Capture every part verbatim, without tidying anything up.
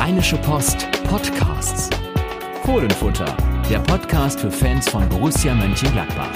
Rheinische Post Podcasts. Fohlenfutter, der Podcast für Fans von Borussia Mönchengladbach.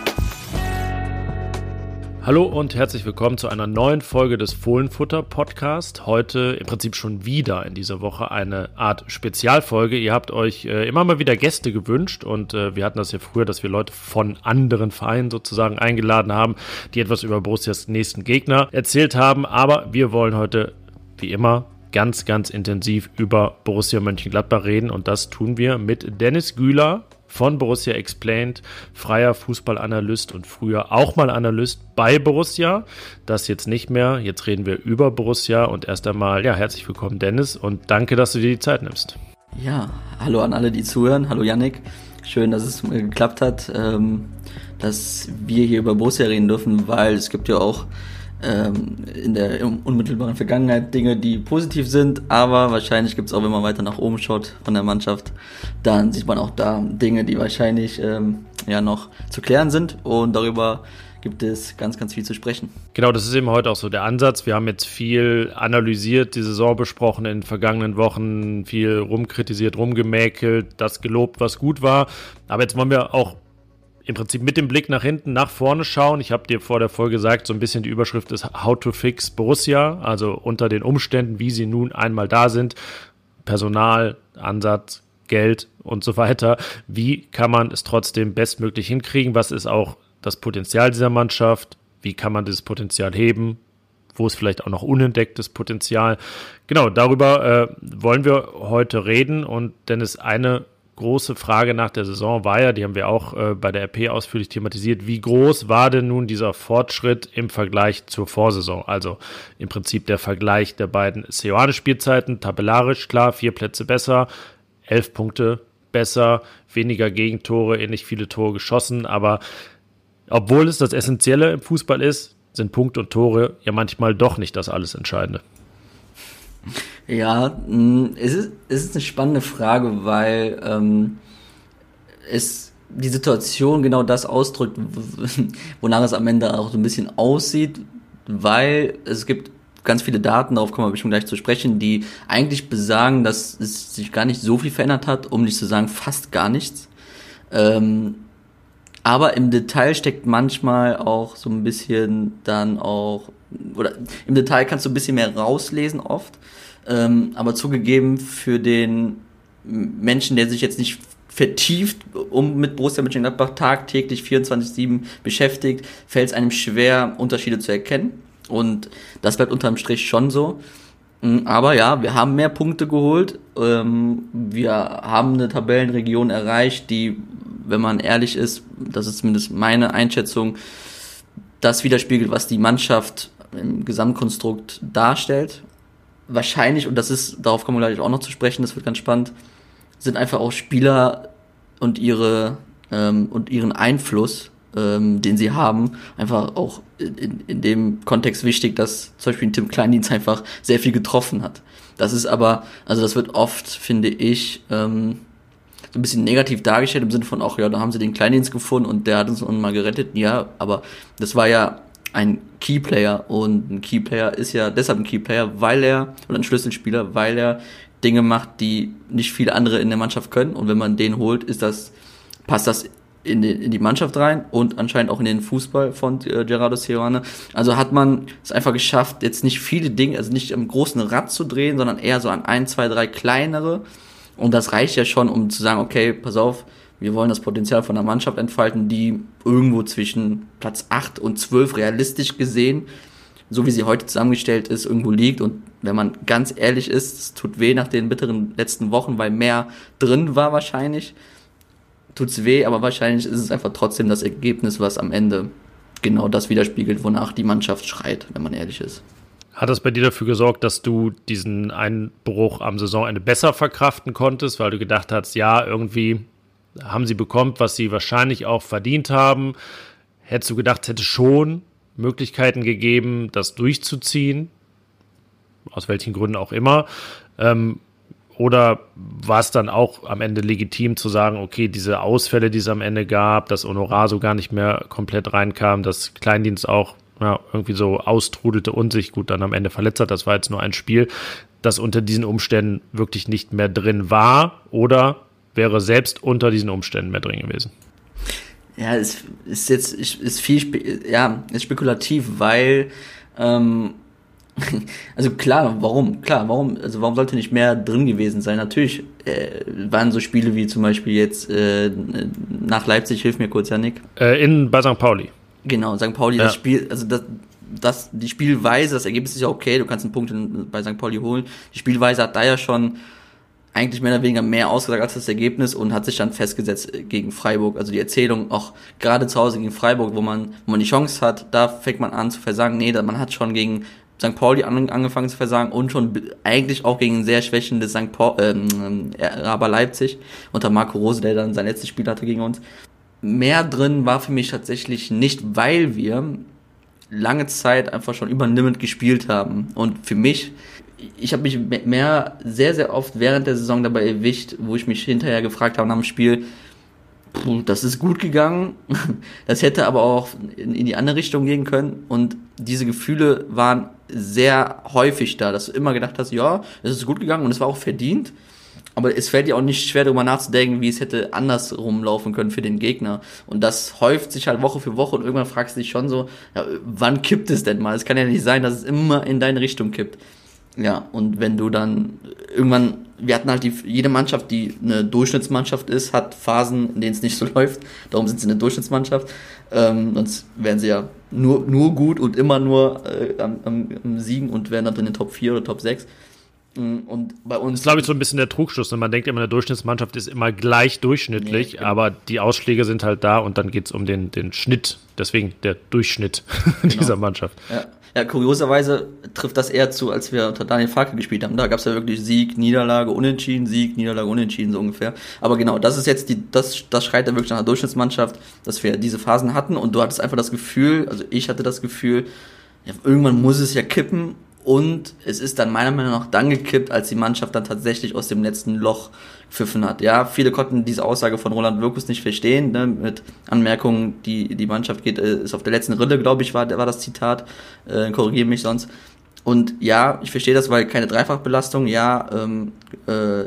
Hallo und herzlich willkommen zu einer neuen Folge des Fohlenfutter Podcast. Heute im Prinzip schon wieder in dieser Woche eine Art Spezialfolge. Ihr habt euch äh, immer mal wieder Gäste gewünscht und äh, wir hatten das ja früher, dass wir Leute von anderen Vereinen sozusagen eingeladen haben, die etwas über Borussias nächsten Gegner erzählt haben. Aber wir wollen heute, wie immer, ganz, ganz intensiv über Borussia Mönchengladbach reden und das tun wir mit Dennis Güler von Borussia Explained, freier Fußballanalyst und früher auch mal Analyst bei Borussia. Das jetzt nicht mehr. Jetzt reden wir über Borussia und erst einmal, ja, herzlich willkommen Dennis und danke, dass du dir die Zeit nimmst. Ja, hallo an alle, die zuhören. Hallo Yannick. Schön, dass es geklappt hat, ähm, dass wir hier über Borussia reden dürfen, weil es gibt ja auch ähm, in der unmittelbaren Vergangenheit Dinge, die positiv sind, aber wahrscheinlich gibt es auch, wenn man weiter nach oben schaut von der Mannschaft, dann sieht man auch da Dinge, die wahrscheinlich ähm, ja noch zu klären sind und darüber gibt es ganz, ganz viel zu sprechen. Genau, das ist eben heute auch so der Ansatz. Wir haben jetzt viel analysiert, die Saison besprochen in den vergangenen Wochen, viel rumkritisiert, rumgemäkelt, das gelobt, was gut war, aber jetzt wollen wir auch im Prinzip mit dem Blick nach hinten, nach vorne schauen. Ich habe dir vor der Folge gesagt, so ein bisschen die Überschrift ist How to fix Borussia, also unter den Umständen, wie sie nun einmal da sind, Personal, Ansatz, Geld und so weiter. Wie kann man es trotzdem bestmöglich hinkriegen? Was ist auch das Potenzial dieser Mannschaft? Wie kann man dieses Potenzial heben? Wo ist vielleicht auch noch unentdecktes Potenzial? Genau, darüber äh, wollen wir heute reden und Dennis, eine große Frage nach der Saison war ja, die haben wir auch äh, bei der R P ausführlich thematisiert, wie groß war denn nun dieser Fortschritt im Vergleich zur Vorsaison? Also im Prinzip der Vergleich der beiden Seoane-Spielzeiten, tabellarisch klar, vier Plätze besser, elf Punkte besser, weniger Gegentore, ähnlich viele Tore geschossen, aber obwohl es das Essentielle im Fußball ist, sind Punkte und Tore ja manchmal doch nicht das alles Entscheidende. Ja, es ist, es ist eine spannende Frage, weil ähm, es die Situation genau das ausdrückt, wonach es am Ende auch so ein bisschen aussieht, weil es gibt ganz viele Daten, darauf kommen wir bestimmt gleich zu sprechen, die eigentlich besagen, dass es sich gar nicht so viel verändert hat, um nicht zu sagen fast gar nichts. Ähm, aber im Detail steckt manchmal auch so ein bisschen dann auch, oder im Detail kannst du ein bisschen mehr rauslesen oft, ähm, aber zugegeben für den Menschen, der sich jetzt nicht vertieft um mit Borussia Mönchengladbach tagtäglich vierundzwanzig sieben beschäftigt, fällt es einem schwer, Unterschiede zu erkennen und das bleibt unterm Strich schon so. Aber ja, wir haben mehr Punkte geholt, ähm, wir haben eine Tabellenregion erreicht, die, wenn man ehrlich ist, das ist zumindest meine Einschätzung, das widerspiegelt, was die Mannschaft im Gesamtkonstrukt darstellt. Wahrscheinlich, und das ist, darauf kommen wir gleich auch noch zu sprechen, das wird ganz spannend, sind einfach auch Spieler und ihre ähm, und ihren Einfluss, ähm, den sie haben, einfach auch in, in dem Kontext wichtig, dass zum Beispiel ein Tim Kleindienst einfach sehr viel getroffen hat. Das ist aber, also das wird oft, finde ich, ähm, so ein bisschen negativ dargestellt im Sinne von, ach ja, da haben sie den Kleindienst gefunden und der hat uns mal gerettet. Ja, aber das war ja ein Keyplayer und ein Keyplayer ist ja deshalb ein Keyplayer, weil er, oder ein Schlüsselspieler, weil er Dinge macht, die nicht viele andere in der Mannschaft können und wenn man den holt, ist das, passt das in die, in die Mannschaft rein und anscheinend auch in den Fußball von äh, Gerardo Seoane. Also hat man es einfach geschafft, jetzt nicht viele Dinge, also nicht am großen Rad zu drehen, sondern eher so an ein, zwei, drei kleinere. Und das reicht ja schon, um zu sagen, okay, pass auf, wir wollen das Potenzial von der Mannschaft entfalten, die irgendwo zwischen Platz acht und zwölf realistisch gesehen, so wie sie heute zusammengestellt ist, irgendwo liegt. Und wenn man ganz ehrlich ist, es tut weh nach den bitteren letzten Wochen, weil mehr drin war wahrscheinlich. Tut's weh, aber wahrscheinlich ist es einfach trotzdem das Ergebnis, was am Ende genau das widerspiegelt, wonach die Mannschaft schreit, wenn man ehrlich ist. Hat das bei dir dafür gesorgt, dass du diesen Einbruch am Saisonende besser verkraften konntest, weil du gedacht hast, ja, irgendwie haben sie bekommen, was sie wahrscheinlich auch verdient haben? Hättest du gedacht, es hätte schon Möglichkeiten gegeben, das durchzuziehen? Aus welchen Gründen auch immer. Ähm, oder war es dann auch am Ende legitim zu sagen, okay, diese Ausfälle, die es am Ende gab, dass Honorar so gar nicht mehr komplett reinkam, dass Kleindienst auch ja, irgendwie so austrudelte und sich gut dann am Ende verletzt hat, das war jetzt nur ein Spiel. das unter diesen Umständen wirklich nicht mehr drin war oder wäre selbst unter diesen Umständen mehr drin gewesen? Ja, es ist jetzt ist viel spe- ja, ist spekulativ, weil ähm, also klar, warum? Klar, warum? Also warum sollte nicht mehr drin gewesen sein? Natürlich äh, waren so Spiele wie zum Beispiel jetzt äh, nach Leipzig, hilf mir kurz, Janik. Äh, in bei Sankt Pauli. Genau, Sankt Pauli, ja. das Spiel, also das, das, die Spielweise, das Ergebnis ist ja okay, du kannst einen Punkt in, bei Sankt Pauli holen. Die Spielweise hat da ja schon eigentlich mehr oder weniger mehr ausgesagt als das Ergebnis und hat sich dann festgesetzt gegen Freiburg. Also die Erzählung auch gerade zu Hause gegen Freiburg, wo man, wo man die Chance hat, da fängt man an zu versagen. Nee, man hat schon gegen Sankt Pauli an, angefangen zu versagen und schon eigentlich auch gegen ein sehr schwächendes Sankt Paul, ähm, aber Leipzig unter Marco Rose, der dann sein letztes Spiel hatte gegen uns. Mehr drin war für mich tatsächlich nicht, weil wir lange Zeit einfach schon über Limit gespielt haben. Und für mich, ich habe mich mehr, sehr, sehr oft während der Saison dabei erwischt, wo ich mich hinterher gefragt habe nach dem Spiel, puh, das ist gut gegangen, das hätte aber auch in, in die andere Richtung gehen können. Und diese Gefühle waren sehr häufig da, dass du immer gedacht hast, ja, es ist gut gegangen und es war auch verdient. Aber es fällt dir auch nicht schwer, darüber nachzudenken, wie es hätte andersrum laufen können für den Gegner. Und das häuft sich halt Woche für Woche und irgendwann fragst du dich schon so, ja, wann kippt es denn mal? Es kann ja nicht sein, dass es immer in deine Richtung kippt. Ja, und wenn du dann irgendwann, wir hatten halt die, jede Mannschaft, die eine Durchschnittsmannschaft ist, hat Phasen, in denen es nicht so läuft. Darum sind sie eine Durchschnittsmannschaft. Ähm, sonst wären sie ja nur, nur gut und immer nur äh, am, am, am Siegen und wären dann in den Top vier oder Top sechs. Und bei uns. Das ist, glaube ich, so ein bisschen der Trugschluss. Man denkt immer, eine Durchschnittsmannschaft ist immer gleich durchschnittlich, nee, genau. Aber die Ausschläge sind halt da und dann geht es um den, den Schnitt. Deswegen der Durchschnitt genau. dieser Mannschaft. Ja. ja, kurioserweise trifft das eher zu, als wir unter Daniel Farke gespielt haben. Da gab es ja wirklich Sieg, Niederlage, Unentschieden, Sieg, Niederlage, Unentschieden, so ungefähr. Aber genau, das ist jetzt die, das, das schreit ja wirklich nach einer Durchschnittsmannschaft, dass wir diese Phasen hatten und du hattest einfach das Gefühl, also ich hatte das Gefühl, ja, irgendwann muss es ja kippen. Und es ist dann meiner Meinung nach dann gekippt, als die Mannschaft dann tatsächlich aus dem letzten Loch gepfiffen hat. Ja, viele konnten diese Aussage von Roland Wirkus nicht verstehen, ne, mit Anmerkungen, die die Mannschaft geht, ist auf der letzten Rille, glaube ich, war, war das Zitat, äh, korrigiere mich sonst. Und ja, ich verstehe das, weil keine Dreifachbelastung, ja, ähm, äh,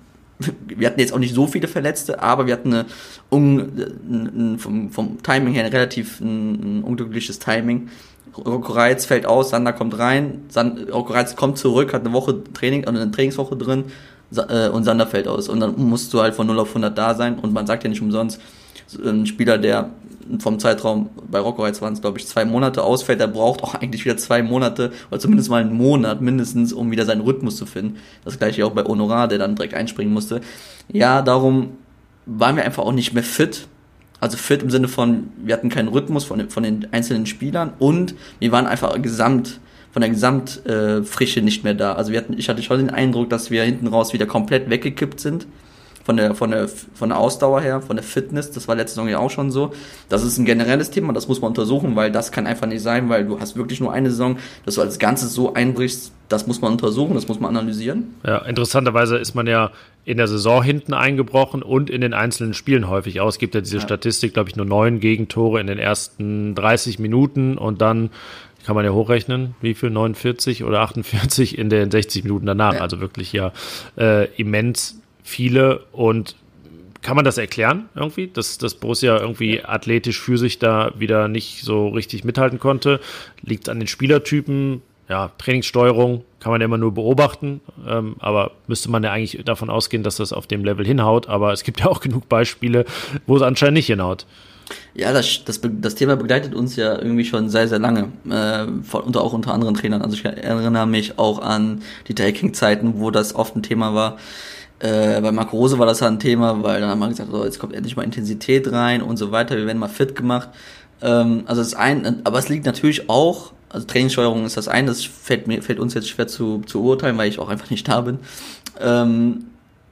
wir hatten jetzt auch nicht so viele Verletzte, aber wir hatten eine un, ein, vom, vom Timing her ein relativ ein, ein unglückliches Timing. Rocco Reitz fällt aus, Sander kommt rein, Sand, Rocco Reitz kommt zurück, hat eine Woche Training, eine Trainingswoche drin äh, und Sander fällt aus. Und dann musst du halt von null auf hundert da sein und man sagt ja nicht umsonst, ein Spieler, der vom Zeitraum, bei Rocco Reitz waren es glaube ich zwei Monate ausfällt, der braucht auch eigentlich wieder zwei Monate oder zumindest mal einen Monat mindestens, um wieder seinen Rhythmus zu finden. Das gleiche auch bei Honorar, der dann direkt einspringen musste. Ja, darum waren wir einfach auch nicht mehr fit. Also fit im Sinne von, wir hatten keinen Rhythmus von den, von den einzelnen Spielern und wir waren einfach gesamt, von der Gesamtfrische äh, nicht mehr da. Also wir hatten, ich hatte schon den Eindruck, dass wir hinten raus wieder komplett weggekippt sind. Von der, von der, von der Ausdauer her, von der Fitness, das war letzte Saison ja auch schon so. Das ist ein generelles Thema, das muss man untersuchen, weil das kann einfach nicht sein, weil du hast wirklich nur eine Saison, dass du als Ganzes so einbrichst, das muss man untersuchen, das muss man analysieren. Ja, interessanterweise ist man ja in der Saison hinten eingebrochen und in den einzelnen Spielen häufig aus. Es gibt ja diese ja. Statistik, glaube ich, nur neun Gegentore in den ersten dreißig Minuten und dann kann man ja hochrechnen, wie viel, neunundvierzig oder achtundvierzig in den sechzig Minuten danach. Ja. Also wirklich ja äh, immens viele. Und kann man das erklären irgendwie, dass, dass Borussia irgendwie athletisch für sich da wieder nicht so richtig mithalten konnte? Liegt es an den Spielertypen? Ja, Trainingssteuerung kann man ja immer nur beobachten, ähm, aber müsste man ja eigentlich davon ausgehen, dass das auf dem Level hinhaut. Aber es gibt ja auch genug Beispiele, wo es anscheinend nicht hinhaut. Ja, das, das, das Thema begleitet uns ja irgendwie schon sehr, sehr lange, äh, unter, auch unter anderen Trainern. Also ich erinnere mich auch an die Taking-Zeiten, wo das oft ein Thema war. Äh, bei Marco Rose war das halt ein Thema, weil dann haben wir gesagt, so, jetzt kommt endlich mal Intensität rein und so weiter, wir werden mal fit gemacht. Ähm, also das ein, aber es liegt natürlich auch, also Trainingssteuerung ist das eine, das fällt mir, fällt uns jetzt schwer zu, zu urteilen, weil ich auch einfach nicht da bin. Ähm,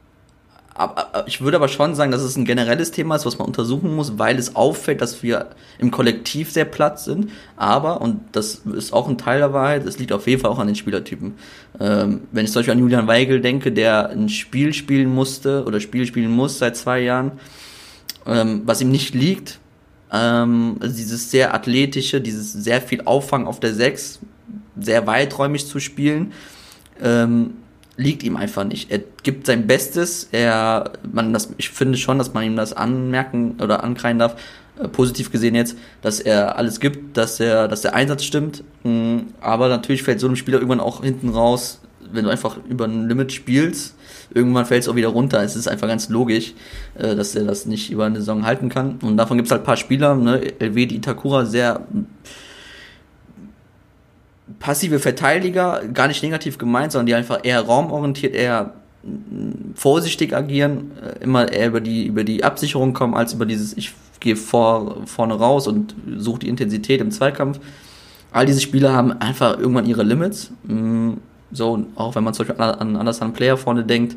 aber, ich würde aber schon sagen, dass es ein generelles Thema ist, was man untersuchen muss, weil es auffällt, dass wir im Kollektiv sehr platt sind. Aber, und das ist auch ein Teil der Wahrheit, es liegt auf jeden Fall auch an den Spielertypen. Ähm, wenn ich zum Beispiel an Julian Weigl denke, der ein Spiel spielen musste oder Spiel spielen muss seit zwei Jahren, ähm, was ihm nicht liegt, ähm, also dieses sehr athletische, dieses sehr viel Auffangen auf der Sechs, sehr weiträumig zu spielen, ähm, liegt ihm einfach nicht. Er gibt sein Bestes, er, man, das, ich finde schon, dass man ihm das anmerken oder ankreiden darf, äh, positiv gesehen jetzt, dass er alles gibt, dass er, dass der Einsatz stimmt, mh, aber natürlich fällt so einem Spieler irgendwann auch hinten raus, wenn du einfach über ein Limit spielst, irgendwann fällt es auch wieder runter. Es ist einfach ganz logisch, äh, dass er das nicht über eine Saison halten kann. Und davon gibt es halt ein paar Spieler, ne, Elvedi Itakura, sehr passive Verteidiger, gar nicht negativ gemeint, sondern die einfach eher raumorientiert, eher vorsichtig agieren, immer eher über die über die Absicherung kommen, als über dieses, ich gehe vor, vorne raus und suche die Intensität im Zweikampf. All diese Spieler haben einfach irgendwann ihre Limits. So, auch wenn man zum Beispiel an Alassane Player vorne denkt,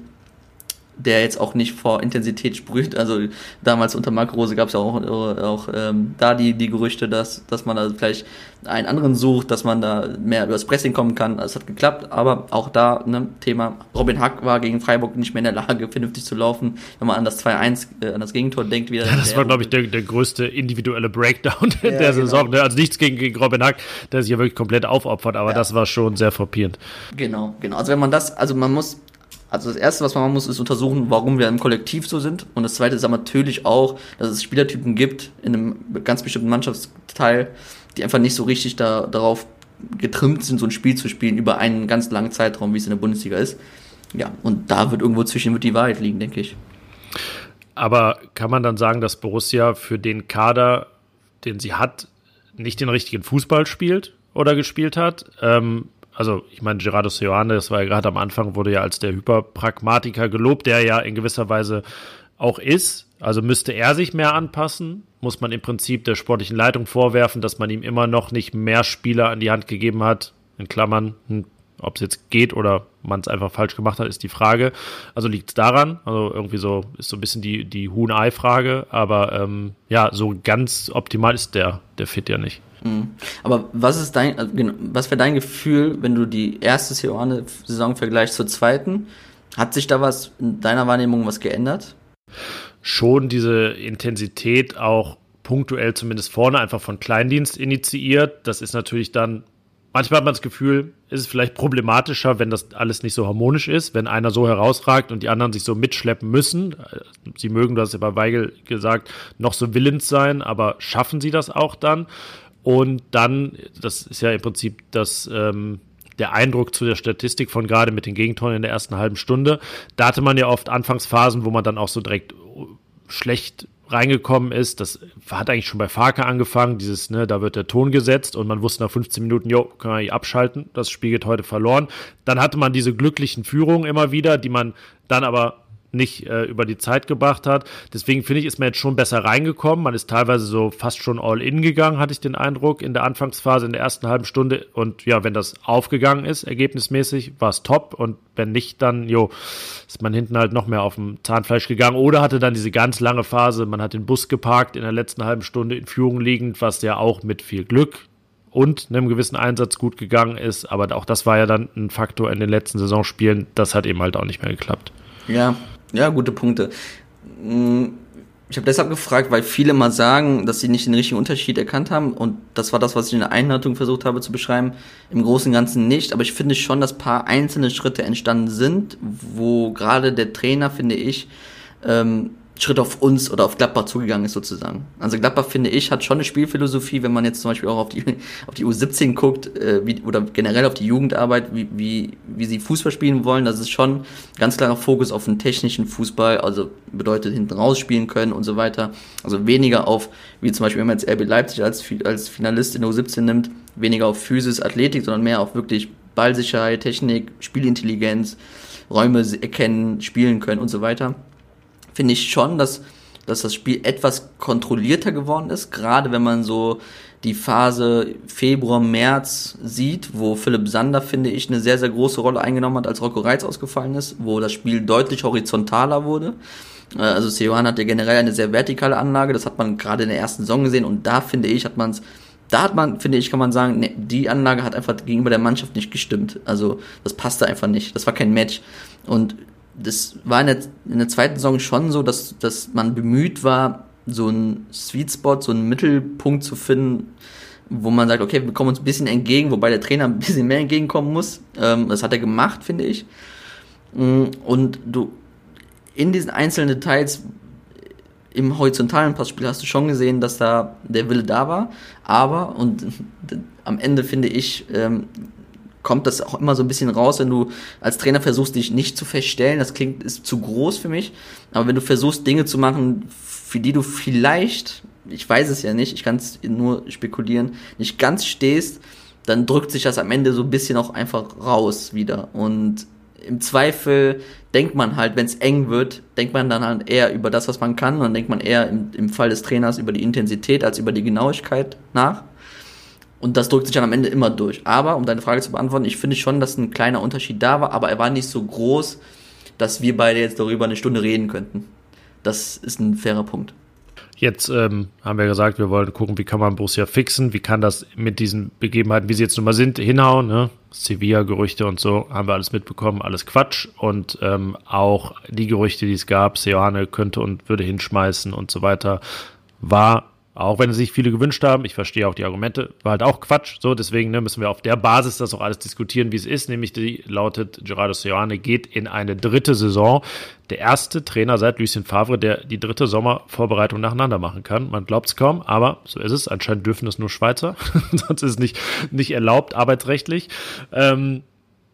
der jetzt auch nicht vor Intensität sprüht. Also damals unter Marco Rose gab es ja auch, auch ähm, da die, die Gerüchte, dass, dass man da vielleicht einen anderen sucht, dass man da mehr übers Pressing kommen kann. Das hat geklappt, aber auch da, ne, Thema, Robin Hack war gegen Freiburg nicht mehr in der Lage, vernünftig zu laufen. Wenn man an das zwei eins, äh, an das Gegentor denkt. Wieder ja, das war, glaube ich, der, der größte individuelle Breakdown ja, der genau. Saison. Also nichts gegen, gegen Robin Hack, der sich ja wirklich komplett aufopfert, aber ja. Das war schon sehr frappierend. Genau, genau. Also wenn man das, also man muss Also das Erste, was man machen muss, ist untersuchen, warum wir im Kollektiv so sind. Und das Zweite ist aber natürlich auch, dass es Spielertypen gibt in einem ganz bestimmten Mannschaftsteil, die einfach nicht so richtig da, darauf getrimmt sind, so ein Spiel zu spielen über einen ganz langen Zeitraum, wie es in der Bundesliga ist. Ja, und da wird irgendwo zwischen wird die Wahrheit liegen, denke ich. Aber kann man dann sagen, dass Borussia für den Kader, den sie hat, nicht den richtigen Fußball spielt oder gespielt hat? Ähm, Also, ich meine, Gerardo Seoane, das war ja gerade am Anfang, wurde ja als der Hyperpragmatiker gelobt, der ja in gewisser Weise auch ist. Also müsste er sich mehr anpassen? Muss man im Prinzip der sportlichen Leitung vorwerfen, dass man ihm immer noch nicht mehr Spieler an die Hand gegeben hat? In Klammern, hm, ob es jetzt geht oder man es einfach falsch gemacht hat, ist die Frage. Also liegt es daran? Also irgendwie so ist so ein bisschen die, die Huhn-Ei-Frage. Aber ähm, ja, so ganz optimal ist der, der Fit ja nicht. Aber was ist dein, was wäre dein Gefühl, wenn du die erste Seoane-Saison vergleichst zur zweiten? Hat sich da was in deiner Wahrnehmung was geändert? Schon diese Intensität auch punktuell zumindest vorne einfach von Kleindienst initiiert. Das ist natürlich dann, manchmal hat man das Gefühl, ist es vielleicht problematischer, wenn das alles nicht so harmonisch ist, wenn einer so herausragt und die anderen sich so mitschleppen müssen. Sie mögen, du hast ja bei Weigl gesagt, noch so willens sein, aber schaffen sie das auch dann? Und dann, das ist ja im Prinzip das, ähm, der Eindruck zu der Statistik von gerade mit den Gegentoren in der ersten halben Stunde. Da hatte man ja oft Anfangsphasen, wo man dann auch so direkt schlecht reingekommen ist. Das hat eigentlich schon bei Farke angefangen, dieses, ne, da wird der Ton gesetzt und man wusste nach fünfzehn Minuten, jo, können wir hier abschalten, das Spiel geht heute verloren. Dann hatte man diese glücklichen Führungen immer wieder, die man dann aber nicht äh, über die Zeit gebracht hat. Deswegen finde ich, ist man jetzt schon besser reingekommen. Man ist teilweise so fast schon all in gegangen, hatte ich den Eindruck, in der Anfangsphase, in der ersten halben Stunde. Und ja, wenn das aufgegangen ist, ergebnismäßig, war es top. Und wenn nicht, dann, jo, ist man hinten halt noch mehr auf dem Zahnfleisch gegangen. Oder hatte dann diese ganz lange Phase, man hat den Bus geparkt in der letzten halben Stunde in Führung liegend, was ja auch mit viel Glück und einem gewissen Einsatz gut gegangen ist. Aber auch das war ja dann ein Faktor in den letzten Saisonspielen. Das hat eben halt auch nicht mehr geklappt. Ja, Ja, gute Punkte. Ich habe deshalb gefragt, weil viele mal sagen, dass sie nicht den richtigen Unterschied erkannt haben und das war das, was ich in der Einleitung versucht habe zu beschreiben, im Großen und Ganzen nicht, aber ich finde schon, dass ein paar einzelne Schritte entstanden sind, wo gerade der Trainer, finde ich, ähm, Schritt auf uns oder auf Gladbach zugegangen ist sozusagen. Also Gladbach, finde ich, hat schon eine Spielphilosophie, wenn man jetzt zum Beispiel auch auf die auf die U siebzehn guckt äh, wie, oder generell auf die Jugendarbeit, wie, wie wie sie Fußball spielen wollen. Das ist schon ganz klarer Fokus auf den technischen Fußball, also bedeutet hinten raus spielen können und so weiter. Also weniger auf, wie zum Beispiel, wenn man jetzt R B Leipzig als als Finalist in der U siebzehn nimmt, weniger auf Physis, Athletik, sondern mehr auf wirklich Ballsicherheit, Technik, Spielintelligenz, Räume erkennen, spielen können und so weiter. Finde ich schon, dass, dass das Spiel etwas kontrollierter geworden ist, gerade wenn man so die Phase Februar, März sieht, wo Philipp Sander, finde ich, eine sehr, sehr große Rolle eingenommen hat, als Rocco Reitz ausgefallen ist, wo das Spiel deutlich horizontaler wurde. Also Seoane hat ja generell eine sehr vertikale Anlage, das hat man gerade in der ersten Saison gesehen und da, finde ich, hat man es, da hat man, finde ich, kann man sagen, ne, die Anlage hat einfach gegenüber der Mannschaft nicht gestimmt. Also das passte einfach nicht, das war kein Match. Und das war in der, in der zweiten Saison schon so, dass, dass man bemüht war, so einen Sweet Spot, so einen Mittelpunkt zu finden, wo man sagt, okay, wir kommen uns ein bisschen entgegen, wobei der Trainer ein bisschen mehr entgegenkommen muss. Ähm, das hat er gemacht, finde ich. Und du in diesen einzelnen Details im horizontalen Passspiel hast du schon gesehen, dass da der Wille da war, aber, und am Ende finde ich, ähm, kommt das auch immer so ein bisschen raus, wenn du als Trainer versuchst, dich nicht zu verstellen, das klingt, ist zu groß für mich, aber wenn du versuchst, Dinge zu machen, für die du vielleicht, ich weiß es ja nicht, ich kann es nur spekulieren, nicht ganz stehst, dann drückt sich das am Ende so ein bisschen auch einfach raus wieder. Und im Zweifel denkt man halt, wenn es eng wird, denkt man dann halt eher über das, was man kann, und dann denkt man eher im, im Fall des Trainers über die Intensität als über die Genauigkeit nach. Und das drückt sich dann am Ende immer durch. Aber, um deine Frage zu beantworten, ich finde schon, dass ein kleiner Unterschied da war, aber er war nicht so groß, dass wir beide jetzt darüber eine Stunde reden könnten. Das ist ein fairer Punkt. Jetzt ähm, haben wir gesagt, wir wollen gucken, wie kann man Borussia fixen, wie kann das mit diesen Begebenheiten, wie sie jetzt nun mal sind, hinhauen, ne? Sevilla-Gerüchte und so, haben wir alles mitbekommen, alles Quatsch. Und ähm, auch die Gerüchte, die es gab, Seoane könnte und würde hinschmeißen und so weiter, war, auch wenn es sich viele gewünscht haben, ich verstehe auch die Argumente, war halt auch Quatsch. So, deswegen ne, müssen wir auf der Basis das auch alles diskutieren, wie es ist. Nämlich die lautet, Gerardo Seoane geht in eine dritte Saison. Der erste Trainer seit Lucien Favre, der die dritte Sommervorbereitung nacheinander machen kann. Man glaubt es kaum, aber so ist es. Anscheinend dürfen es nur Schweizer. Sonst ist es nicht, nicht erlaubt, arbeitsrechtlich. Ähm,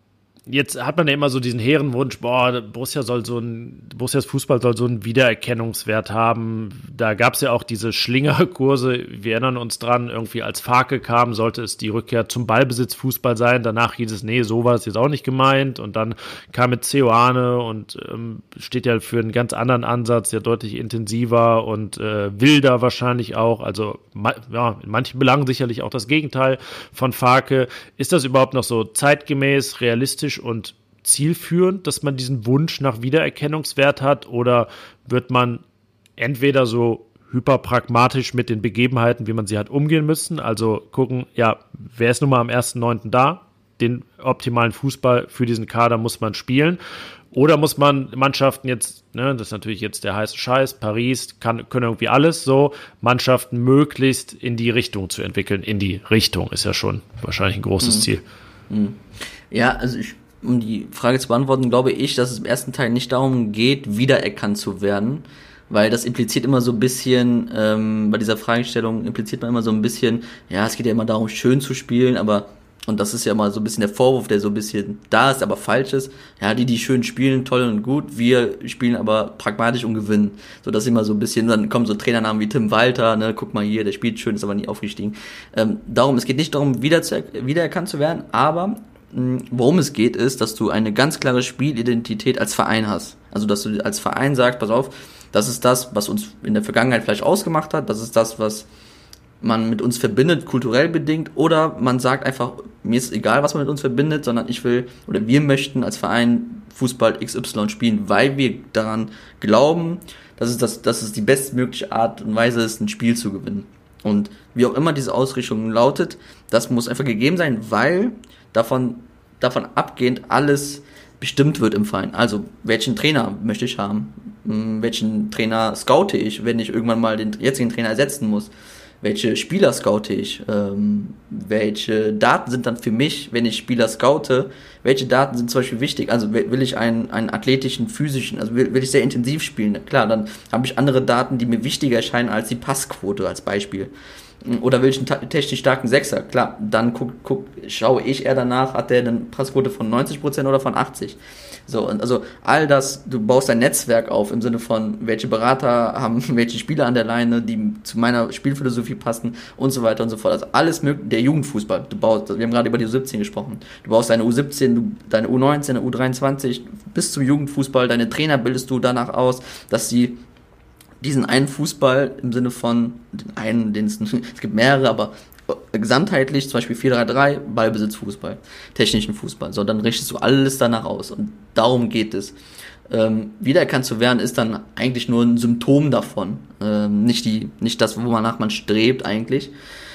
Jetzt hat man ja immer so diesen hehren Wunsch, boah, Borussia soll so ein, Borussias Fußball soll so einen Wiedererkennungswert haben. Da gab es ja auch diese Schlingerkurse, wir erinnern uns dran, irgendwie als Farke kam, sollte es die Rückkehr zum Ballbesitzfußball sein. Danach hieß es, nee, so war es jetzt auch nicht gemeint. Und dann kam mit Seoane und ähm, steht ja für einen ganz anderen Ansatz, ja deutlich intensiver und äh, wilder wahrscheinlich auch. Also ma- ja, in manchen Belangen sicherlich auch das Gegenteil von Farke. Ist das überhaupt noch so zeitgemäß, realistisch und zielführend, dass man diesen Wunsch nach Wiedererkennungswert hat, oder wird man entweder so hyperpragmatisch mit den Begebenheiten, wie man sie hat, umgehen müssen, also gucken, ja, wer ist nun mal am ersten neunten da, den optimalen Fußball für diesen Kader muss man spielen, oder muss man Mannschaften jetzt, ne, das ist natürlich jetzt der heiße Scheiß, Paris kann, können irgendwie alles, so Mannschaften möglichst in die Richtung zu entwickeln, in die Richtung ist ja schon wahrscheinlich ein großes mhm. Ziel. Mhm. Ja, also ich um die Frage zu beantworten, glaube ich, dass es im ersten Teil nicht darum geht, wiedererkannt zu werden, weil das impliziert immer so ein bisschen, ähm, bei dieser Fragestellung impliziert man immer so ein bisschen, ja, es geht ja immer darum, schön zu spielen, aber, und das ist ja immer so ein bisschen der Vorwurf, der so ein bisschen da ist, aber falsch ist, ja, die, die schön spielen, toll und gut, wir spielen aber pragmatisch und gewinnen, so dass immer so ein bisschen, dann kommen so Trainernamen wie Tim Walter, ne, guck mal hier, der spielt schön, ist aber nie aufgestiegen, ähm, darum, es geht nicht darum, wieder zu, wiedererkannt zu werden, aber worum es geht, ist, dass du eine ganz klare Spielidentität als Verein hast. Also, dass du als Verein sagst, pass auf, das ist das, was uns in der Vergangenheit vielleicht ausgemacht hat, das ist das, was man mit uns verbindet, kulturell bedingt, oder man sagt einfach, mir ist egal, was man mit uns verbindet, sondern ich will, oder wir möchten als Verein Fußball X Y spielen, weil wir daran glauben, dass es, das, dass es die bestmögliche Art und Weise ist, ein Spiel zu gewinnen. Und wie auch immer diese Ausrichtung lautet, das muss einfach gegeben sein, weil davon, davon abgehend alles bestimmt wird im Verein. Also, welchen Trainer möchte ich haben? Welchen Trainer scoute ich, wenn ich irgendwann mal den jetzigen Trainer ersetzen muss? Welche Spieler scoute ich? Ähm, welche Daten sind dann für mich, wenn ich Spieler scoute? Welche Daten sind zum Beispiel wichtig? Also will ich einen, einen athletischen, physischen, also will, will ich sehr intensiv spielen? Klar, dann habe ich andere Daten, die mir wichtiger erscheinen als die Passquote als Beispiel. Oder will ich einen ta- technisch starken Sechser? Klar, dann guck, guck, schaue ich eher danach, hat der eine Passquote von neunzig Prozent oder von achtzig? So, und also all das, du baust ein Netzwerk auf im Sinne von, welche Berater haben welche Spieler an der Leine, die zu meiner Spielphilosophie passen und so weiter und so fort. Also alles mögliche, der Jugendfußball, du baust, wir haben gerade über die U siebzehn gesprochen, du baust deine U siebzehn, du, deine U neunzehn, deine U dreiundzwanzig, bis zum Jugendfußball, deine Trainer bildest du danach aus, dass sie diesen einen Fußball im Sinne von, den einen, den es, es gibt mehrere, aber gesamtheitlich, zum Beispiel vier drei drei, Ballbesitzfußball, technischen Fußball, so, dann richtest du alles danach aus und darum geht es. Ähm, wiedererkannt zu werden ist dann eigentlich nur ein Symptom davon, ähm, nicht die, nicht das, wonach man strebt eigentlich,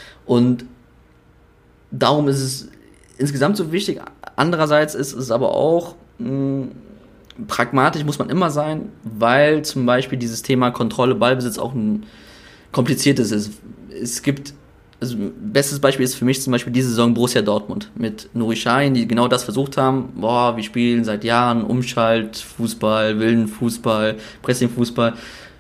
und darum ist es insgesamt so wichtig. Andererseits ist es aber auch mh, pragmatisch muss man immer sein, weil zum Beispiel dieses Thema Kontrolle, Ballbesitz auch ein kompliziertes ist. Es gibt also bestes Beispiel ist für mich zum Beispiel diese Saison Borussia Dortmund mit Nuri Sahin, die genau das versucht haben. Boah, wir spielen seit Jahren Umschalt, Fußball, wilden Fußball, Pressing-Fußball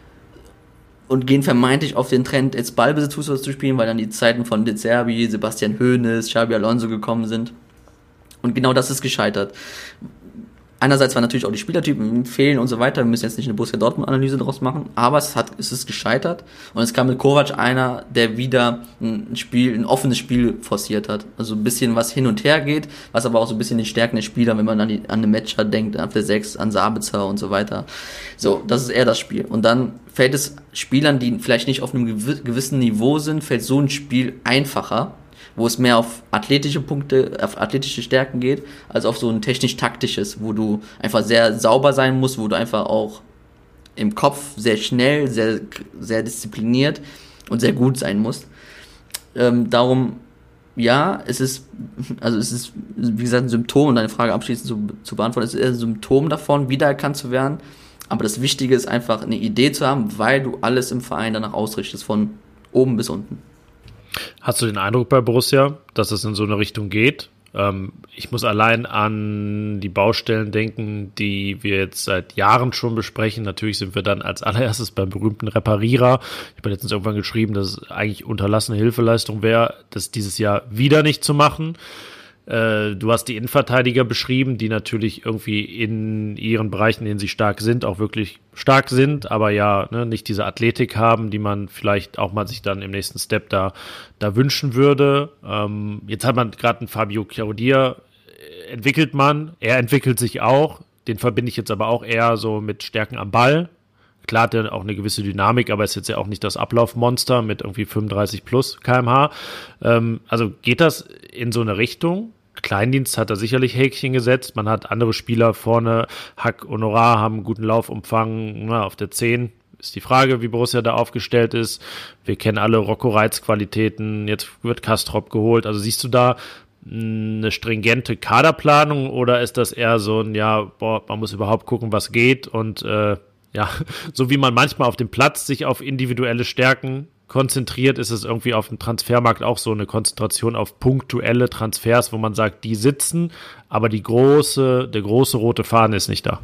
und gehen vermeintlich auf den Trend, jetzt Ballbesitz-Fußball zu spielen, weil dann die Zeiten von De Zerbi, Sebastian Hoeneß, Xabi Alonso gekommen sind. Und genau das ist gescheitert. Einerseits waren natürlich auch die Spielertypen fehlen und so weiter. Wir müssen jetzt nicht eine Borussia Dortmund-Analyse daraus machen, aber es hat, es ist gescheitert. Und es kam mit Kovac einer, der wieder ein Spiel, ein offenes Spiel forciert hat. Also ein bisschen was hin und her geht, was aber auch so ein bisschen die Stärken der Spieler, wenn man an, die, an eine Matcher denkt, auf der sechs, an Sabitzer und so weiter. So, das ist eher das Spiel. Und dann fällt es Spielern, die vielleicht nicht auf einem gewissen Niveau sind, fällt so ein Spiel einfacher, wo es mehr auf athletische Punkte, auf athletische Stärken geht, als auf so ein technisch-taktisches, wo du einfach sehr sauber sein musst, wo du einfach auch im Kopf sehr schnell, sehr, sehr diszipliniert und sehr gut sein musst. Ähm, darum, ja, es ist, also es ist, wie gesagt, ein Symptom, um deine Frage abschließend zu, zu beantworten, es ist eher ein Symptom davon, wiedererkannt zu werden, aber das Wichtige ist einfach, eine Idee zu haben, weil du alles im Verein danach ausrichtest, von oben bis unten. Hast du den Eindruck bei Borussia, dass es in so eine Richtung geht? Ähm, ich muss allein an die Baustellen denken, die wir jetzt seit Jahren schon besprechen. Natürlich sind wir dann als allererstes beim berühmten Reparierer. Ich habe letztens irgendwann geschrieben, dass es eigentlich unterlassene Hilfeleistung wäre, das dieses Jahr wieder nicht zu machen. Äh, du hast die Innenverteidiger beschrieben, die natürlich irgendwie in ihren Bereichen, in denen sie stark sind, auch wirklich stark sind, aber ja, ne, nicht diese Athletik haben, die man vielleicht auch mal sich dann im nächsten Step da, da wünschen würde. Ähm, jetzt hat man gerade einen Fabio Claudia, entwickelt man, er entwickelt sich auch, den verbinde ich jetzt aber auch eher so mit Stärken am Ball. Klar hat er auch eine gewisse Dynamik, aber ist jetzt ja auch nicht das Ablaufmonster mit irgendwie fünfunddreißig plus Kilometer pro Stunde. Ähm, also geht das in so eine Richtung? Kleindienst hat er sicherlich Häkchen gesetzt. Man hat andere Spieler vorne. Hack, Honorar haben einen guten Laufumfang. Na, auf der zehn ist die Frage, wie Borussia da aufgestellt ist. Wir kennen alle Rocco-Reitz-Qualitäten. Jetzt wird Kastrop geholt. Also siehst du da eine stringente Kaderplanung oder ist das eher so ein, ja, boah, man muss überhaupt gucken, was geht und äh, ja, so wie man manchmal auf dem Platz sich auf individuelle Stärken konzentriert, ist es irgendwie auf dem Transfermarkt auch so eine Konzentration auf punktuelle Transfers, wo man sagt, die sitzen, aber die große, der große rote Faden ist nicht da.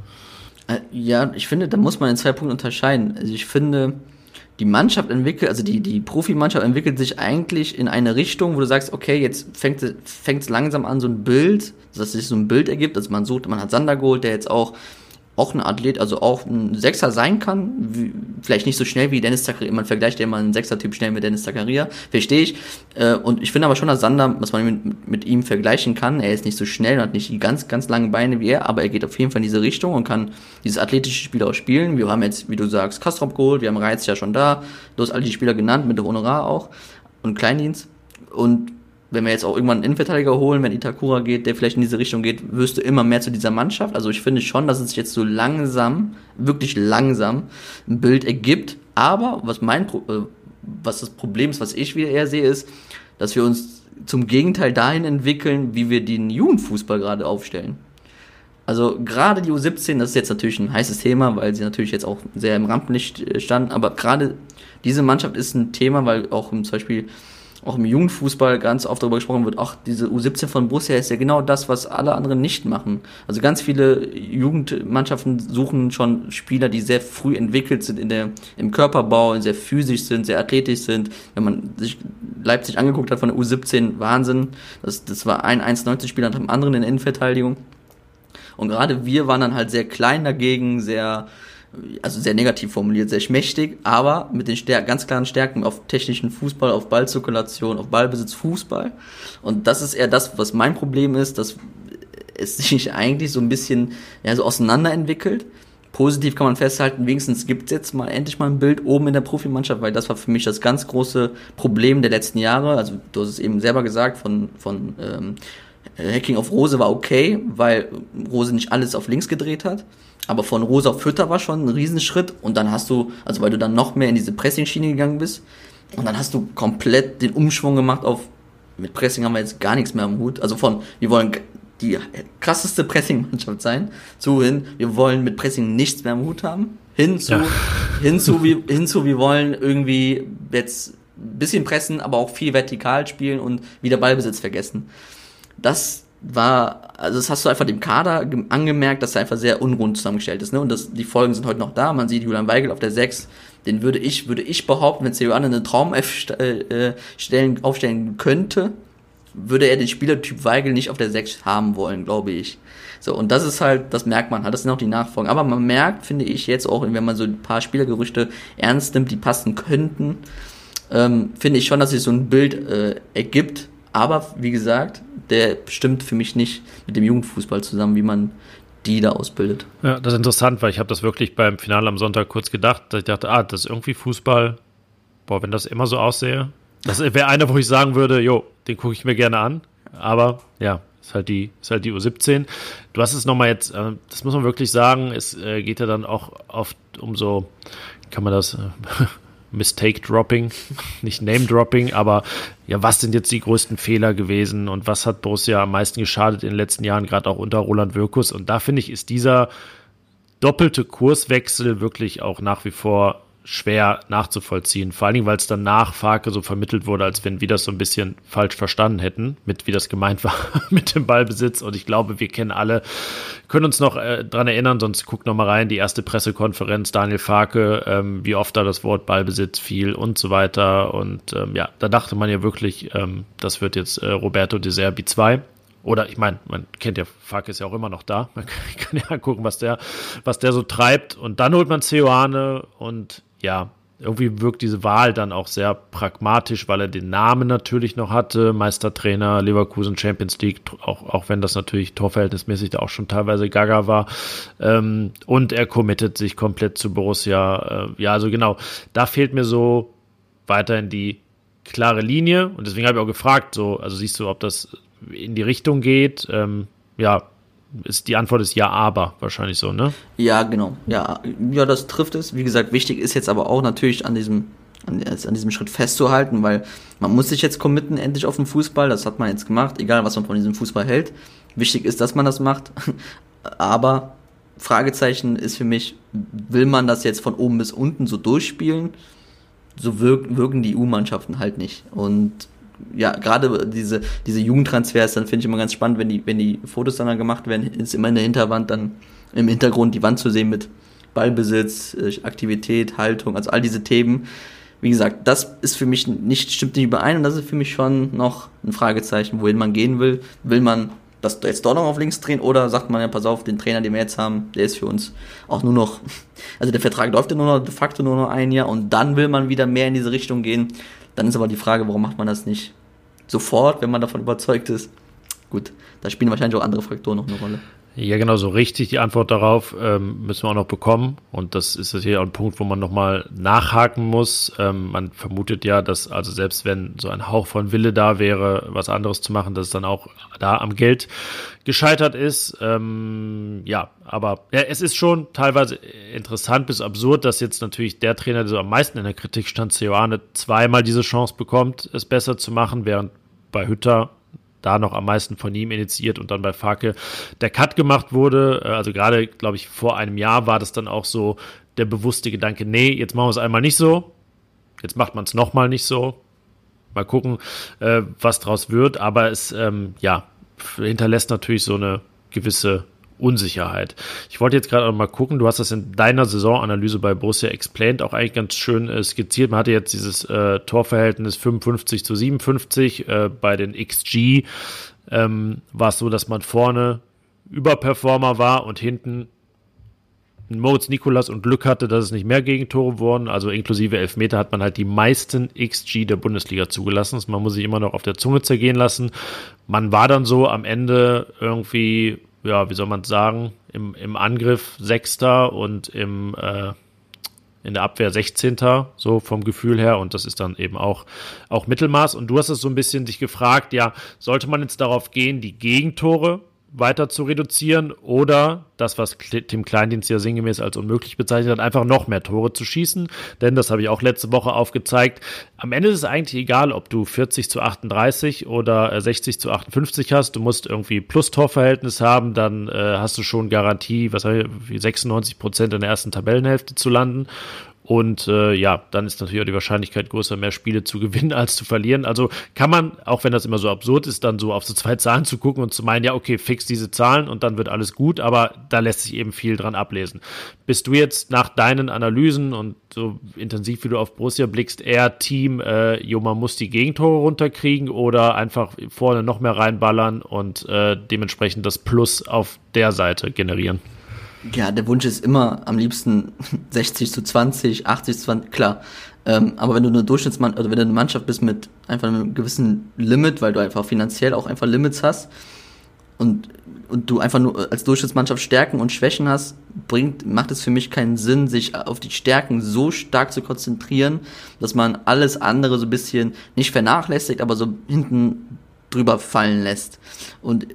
Ja, ich finde, da muss man in zwei Punkten unterscheiden. Also ich finde, die Mannschaft entwickelt, also die, die Profimannschaft entwickelt sich eigentlich in eine Richtung, wo du sagst, okay, jetzt fängt es langsam an, so ein Bild, dass sich so ein Bild ergibt, also man sucht, man hat Sander geholt, der jetzt auch auch ein Athlet, also auch ein Sechser sein kann, wie, vielleicht nicht so schnell wie Dennis Zakaria, man vergleicht ja immer einen Sechser-Typ schnell mit Dennis Zakaria, verstehe ich, äh, und ich finde aber schon, dass Sander, was man mit, mit ihm vergleichen kann, er ist nicht so schnell und hat nicht die ganz, ganz langen Beine wie er, aber er geht auf jeden Fall in diese Richtung und kann dieses athletische Spiel auch spielen. Wir haben jetzt, wie du sagst, Kastrop geholt, wir haben Reitz ja schon da, du hast alle die Spieler genannt, mit Honorar auch und Kleindienst, und wenn wir jetzt auch irgendwann einen Innenverteidiger holen, wenn Itakura geht, der vielleicht in diese Richtung geht, wirst du immer mehr zu dieser Mannschaft. Also ich finde schon, dass es sich jetzt so langsam, wirklich langsam ein Bild ergibt. Aber was mein, was das Problem ist, was ich wieder eher sehe, ist, dass wir uns zum Gegenteil dahin entwickeln, wie wir den Jugendfußball gerade aufstellen. Also gerade die U siebzehn, das ist jetzt natürlich ein heißes Thema, weil sie natürlich jetzt auch sehr im Rampenlicht standen. Aber gerade diese Mannschaft ist ein Thema, weil auch zum Beispiel auch im Jugendfußball ganz oft darüber gesprochen wird, ach, diese U siebzehn von Borussia ist ja genau das, was alle anderen nicht machen. Also ganz viele Jugendmannschaften suchen schon Spieler, die sehr früh entwickelt sind in der, im Körperbau, sehr physisch sind, sehr athletisch sind. Wenn man sich Leipzig angeguckt hat von der U siebzehn, Wahnsinn. Das, das war ein eins neunzig Spieler nach dem anderen in der Innenverteidigung. Und gerade wir waren dann halt sehr klein dagegen, sehr, also sehr negativ formuliert, sehr schmächtig, aber mit den Stär- ganz klaren Stärken auf technischen Fußball, auf Ballzirkulation, auf Ballbesitz, Fußball. Und das ist eher das, was mein Problem ist, dass es sich eigentlich so ein bisschen ja, so auseinanderentwickelt. Positiv kann man festhalten, wenigstens gibt es jetzt mal endlich mal ein Bild oben in der Profimannschaft, weil das war für mich das ganz große Problem der letzten Jahre. Also du hast es eben selber gesagt, von, von ähm, Hacking auf Rose war okay, weil Rose nicht alles auf links gedreht hat. Aber von Rose auf Fütter war schon ein Riesenschritt. Und dann hast du, also weil du dann noch mehr in diese Pressing-Schiene gegangen bist. Und dann hast du komplett den Umschwung gemacht auf, mit Pressing haben wir jetzt gar nichts mehr am Hut. Also von, wir wollen die krasseste Pressing-Mannschaft sein, zu hin, wir wollen mit Pressing nichts mehr am Hut haben. Hin zu, ja. hin zu, wir, hin zu, wir wollen irgendwie jetzt ein bisschen pressen, aber auch viel vertikal spielen und wieder Ballbesitz vergessen. Das war, also das hast du einfach dem Kader ge- angemerkt, dass er einfach sehr unrund zusammengestellt ist, ne? Und das, die Folgen sind heute noch da. Man sieht Julian Weigl auf der sechs, den würde ich, würde ich behaupten, wenn Seoane eine Traum-F st- äh, stellen, aufstellen könnte, würde er den Spielertyp Weigl nicht auf der sechs haben wollen, glaube ich. So, und das ist halt, das merkt man halt, das sind auch die Nachfolgen. Aber man merkt, finde ich jetzt auch, wenn man so ein paar Spielergerüchte ernst nimmt, die passen könnten, ähm, finde ich schon, dass sich so ein Bild äh, ergibt. Aber, wie gesagt, der stimmt für mich nicht mit dem Jugendfußball zusammen, wie man die da ausbildet. Ja, das ist interessant, weil ich habe das wirklich beim Finale am Sonntag kurz gedacht, dass ich dachte, ah, das ist irgendwie Fußball, boah, wenn das immer so aussähe, das wäre einer, wo ich sagen würde, jo, den gucke ich mir gerne an, aber ja, ist halt die, ist halt die U siebzehn. Du hast es nochmal jetzt, äh, das muss man wirklich sagen, es äh, geht ja dann auch oft um so, kann man das, äh, Mistake-Dropping, nicht Name-Dropping, aber ja, was sind jetzt die größten Fehler gewesen und was hat Borussia am meisten geschadet in den letzten Jahren, gerade auch unter Roland Wirkus, und da finde ich, ist dieser doppelte Kurswechsel wirklich auch nach wie vor schwer nachzuvollziehen, vor allen Dingen, weil es dann nach Farke so vermittelt wurde, als wenn wir das so ein bisschen falsch verstanden hätten, mit wie das gemeint war mit dem Ballbesitz, und ich glaube, wir kennen alle, können uns noch äh, dran erinnern, sonst guckt noch mal rein, die erste Pressekonferenz, Daniel Farke, ähm, wie oft da das Wort Ballbesitz fiel und so weiter, und ähm, ja, da dachte man ja wirklich, ähm, das wird jetzt äh, Roberto De Zerbi zwei. Oder ich meine, man kennt ja, Farke ist ja auch immer noch da. Man kann ja gucken, was der, was der so treibt. Und dann holt man Seoane und ja, irgendwie wirkt diese Wahl dann auch sehr pragmatisch, weil er den Namen natürlich noch hatte. Meistertrainer, Leverkusen, Champions League, auch, auch wenn das natürlich torverhältnismäßig da auch schon teilweise gaga war. Ähm, und er committet sich komplett zu Borussia. Äh, ja, also genau, da fehlt mir so weiterhin die klare Linie. Und deswegen habe ich auch gefragt, so, also siehst du, ob das in die Richtung geht, ähm, ja, ist die Antwort ist ja, aber wahrscheinlich so, ne? Ja, genau. Ja, ja, das trifft es. Wie gesagt, wichtig ist jetzt aber auch natürlich an diesem, an, an diesem Schritt festzuhalten, weil man muss sich jetzt committen, endlich auf den Fußball. Das hat man jetzt gemacht, egal was man von diesem Fußball hält. Wichtig ist, dass man das macht. Aber Fragezeichen ist für mich, will man das jetzt von oben bis unten so durchspielen? So wirken, wirken die U-Mannschaften halt nicht. Und ja, gerade diese, diese Jugendtransfers, dann finde ich immer ganz spannend, wenn die, wenn die Fotos dann gemacht werden, ist immer in der Hinterwand dann im Hintergrund die Wand zu sehen mit Ballbesitz, Aktivität, Haltung, also all diese Themen. Wie gesagt, das ist für mich nicht, stimmt nicht überein, und das ist für mich schon noch ein Fragezeichen, wohin man gehen will. Will man das jetzt doch noch auf links drehen, oder sagt man ja, pass auf, den Trainer, den wir jetzt haben, der ist für uns auch nur noch, also der Vertrag läuft ja nur noch de facto nur noch ein Jahr, und dann will man wieder mehr in diese Richtung gehen. Dann ist aber die Frage, warum macht man das nicht sofort, wenn man davon überzeugt ist? Gut, da spielen wahrscheinlich auch andere Faktoren noch eine Rolle. Ja, genau, so richtig die Antwort darauf ähm, müssen wir auch noch bekommen. Und das ist hier auch ein Punkt, wo man nochmal nachhaken muss. Ähm, man vermutet ja, dass, also selbst wenn so ein Hauch von Wille da wäre, was anderes zu machen, dass es dann auch da am Geld gescheitert ist. Ähm, ja, aber ja, es ist schon teilweise interessant bis absurd, dass jetzt natürlich der Trainer, der so am meisten in der Kritik stand, Seoane, zweimal diese Chance bekommt, es besser zu machen, während bei Hütter da noch am meisten von ihm initiiert und dann bei Farke der Cut gemacht wurde. Also gerade, glaube ich, vor einem Jahr war das dann auch so der bewusste Gedanke, nee, jetzt machen wir es einmal nicht so, jetzt macht man es nochmal nicht so. Mal gucken, äh, was draus wird, aber es ähm, ja, hinterlässt natürlich so eine gewisse Unsicherheit. Ich wollte jetzt gerade auch mal gucken, du hast das in deiner Saisonanalyse bei Borussia Explained auch eigentlich ganz schön äh, skizziert. Man hatte jetzt dieses äh, Torverhältnis fünfundfünfzig zu siebenundfünfzig. Äh, bei den X G ähm, war es so, dass man vorne Überperformer war und hinten Moritz Nicolas und Glück hatte, dass es nicht mehr Gegentore wurden. Also inklusive Elfmeter hat man halt die meisten X G der Bundesliga zugelassen. Man muss sich immer noch auf der Zunge zergehen lassen. Man war dann so am Ende irgendwie, ja, wie soll man sagen, im, im Angriff Sechster und im, äh, in der Abwehr Sechzehnter, so vom Gefühl her, und das ist dann eben auch, auch Mittelmaß. Und du hast es so ein bisschen dich gefragt, ja, sollte man jetzt darauf gehen, die Gegentore weiter zu reduzieren oder das, was Tim Kleindienst ja sinngemäß als unmöglich bezeichnet hat, einfach noch mehr Tore zu schießen, denn das habe ich auch letzte Woche aufgezeigt. Am Ende ist es eigentlich egal, ob du vierzig zu achtunddreißig oder sechzig zu achtundfünfzig hast, du musst irgendwie Plus-Torverhältnis haben, dann äh, hast du schon Garantie, was habe ich, sechsundneunzig Prozent in der ersten Tabellenhälfte zu landen. Und äh, ja, dann ist natürlich auch die Wahrscheinlichkeit größer, mehr Spiele zu gewinnen als zu verlieren. Also kann man, auch wenn das immer so absurd ist, dann so auf so zwei Zahlen zu gucken und zu meinen, ja okay, fix diese Zahlen und dann wird alles gut, aber da lässt sich eben viel dran ablesen. Bist du jetzt nach deinen Analysen und so intensiv wie du auf Borussia blickst, eher Team, äh, jo, man muss die Gegentore runterkriegen oder einfach vorne noch mehr reinballern und äh, dementsprechend das Plus auf der Seite generieren? Ja, der Wunsch ist immer am liebsten sechzig zu zwanzig, achtzig zu zwanzig, klar. Ähm, aber wenn du eine Durchschnittsmann, also wenn du eine Mannschaft bist mit einfach einem gewissen Limit, weil du einfach finanziell auch einfach Limits hast und, und du einfach nur als Durchschnittsmannschaft Stärken und Schwächen hast, bringt, macht es für mich keinen Sinn, sich auf die Stärken so stark zu konzentrieren, dass man alles andere so ein bisschen nicht vernachlässigt, aber so hinten drüber fallen lässt. Und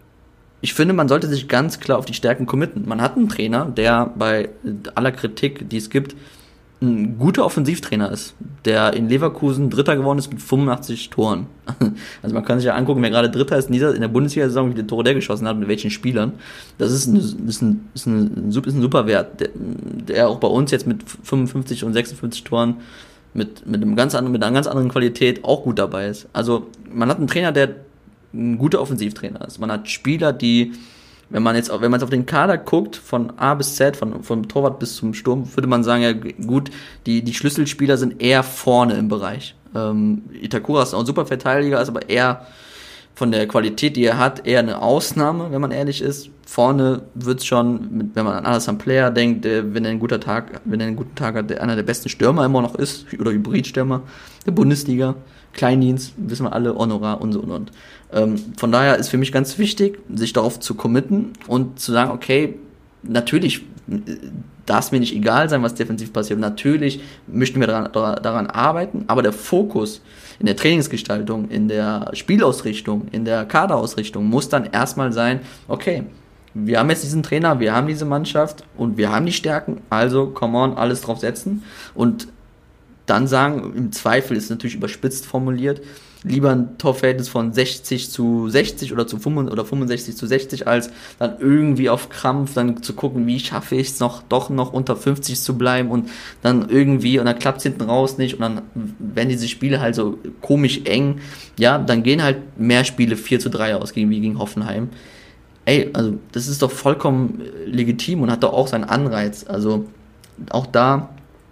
ich finde, man sollte sich ganz klar auf die Stärken committen. Man hat einen Trainer, der bei aller Kritik, die es gibt, ein guter Offensivtrainer ist, der in Leverkusen Dritter geworden ist mit fünfundachtzig Toren. Also man kann sich ja angucken, wer gerade Dritter ist in der Bundesliga-Saison, wie viele Tore der geschossen hat, mit welchen Spielern. Das ist ein, ist ein, ist ein, ist ein super Wert, der, der auch bei uns jetzt mit fünfundfünfzig und sechsundfünfzig Toren mit, mit, einem ganz anderen, mit einer ganz anderen Qualität auch gut dabei ist. Also man hat einen Trainer, der ein guter Offensivtrainer ist. Man hat Spieler, die, wenn man jetzt, wenn man jetzt auf den Kader guckt, von A bis Z, von, vom Torwart bis zum Sturm, würde man sagen, ja gut, die, die Schlüsselspieler sind eher vorne im Bereich. Ähm, Itakura ist auch ein super Verteidiger, ist aber eher von der Qualität, die er hat, eher eine Ausnahme, wenn man ehrlich ist. Vorne wird's schon, mit, wenn man an Alassane Player denkt, der, wenn er einen guten Tag, wenn er einen guten Tag hat, der einer der besten Stürmer immer noch ist, oder Hybridstürmer der Bundesliga. Kleindienst, wissen wir alle, Honorar und so und und. Ähm, von daher ist für mich ganz wichtig, sich darauf zu committen und zu sagen, okay, natürlich darf es mir nicht egal sein, was defensiv passiert. Natürlich möchten wir daran, daran arbeiten, aber der Fokus in der Trainingsgestaltung, in der Spielausrichtung, in der Kaderausrichtung muss dann erstmal sein, okay, wir haben jetzt diesen Trainer, wir haben diese Mannschaft und wir haben die Stärken, also come on, alles drauf setzen und dann sagen, im Zweifel ist es natürlich überspitzt formuliert, lieber ein Torverhältnis von sechzig zu sechzig oder zu fünfundsechzig oder fünfundsechzig zu sechzig, als dann irgendwie auf Krampf dann zu gucken, wie schaffe ich es noch, doch noch unter fünfzig zu bleiben und dann irgendwie, und dann klappt es hinten raus nicht und dann werden diese Spiele halt so komisch eng, ja, dann gehen halt mehr Spiele vier zu drei aus, gegen, wie gegen Hoffenheim. Ey, also das ist doch vollkommen legitim und hat doch auch seinen Anreiz, also auch da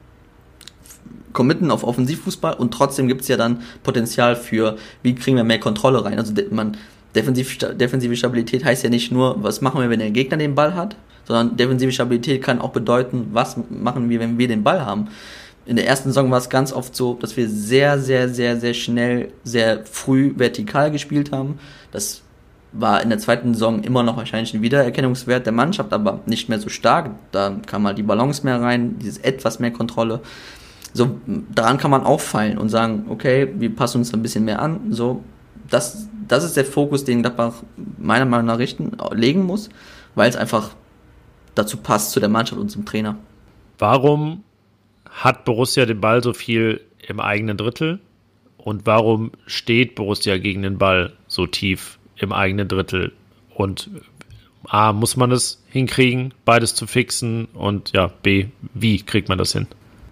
committen auf Offensivfußball und trotzdem gibt es ja dann Potenzial für, wie kriegen wir mehr Kontrolle rein. Also man defensiv, defensive Stabilität heißt ja nicht nur, was machen wir, wenn der Gegner den Ball hat, sondern defensive Stabilität kann auch bedeuten, was machen wir, wenn wir den Ball haben. In der ersten Saison war es ganz oft so, dass wir sehr, sehr, sehr, sehr schnell, sehr früh vertikal gespielt haben. Das war in der zweiten Saison immer noch wahrscheinlich ein Wiedererkennungswert der Mannschaft, aber nicht mehr so stark. Da kam mal die Balance mehr rein, dieses etwas mehr Kontrolle. So, daran kann man auffallen und sagen, okay, wir passen uns ein bisschen mehr an. So, das, das ist der Fokus, den Gladbach meiner Meinung nach richten, legen muss, weil es einfach dazu passt, zu der Mannschaft und zum Trainer. Warum hat Borussia den Ball so viel im eigenen Drittel und warum steht Borussia gegen den Ball so tief im eigenen Drittel? Und A, muss man es hinkriegen, beides zu fixen und ja, B, wie kriegt man das hin?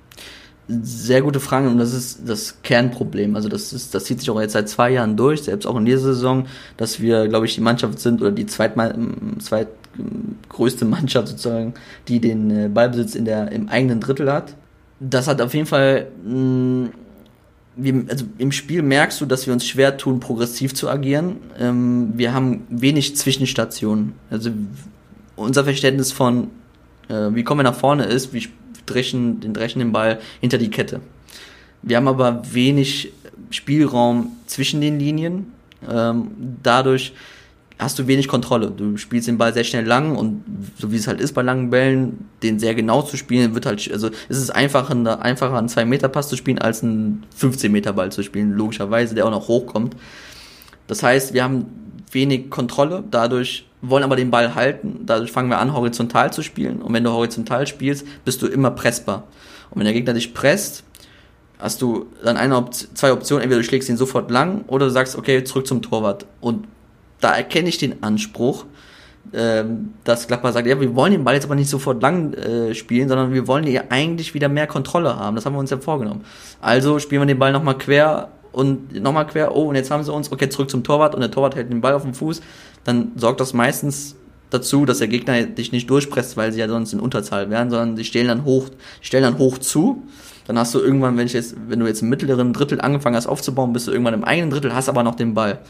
Sehr gute Frage und das ist das Kernproblem. Also das ist, das zieht sich auch jetzt seit zwei Jahren durch, selbst auch in dieser Saison, dass wir, glaube ich, die Mannschaft sind oder die zweitmal, zweitgrößte Mannschaft sozusagen, die den Ballbesitz in der, im eigenen Drittel hat. Das hat auf jeden Fall, mh, wir, also im Spiel merkst du, dass wir uns schwer tun, progressiv zu agieren. Ähm, wir haben wenig Zwischenstationen. Also unser Verständnis von, äh, wie kommen wir nach vorne ist, wie dreschen, den dreschen den Ball hinter die Kette. Wir haben aber wenig Spielraum zwischen den Linien. Ähm, dadurch hast du wenig Kontrolle. Du spielst den Ball sehr schnell lang und so wie es halt ist bei langen Bällen, den sehr genau zu spielen, wird halt, also es ist einfacher, einfacher einen zwei Meter Pass zu spielen, als einen fünfzehn Meter Ball zu spielen, logischerweise, der auch noch hochkommt. Das heißt, wir haben wenig Kontrolle, dadurch wollen aber den Ball halten, dadurch fangen wir an, horizontal zu spielen und wenn du horizontal spielst, bist du immer pressbar. Und wenn der Gegner dich presst, hast du dann eine Option, zwei Optionen, entweder du schlägst ihn sofort lang oder du sagst, okay, zurück zum Torwart. Und da erkenne ich den Anspruch, ähm, dass Gladbach sagt, ja, wir wollen den Ball jetzt aber nicht sofort lang äh, spielen, sondern wir wollen ja eigentlich wieder mehr Kontrolle haben. Das haben wir uns ja vorgenommen. Also spielen wir den Ball nochmal quer und nochmal quer, oh, und jetzt haben sie uns, okay, zurück zum Torwart und der Torwart hält den Ball auf dem Fuß. Dann sorgt das meistens dazu, dass der Gegner dich nicht durchpresst, weil sie ja sonst in Unterzahl wären, sondern sie stellen dann hoch, stellen dann hoch zu. Dann hast du irgendwann, wenn ich jetzt, wenn du jetzt im mittleren Drittel angefangen hast aufzubauen, bist du irgendwann im eigenen Drittel, hast aber noch den Ball.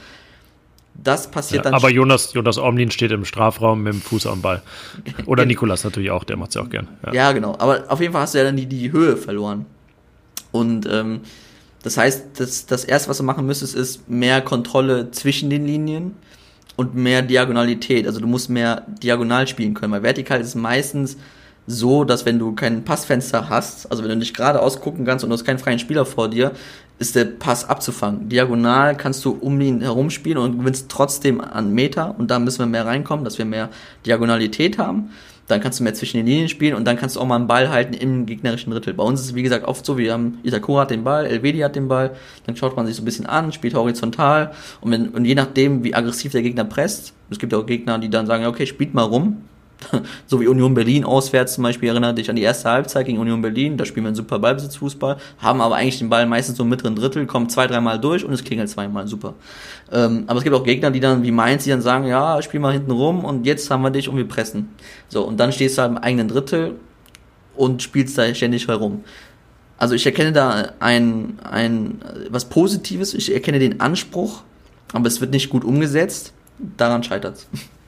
Das passiert ja, dann. Aber Jonas, Jonas Omlin steht im Strafraum mit dem Fuß am Ball. Oder Nikolas natürlich auch, der macht's ja auch gern. Ja. ja, genau. Aber auf jeden Fall hast du ja dann die, die Höhe verloren. Und ähm, das heißt, das, das erste, was du machen müsstest, ist mehr Kontrolle zwischen den Linien und mehr Diagonalität. Also du musst mehr diagonal spielen können, weil vertikal ist es meistens so, dass wenn du kein Passfenster hast, also wenn du nicht geradeaus gucken kannst und du hast keinen freien Spieler vor dir, ist der Pass abzufangen. Diagonal kannst du um ihn herumspielen und gewinnst trotzdem an Meter und da müssen wir mehr reinkommen, dass wir mehr Diagonalität haben. Dann kannst du mehr zwischen den Linien spielen und dann kannst du auch mal einen Ball halten im gegnerischen Drittel. Bei uns ist es wie gesagt oft so, wir haben Itakura hat den Ball, Elvedi hat den Ball, dann schaut man sich so ein bisschen an, spielt horizontal und, wenn, und je nachdem, wie aggressiv der Gegner presst, es gibt auch Gegner, die dann sagen, okay, spielt mal rum, so wie Union Berlin auswärts zum Beispiel, erinnert dich an die erste Halbzeit gegen Union Berlin, da spielen wir einen super Ballbesitzfußball, haben aber eigentlich den Ball meistens so im mittleren Drittel, kommen zwei, dreimal durch und es klingelt zweimal, super. Ähm, aber es gibt auch Gegner, die dann, wie Mainz, die dann sagen, ja, spiel mal hinten rum und jetzt haben wir dich und wir pressen. So, und dann stehst du halt im eigenen Drittel und spielst da ständig herum. Also ich erkenne da ein, ein, was Positives, ich erkenne den Anspruch, aber es wird nicht gut umgesetzt, daran scheitert's.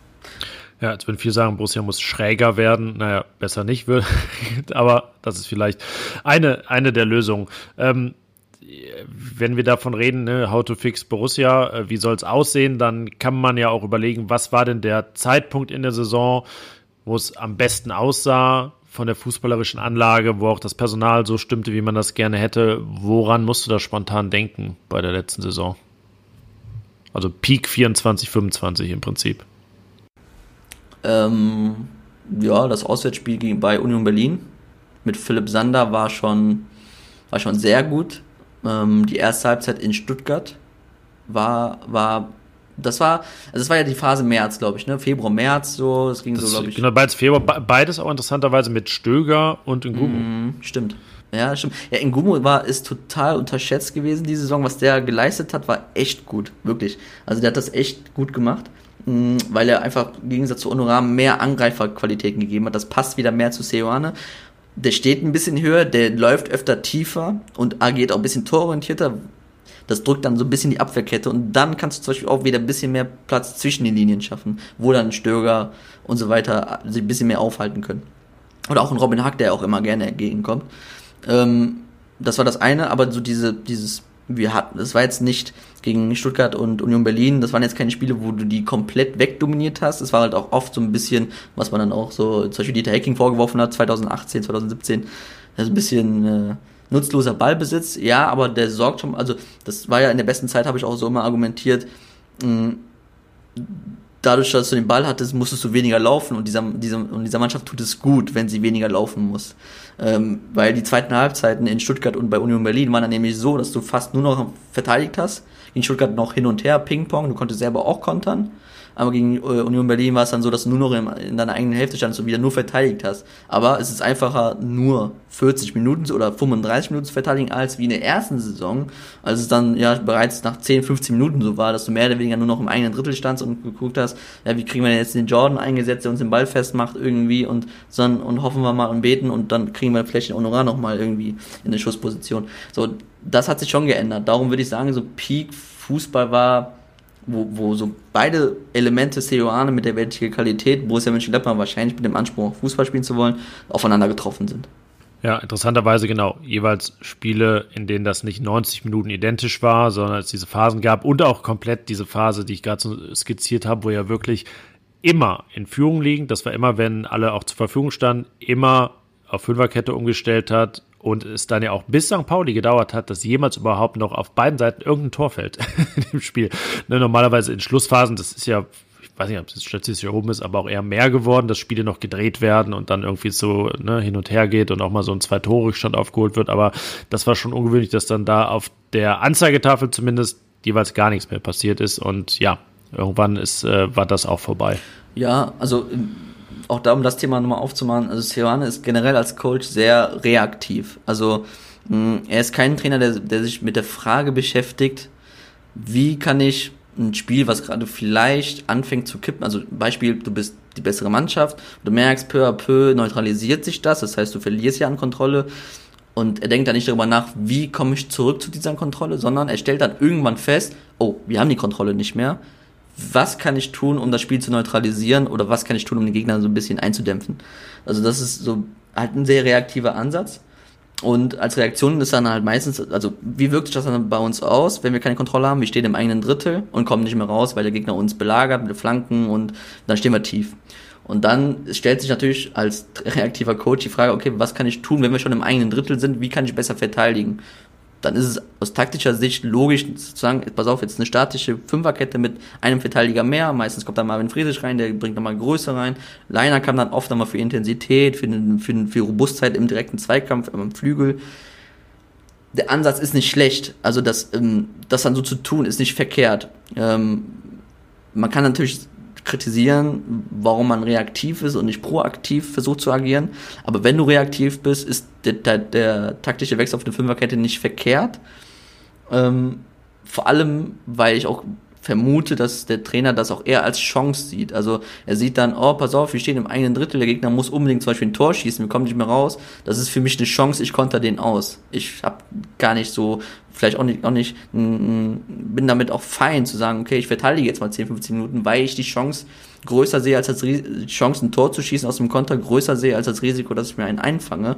Ja, jetzt würden viele sagen, Borussia muss schräger werden. Naja, besser nicht, aber das ist vielleicht eine, eine der Lösungen. Ähm, wenn wir davon reden, ne, how to fix Borussia, äh, wie soll es aussehen, dann kann man ja auch überlegen, was war denn der Zeitpunkt in der Saison, wo es am besten aussah von der fußballerischen Anlage, wo auch das Personal so stimmte, wie man das gerne hätte. Woran musst du da spontan denken bei der letzten Saison? Also Peak vierundzwanzig, fünfundzwanzig im Prinzip. Ähm, ja, das Auswärtsspiel gegen bei Union Berlin mit Philipp Sander war schon, war schon sehr gut. Ähm, die erste Halbzeit in Stuttgart war, war, das war, also das war ja die Phase März, glaube ich, ne? Februar, März, so, das ging das so, glaube ich. Genau, beides Februar, beides auch interessanterweise mit Stöger und Ngumu. Mm, stimmt. Ja, stimmt. Ja, Ngumu war, ist total unterschätzt gewesen, die Saison. Was der geleistet hat, war echt gut. Wirklich. Also der hat das echt gut gemacht. Weil er einfach im Gegensatz zu Honorar mehr Angreiferqualitäten gegeben hat. Das passt wieder mehr zu Seoane. Der steht ein bisschen höher, der läuft öfter tiefer und agiert auch ein bisschen tororientierter. Das drückt dann so ein bisschen die Abwehrkette und dann kannst du zum Beispiel auch wieder ein bisschen mehr Platz zwischen den Linien schaffen, wo dann Stöger und so weiter sich ein bisschen mehr aufhalten können. Oder auch ein Robin Hack, der auch immer gerne entgegenkommt. Ähm, das war das eine, aber so diese, dieses wir hatten, das war jetzt nicht gegen Stuttgart und Union Berlin, das waren jetzt keine Spiele, wo du die komplett wegdominiert hast, es war halt auch oft so ein bisschen, was man dann auch so, zum Beispiel Dieter Hecking vorgeworfen hat, zwanzig achtzehn, zwanzig siebzehn, das ist ein bisschen äh, nutzloser Ballbesitz, ja, aber der sorgt schon, also das war ja in der besten Zeit, habe ich auch so immer argumentiert, mh, dadurch, dass du den Ball hattest, musstest du weniger laufen und dieser, dieser, und dieser Mannschaft tut es gut, wenn sie weniger laufen muss. Ähm, weil die zweiten Halbzeiten in Stuttgart und bei Union Berlin waren dann nämlich so, dass du fast nur noch verteidigt hast. In Stuttgart noch hin und her, Ping-Pong, du konntest selber auch kontern. Aber gegen äh, Union Berlin war es dann so, dass du nur noch in, in deiner eigenen Hälfte standst und wieder nur verteidigt hast. Aber es ist einfacher, nur vierzig Minuten oder fünfunddreißig Minuten zu verteidigen, als wie in der ersten Saison, als es dann ja bereits nach zehn, fünfzehn Minuten so war, dass du mehr oder weniger nur noch im eigenen Drittel standst und geguckt hast, ja, wie kriegen wir denn jetzt den Jordan eingesetzt, der uns den Ball festmacht irgendwie und sondern, und hoffen wir mal und beten und dann kriegen wir vielleicht den Honorar nochmal irgendwie in eine Schussposition. So, das hat sich schon geändert. Darum würde ich sagen, so Peak Fußball war, wo, wo so beide Elemente, Seoane mit der Vertikalität, Borussia Mönchengladbach wahrscheinlich mit dem Anspruch, Fußball spielen zu wollen, aufeinander getroffen sind. Ja, interessanterweise genau, jeweils Spiele, in denen das nicht neunzig Minuten identisch war, sondern es diese Phasen gab und auch komplett diese Phase, die ich gerade so skizziert habe, wo ja wirklich immer in Führung liegen, das war immer, wenn alle auch zur Verfügung standen, immer auf Fünferkette umgestellt hat, und es dann ja auch bis Sankt Pauli gedauert hat, dass jemals überhaupt noch auf beiden Seiten irgendein Tor fällt in dem Spiel. Ne, normalerweise in Schlussphasen, das ist ja, ich weiß nicht, ob es jetzt statistisch erhoben ist, aber auch eher mehr geworden, dass Spiele noch gedreht werden und dann irgendwie so ne, hin und her geht und auch mal so ein Zwei-Tore-Rückstand aufgeholt wird. Aber das war schon ungewöhnlich, dass dann da auf der Anzeigetafel zumindest jeweils gar nichts mehr passiert ist. Und ja, irgendwann ist, äh, war das auch vorbei. Ja, also auch da, um das Thema nochmal aufzumachen, also Seoane ist generell als Coach sehr reaktiv. Also mh, er ist kein Trainer, der, der sich mit der Frage beschäftigt, wie kann ich ein Spiel, was gerade vielleicht anfängt zu kippen, also Beispiel, du bist die bessere Mannschaft, du merkst, peu à peu neutralisiert sich das, das heißt, du verlierst ja an Kontrolle und er denkt dann nicht darüber nach, wie komme ich zurück zu dieser Kontrolle, sondern er stellt dann irgendwann fest, oh, wir haben die Kontrolle nicht mehr, was kann ich tun, um das Spiel zu neutralisieren oder was kann ich tun, um den Gegner so ein bisschen einzudämpfen. Also das ist so halt ein sehr reaktiver Ansatz. Und als Reaktion ist dann halt meistens, also wie wirkt sich das dann bei uns aus, wenn wir keine Kontrolle haben? Wir stehen im eigenen Drittel und kommen nicht mehr raus, weil der Gegner uns belagert mit Flanken und dann stehen wir tief. Und dann stellt sich natürlich als reaktiver Coach die Frage, okay, was kann ich tun, wenn wir schon im eigenen Drittel sind, wie kann ich besser verteidigen? Dann ist es aus taktischer Sicht logisch zu sagen, pass auf, jetzt eine statische Fünferkette mit einem Verteidiger mehr, meistens kommt dann Marvin Friedrich rein, der bringt nochmal Größe rein, Leiner kam dann oft nochmal für Intensität, für, für, für Robustheit im direkten Zweikampf, am Flügel. Der Ansatz ist nicht schlecht, also das, das dann so zu tun, ist nicht verkehrt. Man kann natürlich kritisieren, warum man reaktiv ist und nicht proaktiv versucht zu agieren. Aber wenn du reaktiv bist, ist der, der, der taktische Wechsel auf eine Fünferkette nicht verkehrt. Ähm, vor allem, weil ich auch vermute, dass der Trainer das auch eher als Chance sieht. Also er sieht dann, oh, pass auf, wir stehen im eigenen Drittel, der Gegner muss unbedingt zum Beispiel ein Tor schießen, wir kommen nicht mehr raus. Das ist für mich eine Chance, ich konter den aus. Ich habe gar nicht so, vielleicht auch nicht, auch nicht, bin damit auch fein zu sagen, okay, ich verteidige jetzt mal zehn, fünfzehn Minuten, weil ich die Chance größer sehe, als das Ris- die Chance, ein Tor zu schießen aus dem Konter, größer sehe, als das Risiko, dass ich mir einen einfange.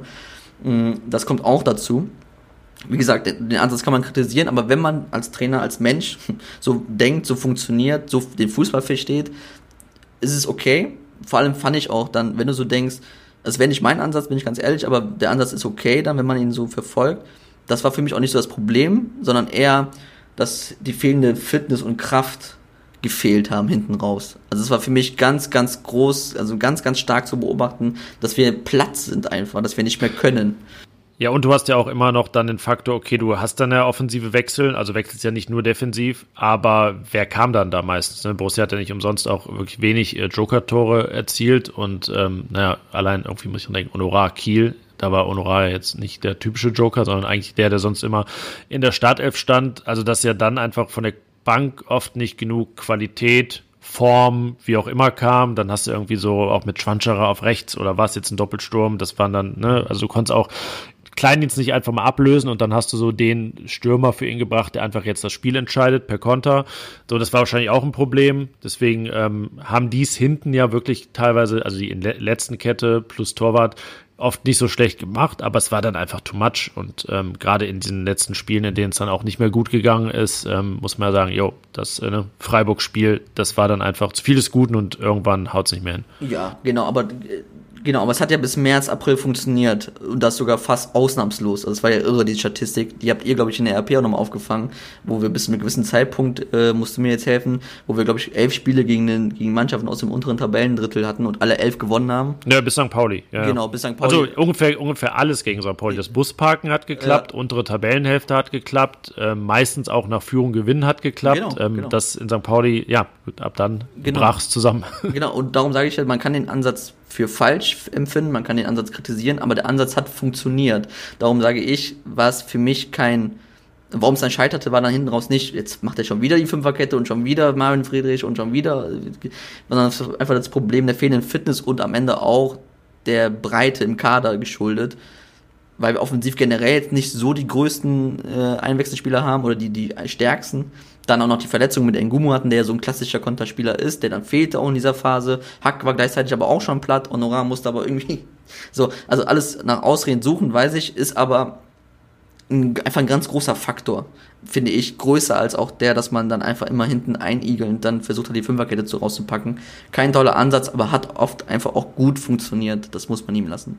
Das kommt auch dazu. Wie gesagt, den Ansatz kann man kritisieren, aber wenn man als Trainer, als Mensch so denkt, so funktioniert, so den Fußball versteht, ist es okay. Vor allem fand ich auch dann, wenn du so denkst, das wäre nicht mein Ansatz, bin ich ganz ehrlich, aber der Ansatz ist okay dann, wenn man ihn so verfolgt. Das war für mich auch nicht so das Problem, sondern eher, dass die fehlende Fitness und Kraft gefehlt haben hinten raus. Also es war für mich ganz, ganz groß, also ganz, ganz stark zu beobachten, dass wir platt sind einfach, dass wir nicht mehr können. Ja, und du hast ja auch immer noch dann den Faktor, okay, du hast dann ja offensive Wechsel, also wechselst ja nicht nur defensiv, aber wer kam dann da meistens? Ne? Borussia hat ja nicht umsonst auch wirklich wenig äh, Joker-Tore erzielt und ähm, naja, allein irgendwie muss ich denken, Honorar Kiel, da war Honorar jetzt nicht der typische Joker, sondern eigentlich der, der sonst immer in der Startelf stand, also dass ja dann einfach von der Bank oft nicht genug Qualität, Form, wie auch immer kam, dann hast du irgendwie so auch mit Schwanscherer auf rechts oder war es jetzt ein Doppelsturm, das waren dann, ne, also du konntest auch Kleindienst nicht einfach mal ablösen und dann hast du so den Stürmer für ihn gebracht, der einfach jetzt das Spiel entscheidet per Konter. So, das war wahrscheinlich auch ein Problem. Deswegen ähm, haben die es hinten ja wirklich teilweise, also die le- letzten Kette plus Torwart, oft nicht so schlecht gemacht, aber es war dann einfach too much und ähm, gerade in diesen letzten Spielen, in denen es dann auch nicht mehr gut gegangen ist, ähm, muss man ja sagen, jo, das äh, ne, Freiburg-Spiel, das war dann einfach zu viel des Guten und irgendwann haut es nicht mehr hin. Ja, genau, aber Genau, aber es hat ja bis März, April funktioniert und das sogar fast ausnahmslos. Also es war ja irre, die Statistik. Die habt ihr, glaube ich, in der R P auch nochmal aufgefangen, wo wir bis zu einem gewissen Zeitpunkt, äh, musst du mir jetzt helfen, wo wir, glaube ich, elf Spiele gegen, den, gegen Mannschaften aus dem unteren Tabellendrittel hatten und alle elf gewonnen haben. Ja, bis Sankt Pauli. Ja. Genau, bis Sankt Pauli. Also ungefähr, ungefähr alles gegen Sankt Pauli. Das Busparken hat geklappt, ja. Untere Tabellenhälfte hat geklappt, äh, meistens auch nach Führung gewinnen hat geklappt. Genau, ähm, genau. Das in Sankt Pauli, ja, gut, ab dann genau. brach es zusammen. Genau, und darum sage ich halt, man kann den Ansatz für falsch empfinden, man kann den Ansatz kritisieren, aber der Ansatz hat funktioniert. Darum sage ich, war es für mich kein, warum es dann scheiterte, war dann hinten raus nicht, jetzt macht er schon wieder die Fünferkette und schon wieder Marvin Friedrich und schon wieder, sondern es ist einfach das Problem der fehlenden Fitness und am Ende auch der Breite im Kader geschuldet, weil wir offensiv generell jetzt nicht so die größten äh, Einwechselspieler haben oder die, die stärksten. Dann auch noch die Verletzung mit Ngumu hatten, der ja so ein klassischer Konterspieler ist, der dann fehlte auch in dieser Phase. Hack war gleichzeitig aber auch schon platt, Honorar musste aber irgendwie so, also alles nach Ausreden suchen, weiß ich, ist aber ein, einfach ein ganz großer Faktor, finde ich, größer als auch der, dass man dann einfach immer hinten einigelnd dann versucht hat, die Fünferkette so rauszupacken. Kein toller Ansatz, aber hat oft einfach auch gut funktioniert, das muss man ihm lassen.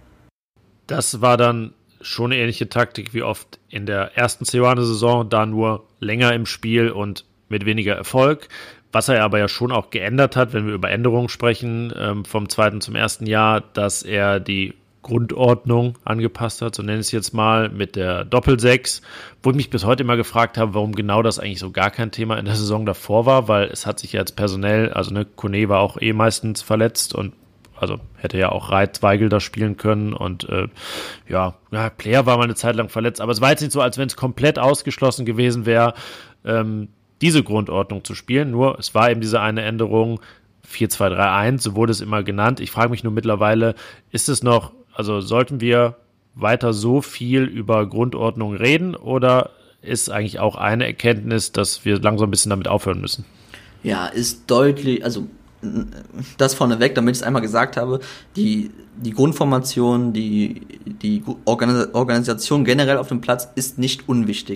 Das war dann schon eine ähnliche Taktik wie oft in der ersten Seoane-Saison, da nur länger im Spiel und mit weniger Erfolg. Was er aber ja schon auch geändert hat, wenn wir über Änderungen sprechen, ähm, vom zweiten zum ersten Jahr, dass er die Grundordnung angepasst hat, so nenne ich es jetzt mal, mit der Doppelsechs, wo ich mich bis heute immer gefragt habe, warum genau das eigentlich so gar kein Thema in der Saison davor war, weil es hat sich jetzt personell, also ne, Kone war auch eh meistens verletzt und also hätte ja auch Reitweigel da spielen können und äh, ja, ja, Player war mal eine Zeit lang verletzt, aber es war jetzt nicht so, als wenn es komplett ausgeschlossen gewesen wäre, ähm, diese Grundordnung zu spielen, nur es war eben diese eine Änderung, vier zwei drei eins, so wurde es immer genannt. Ich frage mich nur mittlerweile, ist es noch, also sollten wir weiter so viel über Grundordnung reden oder ist eigentlich auch eine Erkenntnis, dass wir langsam ein bisschen damit aufhören müssen? Ja, ist deutlich, also das vorneweg, damit ich es einmal gesagt habe, die, die Grundformation, die, die Organisation generell auf dem Platz ist nicht unwichtig.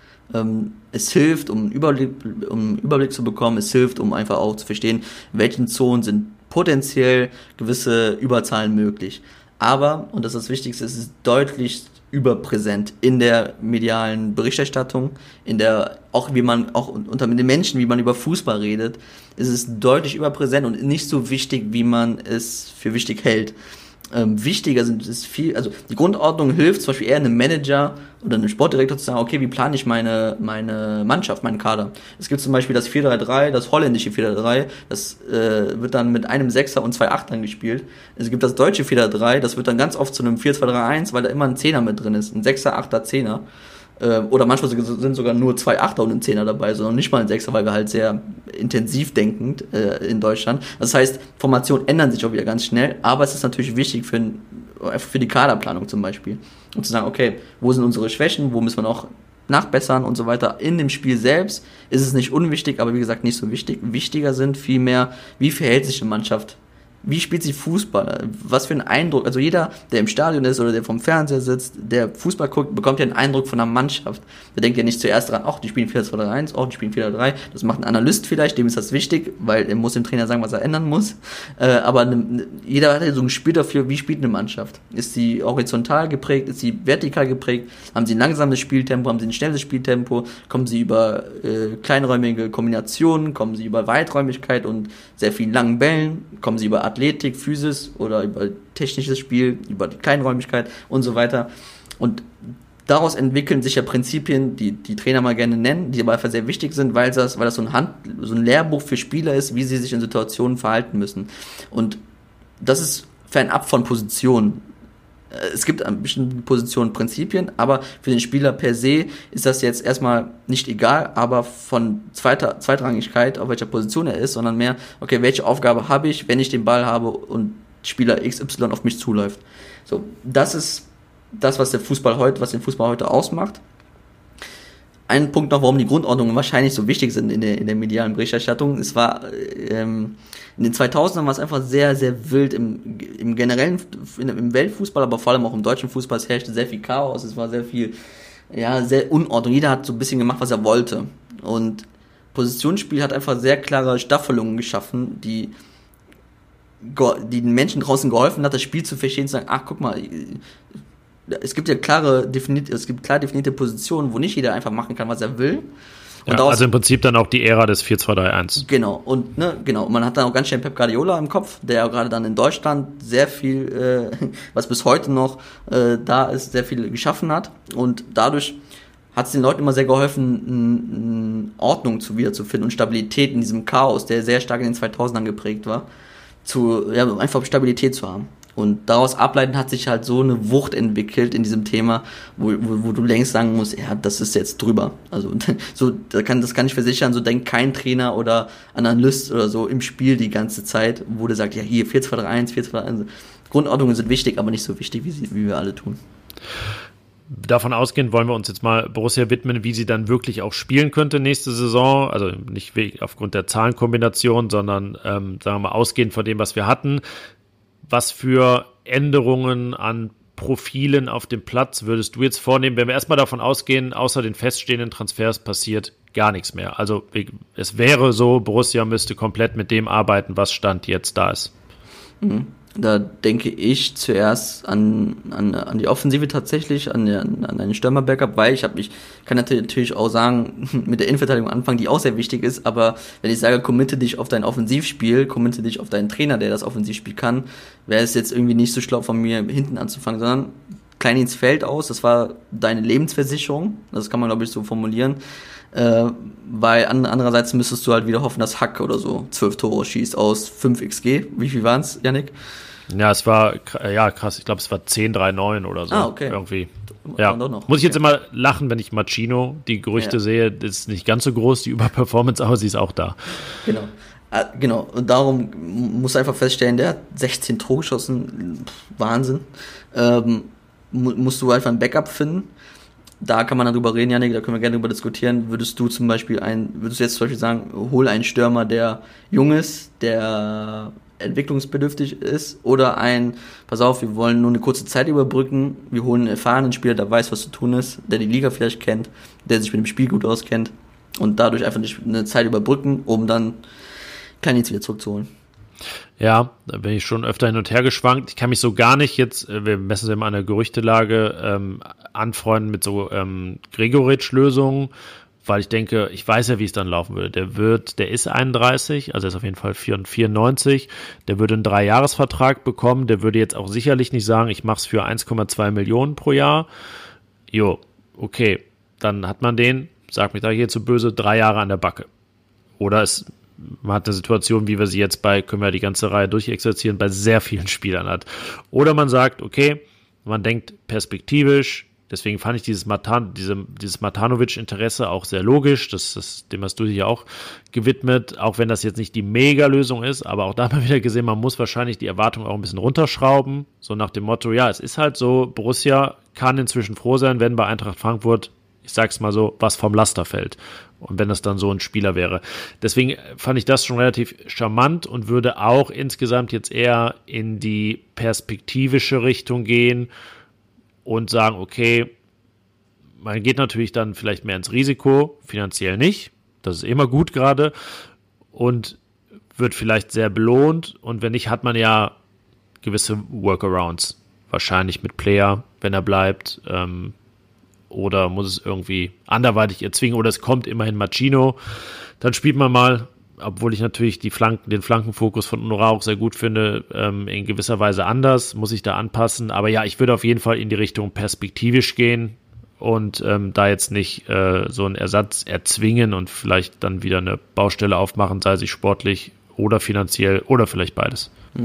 Ähm, es hilft, um einen Überblick, um einen Überblick zu bekommen, es hilft, um einfach auch zu verstehen, in welchen Zonen sind potenziell gewisse Überzahlen möglich. Aber, und das ist das Wichtigste, es ist deutlich überpräsent in der medialen Berichterstattung, in der, auch wie man, auch unter den Menschen, wie man über Fußball redet, ist es deutlich überpräsent und nicht so wichtig, wie man es für wichtig hält. Ähm, wichtiger sind es viel, also die Grundordnung hilft zum Beispiel eher einem Manager oder einem Sportdirektor zu sagen, okay, wie plane ich meine meine Mannschaft, meinen Kader. Es gibt zum Beispiel das vier drei drei, das holländische vier drei drei, das äh, wird dann mit einem Sechser und zwei Achtern gespielt. Es gibt das deutsche vier drei drei, das wird dann ganz oft zu einem vier zwei drei eins, weil da immer ein Zehner mit drin ist, ein Sechser, Achter, Zehner. Oder manchmal sind sogar nur zwei Achter und ein Zehner dabei, sondern nicht mal ein Sechser, weil wir halt sehr intensiv denkend äh, in Deutschland. Das heißt, Formationen ändern sich auch wieder ganz schnell, aber es ist natürlich wichtig für, für die Kaderplanung zum Beispiel. Um zu sagen, okay, wo sind unsere Schwächen, wo müssen wir noch nachbessern und so weiter. In dem Spiel selbst ist es nicht unwichtig, aber wie gesagt nicht so wichtig. Wichtiger sind vielmehr, wie verhält sich eine Mannschaft? Wie spielt sie Fußball? Was für einen Eindruck? Also jeder, der im Stadion ist oder der vom Fernseher sitzt, der Fußball guckt, bekommt ja einen Eindruck von einer Mannschaft. Der denkt ja nicht zuerst dran, ach, die spielen vier zwei drei eins, ach, die spielen vier drei drei. Das macht ein Analyst vielleicht, dem ist das wichtig, weil er muss dem Trainer sagen, was er ändern muss. Äh, aber ne, ne, jeder hat ja so ein Gespür dafür, wie spielt eine Mannschaft. Ist sie horizontal geprägt? Ist sie vertikal geprägt? Haben sie ein langsames Spieltempo? Haben sie ein schnelles Spieltempo? Kommen sie über äh, kleinräumige Kombinationen? Kommen sie über Weiträumigkeit und sehr vielen langen Bällen? Kommen sie über Athletik, Physis oder über technisches Spiel, über die Kleinräumigkeit und so weiter. Und daraus entwickeln sich ja Prinzipien, die die Trainer mal gerne nennen, die aber einfach sehr wichtig sind, weil das, weil das so ein Hand, so ein Lehrbuch für Spieler ist, wie sie sich in Situationen verhalten müssen. Und das ist fernab von Positionen. Es gibt an bestimmten Positionen Prinzipien, aber für den Spieler per se ist das jetzt erstmal nicht egal, aber von zweiter Zweitrangigkeit, auf welcher Position er ist, sondern mehr, okay, welche Aufgabe habe ich, wenn ich den Ball habe und Spieler X Y auf mich zuläuft. So, das ist das, was der Fußball heute, was den Fußball heute ausmacht. Ein Punkt noch, warum die Grundordnungen wahrscheinlich so wichtig sind in der, in der medialen Berichterstattung. Es war ähm, in den zweitausendern war es einfach sehr, sehr wild im, im generellen, im Weltfußball, aber vor allem auch im deutschen Fußball. Es herrschte sehr viel Chaos, es war sehr viel, ja, sehr Unordnung. Jeder hat so ein bisschen gemacht, was er wollte. Und Positionsspiel hat einfach sehr klare Staffelungen geschaffen, die, die den Menschen draußen geholfen hat, das Spiel zu verstehen, zu sagen, ach, guck mal, es gibt ja klare definierte, es gibt klar definierte Positionen, wo nicht jeder einfach machen kann, was er will. Und ja, daraus, also im Prinzip dann auch die Ära des vier zwei drei eins. Genau, und ne, genau, man hat dann auch ganz schnell Pep Guardiola im Kopf, der ja gerade dann in Deutschland sehr viel, äh, was bis heute noch äh, da ist, sehr viel geschaffen hat. Und dadurch hat es den Leuten immer sehr geholfen, n, n Ordnung zu wiederzufinden und Stabilität in diesem Chaos, der sehr stark in den zweitausendern geprägt war, zu, ja, einfach Stabilität zu haben. Und daraus ableitend hat sich halt so eine Wucht entwickelt in diesem Thema, wo, wo, wo du längst sagen musst, ja, das ist jetzt drüber. Also so, das kann, das kann ich versichern, so denkt kein Trainer oder Analyst oder so im Spiel die ganze Zeit, wo der sagt, ja, hier vier zwei drei eins, vier zwei drei eins. Grundordnungen sind wichtig, aber nicht so wichtig, wie, sie, wie wir alle tun. Davon ausgehend wollen wir uns jetzt mal Borussia widmen, wie sie dann wirklich auch spielen könnte nächste Saison. Also nicht aufgrund der Zahlenkombination, sondern ähm, sagen wir mal ausgehend von dem, was wir hatten. Was für Änderungen an Profilen auf dem Platz würdest du jetzt vornehmen, wenn wir erstmal davon ausgehen, außer den feststehenden Transfers passiert gar nichts mehr? Also es wäre so, Borussia müsste komplett mit dem arbeiten, was Stand jetzt da ist. Da denke ich zuerst an, an, an die Offensive tatsächlich, an, an, an einen Stürmer-Backup, weil ich habe mich, kann natürlich auch sagen, mit der Innenverteidigung anfangen, die auch sehr wichtig ist, aber wenn ich sage, committe dich auf dein Offensivspiel, committe dich auf deinen Trainer, der das Offensivspiel kann, wäre es jetzt irgendwie nicht so schlau von mir, hinten anzufangen, sondern klein ins Feld aus, das war deine Lebensversicherung, das kann man glaube ich so formulieren, äh, weil an, andererseits müsstest du halt wieder hoffen, dass Hack oder so zwölf Tore schießt aus fünf X G. Wie viel waren es, Yannick? Ja, es war, ja krass, ich glaube es war zehn drei neun oder so. Ah, okay. Irgendwie. Ja. Muss ich jetzt immer lachen, wenn ich Machino die Gerüchte ja. sehe, das ist nicht ganz so groß, die Überperformance, aber sie ist auch da. Genau. Äh, genau, und darum muss einfach feststellen, der hat sechzehn Tore geschossen, Wahnsinn. Ähm, mu- musst du einfach ein Backup finden. Da kann man dann drüber reden, Janik, da können wir gerne drüber diskutieren. Würdest du zum Beispiel ein, würdest du jetzt zum Beispiel sagen, hol einen Stürmer, der jung ist, der entwicklungsbedürftig ist, oder ein, pass auf, wir wollen nur eine kurze Zeit überbrücken, wir holen einen erfahrenen Spieler, der weiß, was zu tun ist, der die Liga vielleicht kennt, der sich mit dem Spiel gut auskennt und dadurch einfach eine Zeit überbrücken, um dann Kleindienst wieder zurückzuholen. Ja, da bin ich schon öfter hin und her geschwankt. Ich kann mich so gar nicht jetzt, wir messen es immer an der Gerüchtelage, ähm, anfreunden mit so ähm, Gregoritsch-Lösungen, weil ich denke, ich weiß ja, wie es dann laufen würde. Der wird, der ist einunddreißig, also er ist auf jeden Fall vierundneunzig, der würde einen Dreijahresvertrag bekommen, der würde jetzt auch sicherlich nicht sagen, ich mach's für eins Komma zwei Millionen pro Jahr. Jo, okay, dann hat man den, sag mich da hier zu böse, drei Jahre an der Backe. Oder es man hat eine Situation, wie wir sie jetzt bei, können wir die ganze Reihe durchexerzieren, bei sehr vielen Spielern hat. Oder man sagt, okay, man denkt perspektivisch, deswegen fand ich dieses Matan, diese, dieses Matanovic-Interesse auch sehr logisch, das, das, dem hast du dich ja auch gewidmet, auch wenn das jetzt nicht die Mega-Lösung ist, aber auch da haben wir wieder gesehen, man muss wahrscheinlich die Erwartung auch ein bisschen runterschrauben, so nach dem Motto, ja, es ist halt so, Borussia kann inzwischen froh sein, wenn bei Eintracht Frankfurt, ich sag's mal so, was vom Laster fällt. Und wenn das dann so ein Spieler wäre. Deswegen fand ich das schon relativ charmant und würde auch insgesamt jetzt eher in die perspektivische Richtung gehen und sagen, okay, man geht natürlich dann vielleicht mehr ins Risiko, finanziell nicht, das ist immer gut gerade und wird vielleicht sehr belohnt und wenn nicht, hat man ja gewisse Workarounds, wahrscheinlich mit Player, wenn er bleibt, ähm, oder muss es irgendwie anderweitig erzwingen oder es kommt immerhin Machino, dann spielt man mal, obwohl ich natürlich die Flanken, den Flankenfokus von Unora auch sehr gut finde, ähm, in gewisser Weise anders, muss ich da anpassen, aber ja, ich würde auf jeden Fall in die Richtung perspektivisch gehen und ähm, da jetzt nicht äh, so einen Ersatz erzwingen und vielleicht dann wieder eine Baustelle aufmachen, sei sie sportlich oder finanziell oder vielleicht beides.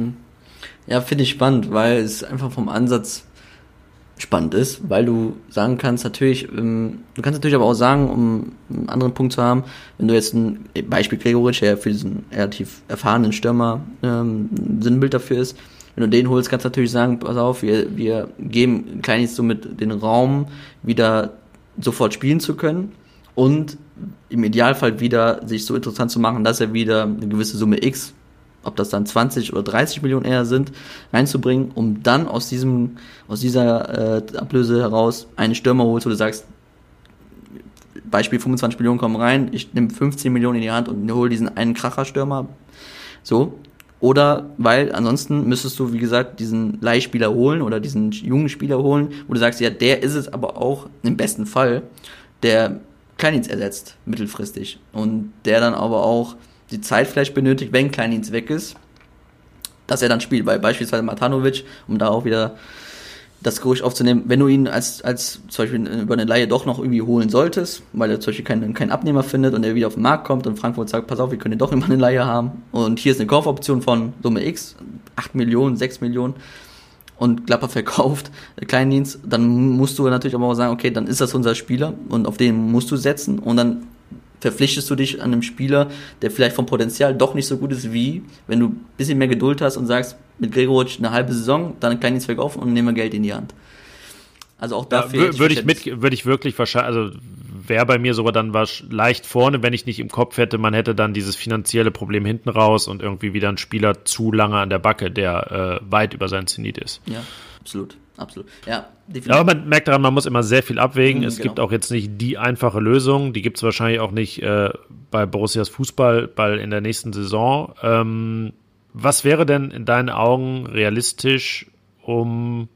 Ja, finde ich spannend, weil es einfach vom Ansatz spannend ist, weil du sagen kannst, natürlich, ähm, du kannst natürlich aber auch sagen, um einen anderen Punkt zu haben, wenn du jetzt ein Beispiel Gregoritsch, der für diesen relativ erfahrenen Stürmer ähm, ein Sinnbild dafür ist, wenn du den holst, kannst du natürlich sagen, pass auf, wir, wir geben Kleindienst somit den Raum, wieder sofort spielen zu können und im Idealfall wieder sich so interessant zu machen, dass er wieder eine gewisse Summe X, ob das dann zwanzig oder dreißig Millionen eher sind, reinzubringen, um dann aus diesem, aus dieser äh, Ablöse heraus einen Stürmer holst, wo du sagst, Beispiel fünfundzwanzig Millionen kommen rein, ich nehme fünfzehn Millionen in die Hand und hole diesen einen Kracher-Stürmer. So. Oder, weil ansonsten müsstest du, wie gesagt, diesen Leihspieler holen oder diesen jungen Spieler holen, wo du sagst, ja, der ist es aber auch im besten Fall, der Kleindienst ersetzt, mittelfristig. Und der dann aber auch die Zeit vielleicht benötigt, wenn Kleindienst weg ist, dass er dann spielt, weil beispielsweise Matanovic, um da auch wieder das Gerücht aufzunehmen, wenn du ihn als, als zum Beispiel über eine Leihe doch noch irgendwie holen solltest, weil er zum Beispiel keinen, keinen Abnehmer findet und er wieder auf den Markt kommt und Frankfurt sagt, pass auf, wir können ihn doch immer eine Leihe haben und hier ist eine Kaufoption von Summe X, acht Millionen, sechs Millionen und Gladbach verkauft, Kleindienst, dann musst du natürlich aber auch sagen, okay, dann ist das unser Spieler und auf den musst du setzen und dann verpflichtest du dich an einem Spieler, der vielleicht vom Potenzial doch nicht so gut ist wie, wenn du ein bisschen mehr Geduld hast und sagst, mit Gregoritsch eine halbe Saison, dann ein kleines verkaufen und nehmen wir Geld in die Hand. Also auch dafür. Ja, würde ich mit, würde ich wirklich wahrscheinlich, also wäre bei mir sogar dann was leicht vorne, wenn ich nicht im Kopf hätte, man hätte dann dieses finanzielle Problem hinten raus und irgendwie wieder ein Spieler zu lange an der Backe, der äh, weit über sein Zenit ist. Ja, absolut. Absolut. Ja, definitiv. Ja, aber man merkt daran, man muss immer sehr viel abwägen. Mhm, es genau. gibt auch jetzt nicht die einfache Lösung. Die gibt es wahrscheinlich auch nicht äh, bei Borussias Fußball, weil in der nächsten Saison, ähm, Was wäre denn in deinen Augen realistisch, um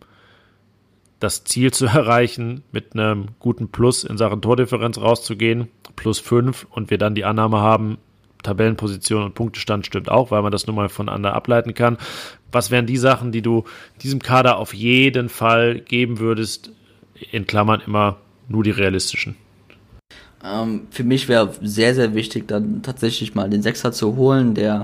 das Ziel zu erreichen, mit einem guten Plus in Sachen Tordifferenz rauszugehen, plus fünf, und wir dann die Annahme haben, Tabellenposition und Punktestand stimmt auch, weil man das nun mal voneinander ableiten kann. Was wären die Sachen, die du diesem Kader auf jeden Fall geben würdest, in Klammern immer nur die realistischen? Ähm, für mich wäre sehr, sehr wichtig, dann tatsächlich mal den Sechser zu holen, der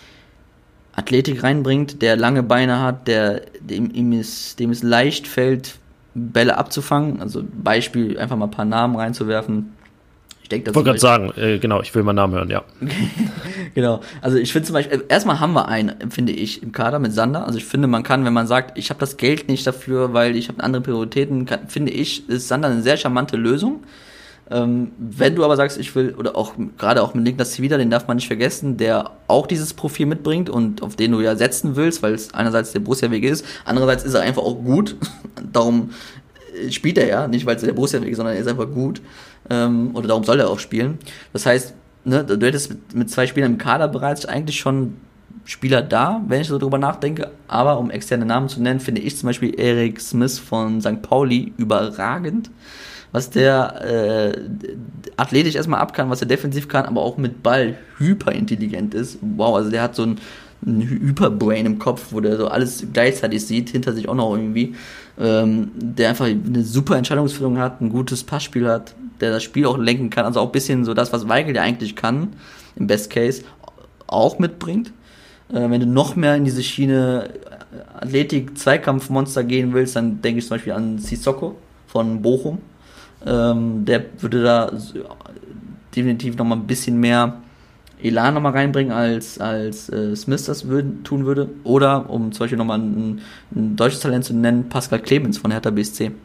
Athletik reinbringt, der lange Beine hat, der dem, ihm ist, dem es leicht fällt, Bälle abzufangen. Also Beispiel, einfach mal ein paar Namen reinzuwerfen. Ich denke, ich wollte gerade sagen, äh, genau, ich will mal Namen hören, ja. Genau, also ich finde zum Beispiel, erstmal haben wir einen, finde ich, im Kader mit Sander. Also ich finde, man kann, wenn man sagt, ich habe das Geld nicht dafür, weil ich habe andere Prioritäten, kann, finde ich, ist Sander eine sehr charmante Lösung. Ähm, wenn du aber sagst, ich will, oder auch gerade auch mit Niklas Zwider, den darf man nicht vergessen, der auch dieses Profil mitbringt und auf den du ja setzen willst, weil es einerseits der Borussia-Weg ist, andererseits ist er einfach auch gut. Darum spielt er ja, nicht weil es der Borussia-Weg ist, sondern er ist einfach gut. Ähm, oder darum soll er auch spielen. Das heißt, ne, du hättest mit, mit zwei Spielern im Kader bereits eigentlich schon Spieler da, wenn ich so drüber nachdenke. Aber um externe Namen zu nennen, finde ich zum Beispiel Eric Smith von Sankt Pauli überragend. Was der äh, athletisch erstmal ab kann, was er defensiv kann, aber auch mit Ball hyperintelligent ist. Wow, also der hat so ein, ein Hyperbrain im Kopf, wo der so alles gleichzeitig sieht, hinter sich auch noch irgendwie. Ähm, der einfach eine super Entscheidungsfindung hat, ein gutes Passspiel hat, der das Spiel auch lenken kann. Also auch ein bisschen so das, was Weigl ja eigentlich kann, im Best Case, auch mitbringt. Äh, wenn du noch mehr in diese Schiene Athletik-Zweikampfmonster gehen willst, dann denke ich zum Beispiel an Sissoko von Bochum. Ähm, der würde da definitiv nochmal ein bisschen mehr Elan nochmal reinbringen, als, als äh, Smith das würden, tun würde. Oder, um zum Beispiel nochmal ein, ein deutsches Talent zu nennen, Pascal Clemens von Hertha B S C.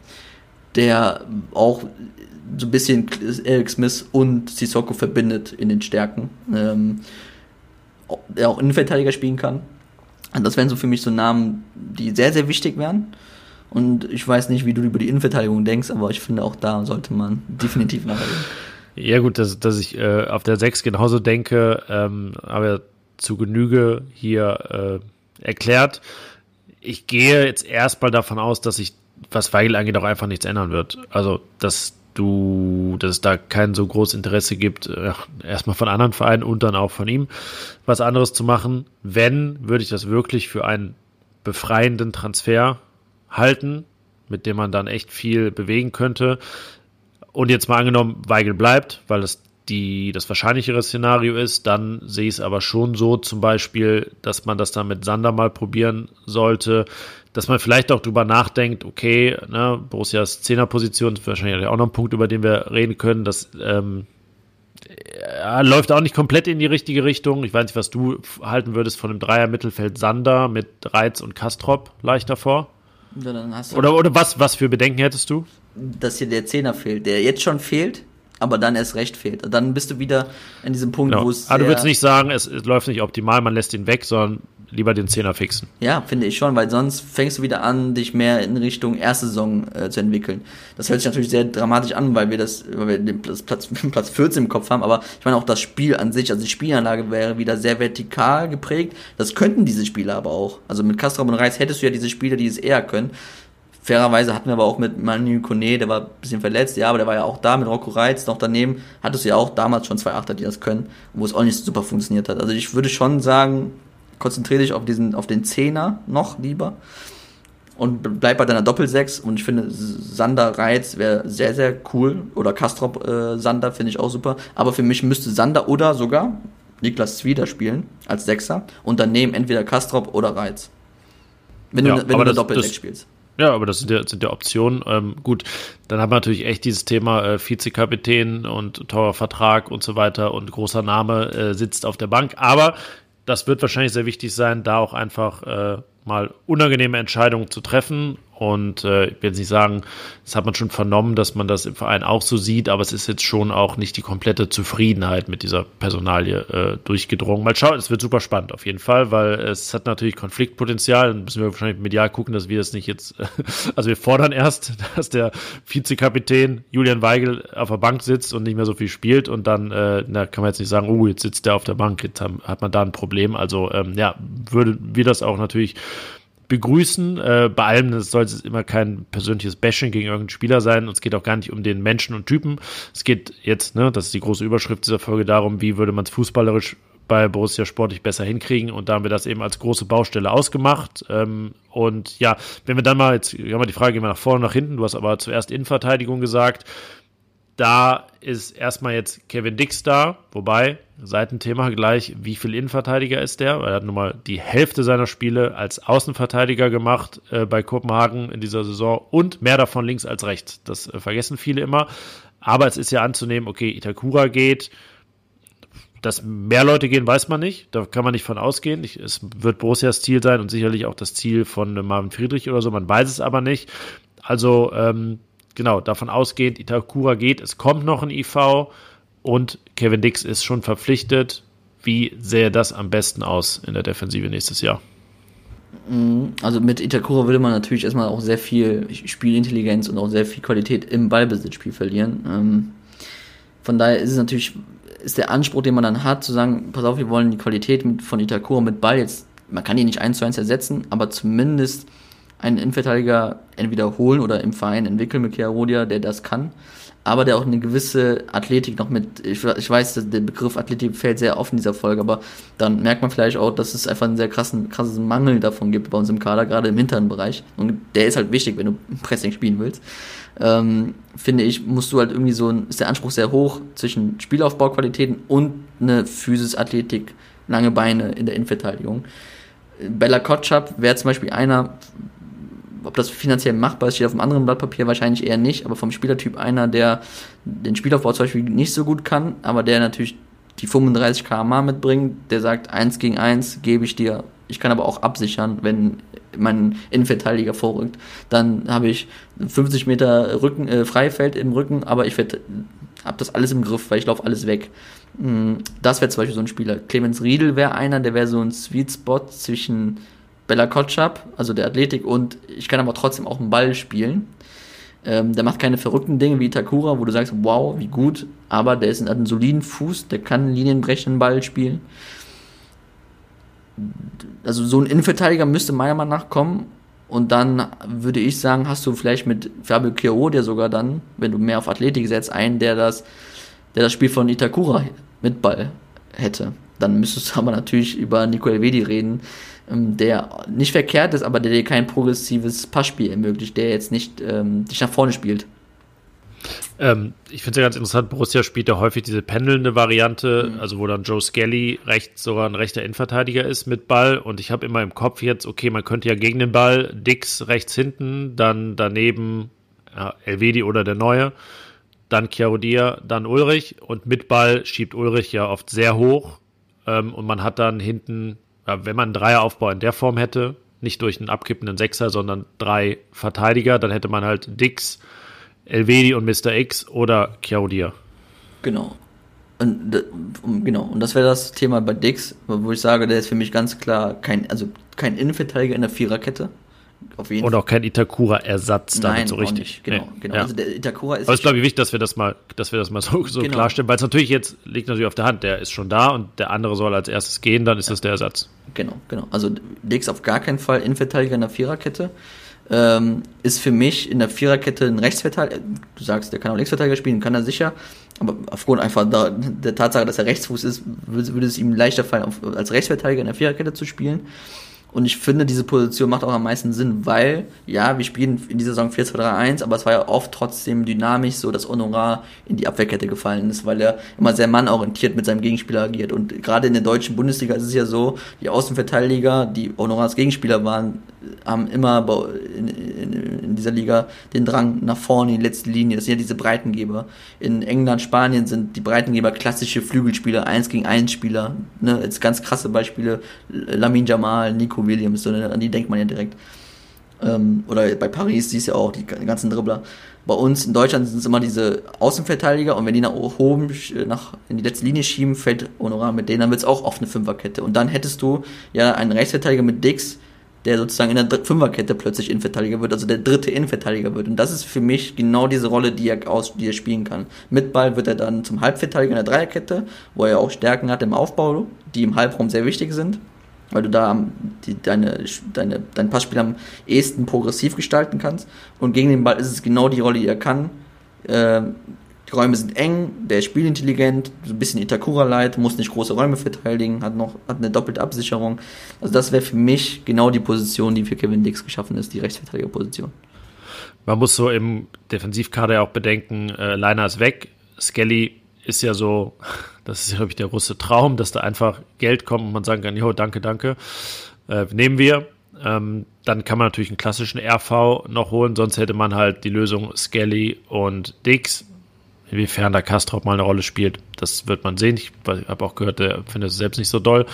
Der auch so ein bisschen Eric Smith und Sissoko verbindet in den Stärken. Ähm, der auch Innenverteidiger spielen kann. Und das wären so für mich so Namen, die sehr, sehr wichtig wären. Und ich weiß nicht, wie du über die Innenverteidigung denkst, aber ich finde, auch da sollte man definitiv nachdenken. Ja gut, dass, dass ich äh, auf der sechs genauso denke, ähm, aber zu Genüge hier äh, erklärt. Ich gehe jetzt erstmal davon aus, dass sich, was Weigl angeht, auch einfach nichts ändern wird. Also, dass du, dass es da kein so großes Interesse gibt, äh, erstmal von anderen Vereinen und dann auch von ihm, was anderes zu machen. Wenn, würde ich das wirklich für einen befreienden Transfer halten, mit dem man dann echt viel bewegen könnte. Und jetzt mal angenommen, Weigl bleibt, weil das die, das wahrscheinlichere Szenario ist, dann sehe ich es aber schon so zum Beispiel, dass man das dann mit Sander mal probieren sollte, dass man vielleicht auch drüber nachdenkt, okay, ne, Borussias Zehnerposition ist wahrscheinlich auch noch ein Punkt, über den wir reden können, das ähm, ja, läuft auch nicht komplett in die richtige Richtung. Ich weiß nicht, was du halten würdest von dem Dreier-Mittelfeld Sander mit Reitz und Kastrop leicht davor. Ja, dann hast du oder oder was, was für Bedenken hättest du? Dass hier der Zehner fehlt, der jetzt schon fehlt, aber dann erst recht fehlt. Dann bist du wieder in diesem Punkt, genau. wo es Aber du würdest nicht sagen, es, es läuft nicht optimal, man lässt ihn weg, sondern lieber den Zehner fixen. Ja, finde ich schon, weil sonst fängst du wieder an, dich mehr in Richtung erste Saison äh, zu entwickeln. Das hört sich natürlich sehr dramatisch an, weil wir das, weil wir den Platz, Platz, Platz vierzehn im Kopf haben, aber ich meine auch das Spiel an sich, also die Spielanlage wäre wieder sehr vertikal geprägt. Das könnten diese Spieler aber auch. Also mit Kastrop und Reitz hättest du ja diese Spieler, die es eher können. Fairerweise hatten wir aber auch mit Manu Kone, der war ein bisschen verletzt, ja, aber der war ja auch da, mit Rocco Reitz noch daneben, hattest du ja auch damals schon zwei Achter, die das können, wo es auch nicht super funktioniert hat. Also ich würde schon sagen, konzentriere dich auf diesen, auf den Zehner noch lieber und bleib bei deiner Doppelsechs, und ich finde, Sander Reitz wäre sehr, sehr cool, oder Kastrop äh, Sander finde ich auch super, aber für mich müsste Sander oder sogar Niklas Zwider spielen als Sechser und daneben entweder Kastrop oder Reitz. Wenn ja, du, wenn du eine Doppelsechs spielst. Ja, aber das sind ja, sind ja Optionen. Ähm, gut, dann haben wir natürlich echt dieses Thema äh, Vizekapitän und teurer Vertrag und so weiter und großer Name äh, sitzt auf der Bank. Aber das wird wahrscheinlich sehr wichtig sein, da auch einfach äh, mal unangenehme Entscheidungen zu treffen. Und äh, ich will jetzt nicht sagen, das hat man schon vernommen, dass man das im Verein auch so sieht, aber es ist jetzt schon auch nicht die komplette Zufriedenheit mit dieser Personalie äh, durchgedrungen. Mal schauen, es wird super spannend auf jeden Fall, weil es hat natürlich Konfliktpotenzial. Dann müssen wir wahrscheinlich medial gucken, dass wir das nicht jetzt, also wir fordern erst, dass der Vizekapitän Julian Weigl auf der Bank sitzt und nicht mehr so viel spielt und dann äh, na, kann man jetzt nicht sagen, oh, jetzt sitzt der auf der Bank, jetzt haben, hat man da ein Problem. Also ähm, ja, würde wir das auch natürlich begrüßen. Äh, bei allem das soll es immer kein persönliches Bashing gegen irgendeinen Spieler sein. Und es geht auch gar nicht um den Menschen und Typen. Es geht jetzt, ne, das ist die große Überschrift dieser Folge, darum, wie würde man es fußballerisch bei Borussia sportlich besser hinkriegen. Und da haben wir das eben als große Baustelle ausgemacht. Ähm, und ja, wenn wir dann mal, jetzt haben wir die Frage, gehen wir nach vorne und nach hinten. Du hast aber zuerst Innenverteidigung gesagt. Da ist erstmal jetzt Kevin Dix da, wobei, Seitenthema gleich, wie viel Innenverteidiger ist der? Er hat nun mal die Hälfte seiner Spiele als Außenverteidiger gemacht äh, bei Kopenhagen in dieser Saison und mehr davon links als rechts. Das äh, vergessen viele immer. Aber es ist ja anzunehmen, okay, Itakura geht, dass mehr Leute gehen, weiß man nicht. Da kann man nicht von ausgehen. Ich, es wird Borussias Ziel sein und sicherlich auch das Ziel von äh, Marvin Friedrich oder so. Man weiß es aber nicht. Also, ähm, genau, davon ausgehend, Itakura geht, es kommt noch ein I V und Kevin Dix ist schon verpflichtet. Wie sähe das am besten aus in der Defensive nächstes Jahr? Also mit Itakura würde man natürlich erstmal auch sehr viel Spielintelligenz und auch sehr viel Qualität im Ballbesitzspiel verlieren. Von daher ist es natürlich, ist der Anspruch, den man dann hat, zu sagen, pass auf, wir wollen die Qualität von Itakura mit Ball jetzt, man kann die nicht eins zu eins ersetzen, aber zumindest einen Innenverteidiger entweder holen oder im Verein entwickeln mit Chiarodia, der das kann, aber der auch eine gewisse Athletik noch mit, ich, ich weiß, dass der Begriff Athletik fällt sehr oft in dieser Folge, aber dann merkt man vielleicht auch, dass es einfach einen sehr krassen, krassen Mangel davon gibt bei uns im Kader, gerade im hinteren Bereich, und der ist halt wichtig, wenn du Pressing spielen willst. Ähm, finde ich, musst du halt irgendwie so, ein, ist der Anspruch sehr hoch zwischen Spielaufbauqualitäten und eine Physis, Athletik, lange Beine in der Innenverteidigung. Bella Kotschap wäre zum Beispiel einer, ob das finanziell machbar ist, steht auf einem anderen Blatt Papier, wahrscheinlich eher nicht, aber vom Spielertyp einer, der den Spielaufbau zum Beispiel nicht so gut kann, aber der natürlich die fünfunddreißig Kilometer pro Stunde mitbringt, der sagt, eins gegen eins gebe ich dir, ich kann aber auch absichern, wenn mein Innenverteidiger vorrückt, dann habe ich fünfzig Meter Rücken, äh, Freifeld im Rücken, aber ich habe das alles im Griff, weil ich laufe alles weg. Das wäre zum Beispiel so ein Spieler. Clemens Riedel wäre einer, der wäre so ein Sweet Spot zwischen Bella Kotschap, also der Athletik, und ich kann aber trotzdem auch einen Ball spielen. Ähm, der macht keine verrückten Dinge wie Itakura, wo du sagst, wow, wie gut, aber der ist, hat einen soliden Fuß, der kann einen linienbrechenden Ball spielen. Also so ein Innenverteidiger müsste meiner Meinung nach kommen, und dann würde ich sagen, hast du vielleicht mit Fabio Chiarodia sogar dann, wenn du mehr auf Athletik setzt, einen, der das, der das Spiel von Itakura mit Ball hätte. Dann müsstest du aber natürlich über Nico Elvedi reden, der nicht verkehrt ist, aber der dir kein progressives Passspiel ermöglicht, der jetzt nicht ähm, dich nach vorne spielt. Ähm, ich finde es ja ganz interessant, Borussia spielt ja häufig diese pendelnde Variante, mhm. also wo dann Joe Skelly rechts sogar ein rechter Innenverteidiger ist mit Ball, und ich habe immer im Kopf jetzt, okay, man könnte ja gegen den Ball Dix rechts hinten, dann daneben ja, Elvedi oder der Neue, dann Chiarodia, dann Ulrich, und mit Ball schiebt Ulrich ja oft sehr hoch, ähm, und man hat dann hinten, wenn man einen Dreieraufbau in der Form hätte, nicht durch einen abkippenden Sechser, sondern drei Verteidiger, dann hätte man halt Dix, Elvedi und Mister X oder Chiarodia. Genau. Und, genau. Und das wäre das Thema bei Dix, wo ich sage, der ist für mich ganz klar kein, also kein Innenverteidiger in der Viererkette. Auf jeden und auch kein Itakura-Ersatz damit Nein, so richtig. Nicht. Genau, nee. genau. Ja. Also der Itakura ist. Aber es ist, glaube ich, wichtig, dass wir das mal, dass wir das mal so, so genau. klarstellen, weil es natürlich jetzt liegt natürlich auf der Hand, der ist schon da und der andere soll als erstes gehen, dann ist ja. das der Ersatz. Genau, genau. Also Dix auf gar keinen Fall Innenverteidiger in der Viererkette. Ähm, ist für mich in der Viererkette ein Rechtsverteidiger. Du sagst, der kann auch Linksverteidiger spielen, kann er sicher. Aber aufgrund einfach der, der Tatsache, dass er Rechtsfuß ist, würde, würde es ihm leichter fallen, auf, als Rechtsverteidiger in der Viererkette zu spielen. Und ich finde, diese Position macht auch am meisten Sinn, weil, ja, wir spielen in dieser Saison vier zwei drei eins, aber es war ja oft trotzdem dynamisch so, dass Honorar in die Abwehrkette gefallen ist, weil er immer sehr mannorientiert mit seinem Gegenspieler agiert. Und gerade in der deutschen Bundesliga ist es ja so, die Außenverteidiger, die Honorars Gegenspieler waren, haben immer in, in, in dieser Liga den Drang nach vorne in die letzte Linie. Das sind ja diese Breitengeber. In England, Spanien sind die Breitengeber klassische Flügelspieler, eins gegen eins Spieler. Ne? Jetzt ganz krasse Beispiele, Lamine Yamal, Nico Williams, an die denkt man ja direkt. Ähm, oder bei Paris, siehst du ja auch, die ganzen Dribbler. Bei uns in Deutschland sind es immer diese Außenverteidiger und wenn die nach oben nach, in die letzte Linie schieben, fällt Honorar mit denen, dann wird es auch auf eine Fünferkette. Und dann hättest du ja einen Rechtsverteidiger mit Dix, der sozusagen in der Fünferkette plötzlich Innenverteidiger wird, also der dritte Innenverteidiger wird. Und das ist für mich genau diese Rolle, die er, aus, die er spielen kann. Mit Ball wird er dann zum Halbverteidiger in der Dreierkette, wo er auch Stärken hat im Aufbau, die im Halbraum sehr wichtig sind, weil du da die, deine, deine, dein Passspiel am ehesten progressiv gestalten kannst. Und gegen den Ball ist es genau die Rolle, die er kann. Äh, die Räume sind eng, der ist spielintelligent, so ein bisschen Itakura-Light, muss nicht große Räume verteidigen, hat noch hat eine doppelte Absicherung. Also das wäre für mich genau die Position, die für Kevin Dix geschaffen ist, die Rechtsverteidigerposition. Man muss so im Defensivkader ja auch bedenken, äh, Leiner ist weg, Skelly ist ja so, das ist ja, glaube ich, der große Traum, dass da einfach Geld kommt und man sagen kann, jo, danke, danke, äh, nehmen wir. Ähm, dann kann man natürlich einen klassischen R V noch holen, sonst hätte man halt die Lösung Skelly und Dix. Inwiefern da Kastrop mal eine Rolle spielt, das wird man sehen. Ich habe auch gehört, der findet es selbst nicht so doll,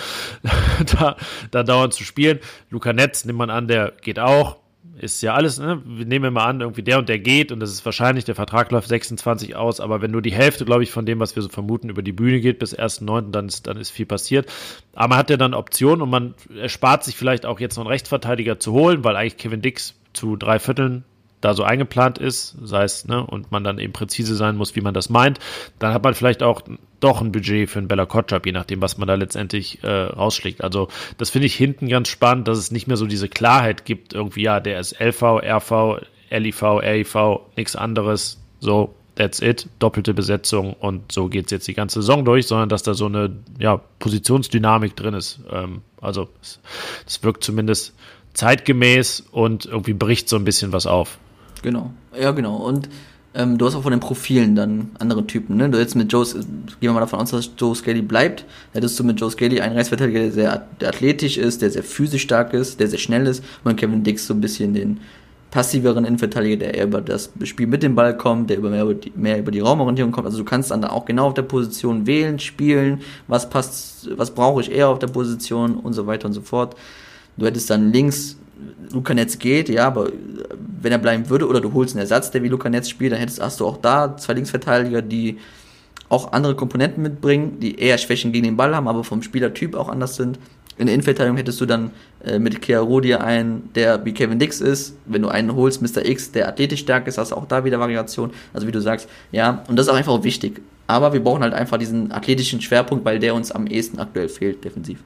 da, da dauernd zu spielen. Luca Netz, nimmt man an, der geht auch. Ist ja alles, ne? Wir nehmen mal an, irgendwie der und der geht und das ist wahrscheinlich, der Vertrag läuft sechsundzwanzig aus, aber wenn nur die Hälfte, glaube ich, von dem, was wir so vermuten, über die Bühne geht bis ersten neunten, dann ist, dann ist viel passiert. Aber man hat ja dann Optionen und man erspart sich vielleicht auch jetzt noch einen Rechtsverteidiger zu holen, weil eigentlich Kevin Dix zu drei Vierteln da so eingeplant ist, sei es, ne, und man dann eben präzise sein muss, wie man das meint, dann hat man vielleicht auch doch ein Budget für einen Bella Kotschap, je nachdem, was man da letztendlich äh, rausschlägt. Also das finde ich hinten ganz spannend, dass es nicht mehr so diese Klarheit gibt, irgendwie, ja, der ist L V, R V, L I V, R I V, nichts anderes, so, that's it, doppelte Besetzung und so geht's jetzt die ganze Saison durch, sondern dass da so eine, ja, Positionsdynamik drin ist. Ähm, also es wirkt zumindest zeitgemäß und irgendwie bricht so ein bisschen was auf. Genau, ja genau. Und ähm, du hast auch von den Profilen dann andere Typen, ne? Du jetzt mit Joe, gehen wir mal davon aus, dass Joe Skelly bleibt, hättest du mit Joe Skelly einen Rechtsverteidiger, der sehr der athletisch ist, der sehr physisch stark ist, der sehr schnell ist, und Kevin Dix so ein bisschen den passiveren Innenverteidiger, der eher über das Spiel mit dem Ball kommt, der über mehr über die, mehr über die Raumorientierung kommt. Also du kannst dann auch genau auf der Position wählen, spielen, was passt, was brauche ich eher auf der Position und so weiter und so fort. Du hättest dann links, Luca Netz geht, ja, aber wenn er bleiben würde, oder du holst einen Ersatz, der wie Luca Netz spielt, dann hättest, hast du auch da zwei Linksverteidiger, die auch andere Komponenten mitbringen, die eher Schwächen gegen den Ball haben, aber vom Spielertyp auch anders sind. In der Innenverteidigung hättest du dann äh, mit Chiaro dir einen, der wie Kevin Dix ist. Wenn du einen holst, Mister X, der athletisch stark ist, hast du auch da wieder Variation. Also wie du sagst, ja, und das ist auch einfach wichtig. Aber wir brauchen halt einfach diesen athletischen Schwerpunkt, weil der uns am ehesten aktuell fehlt, defensiv.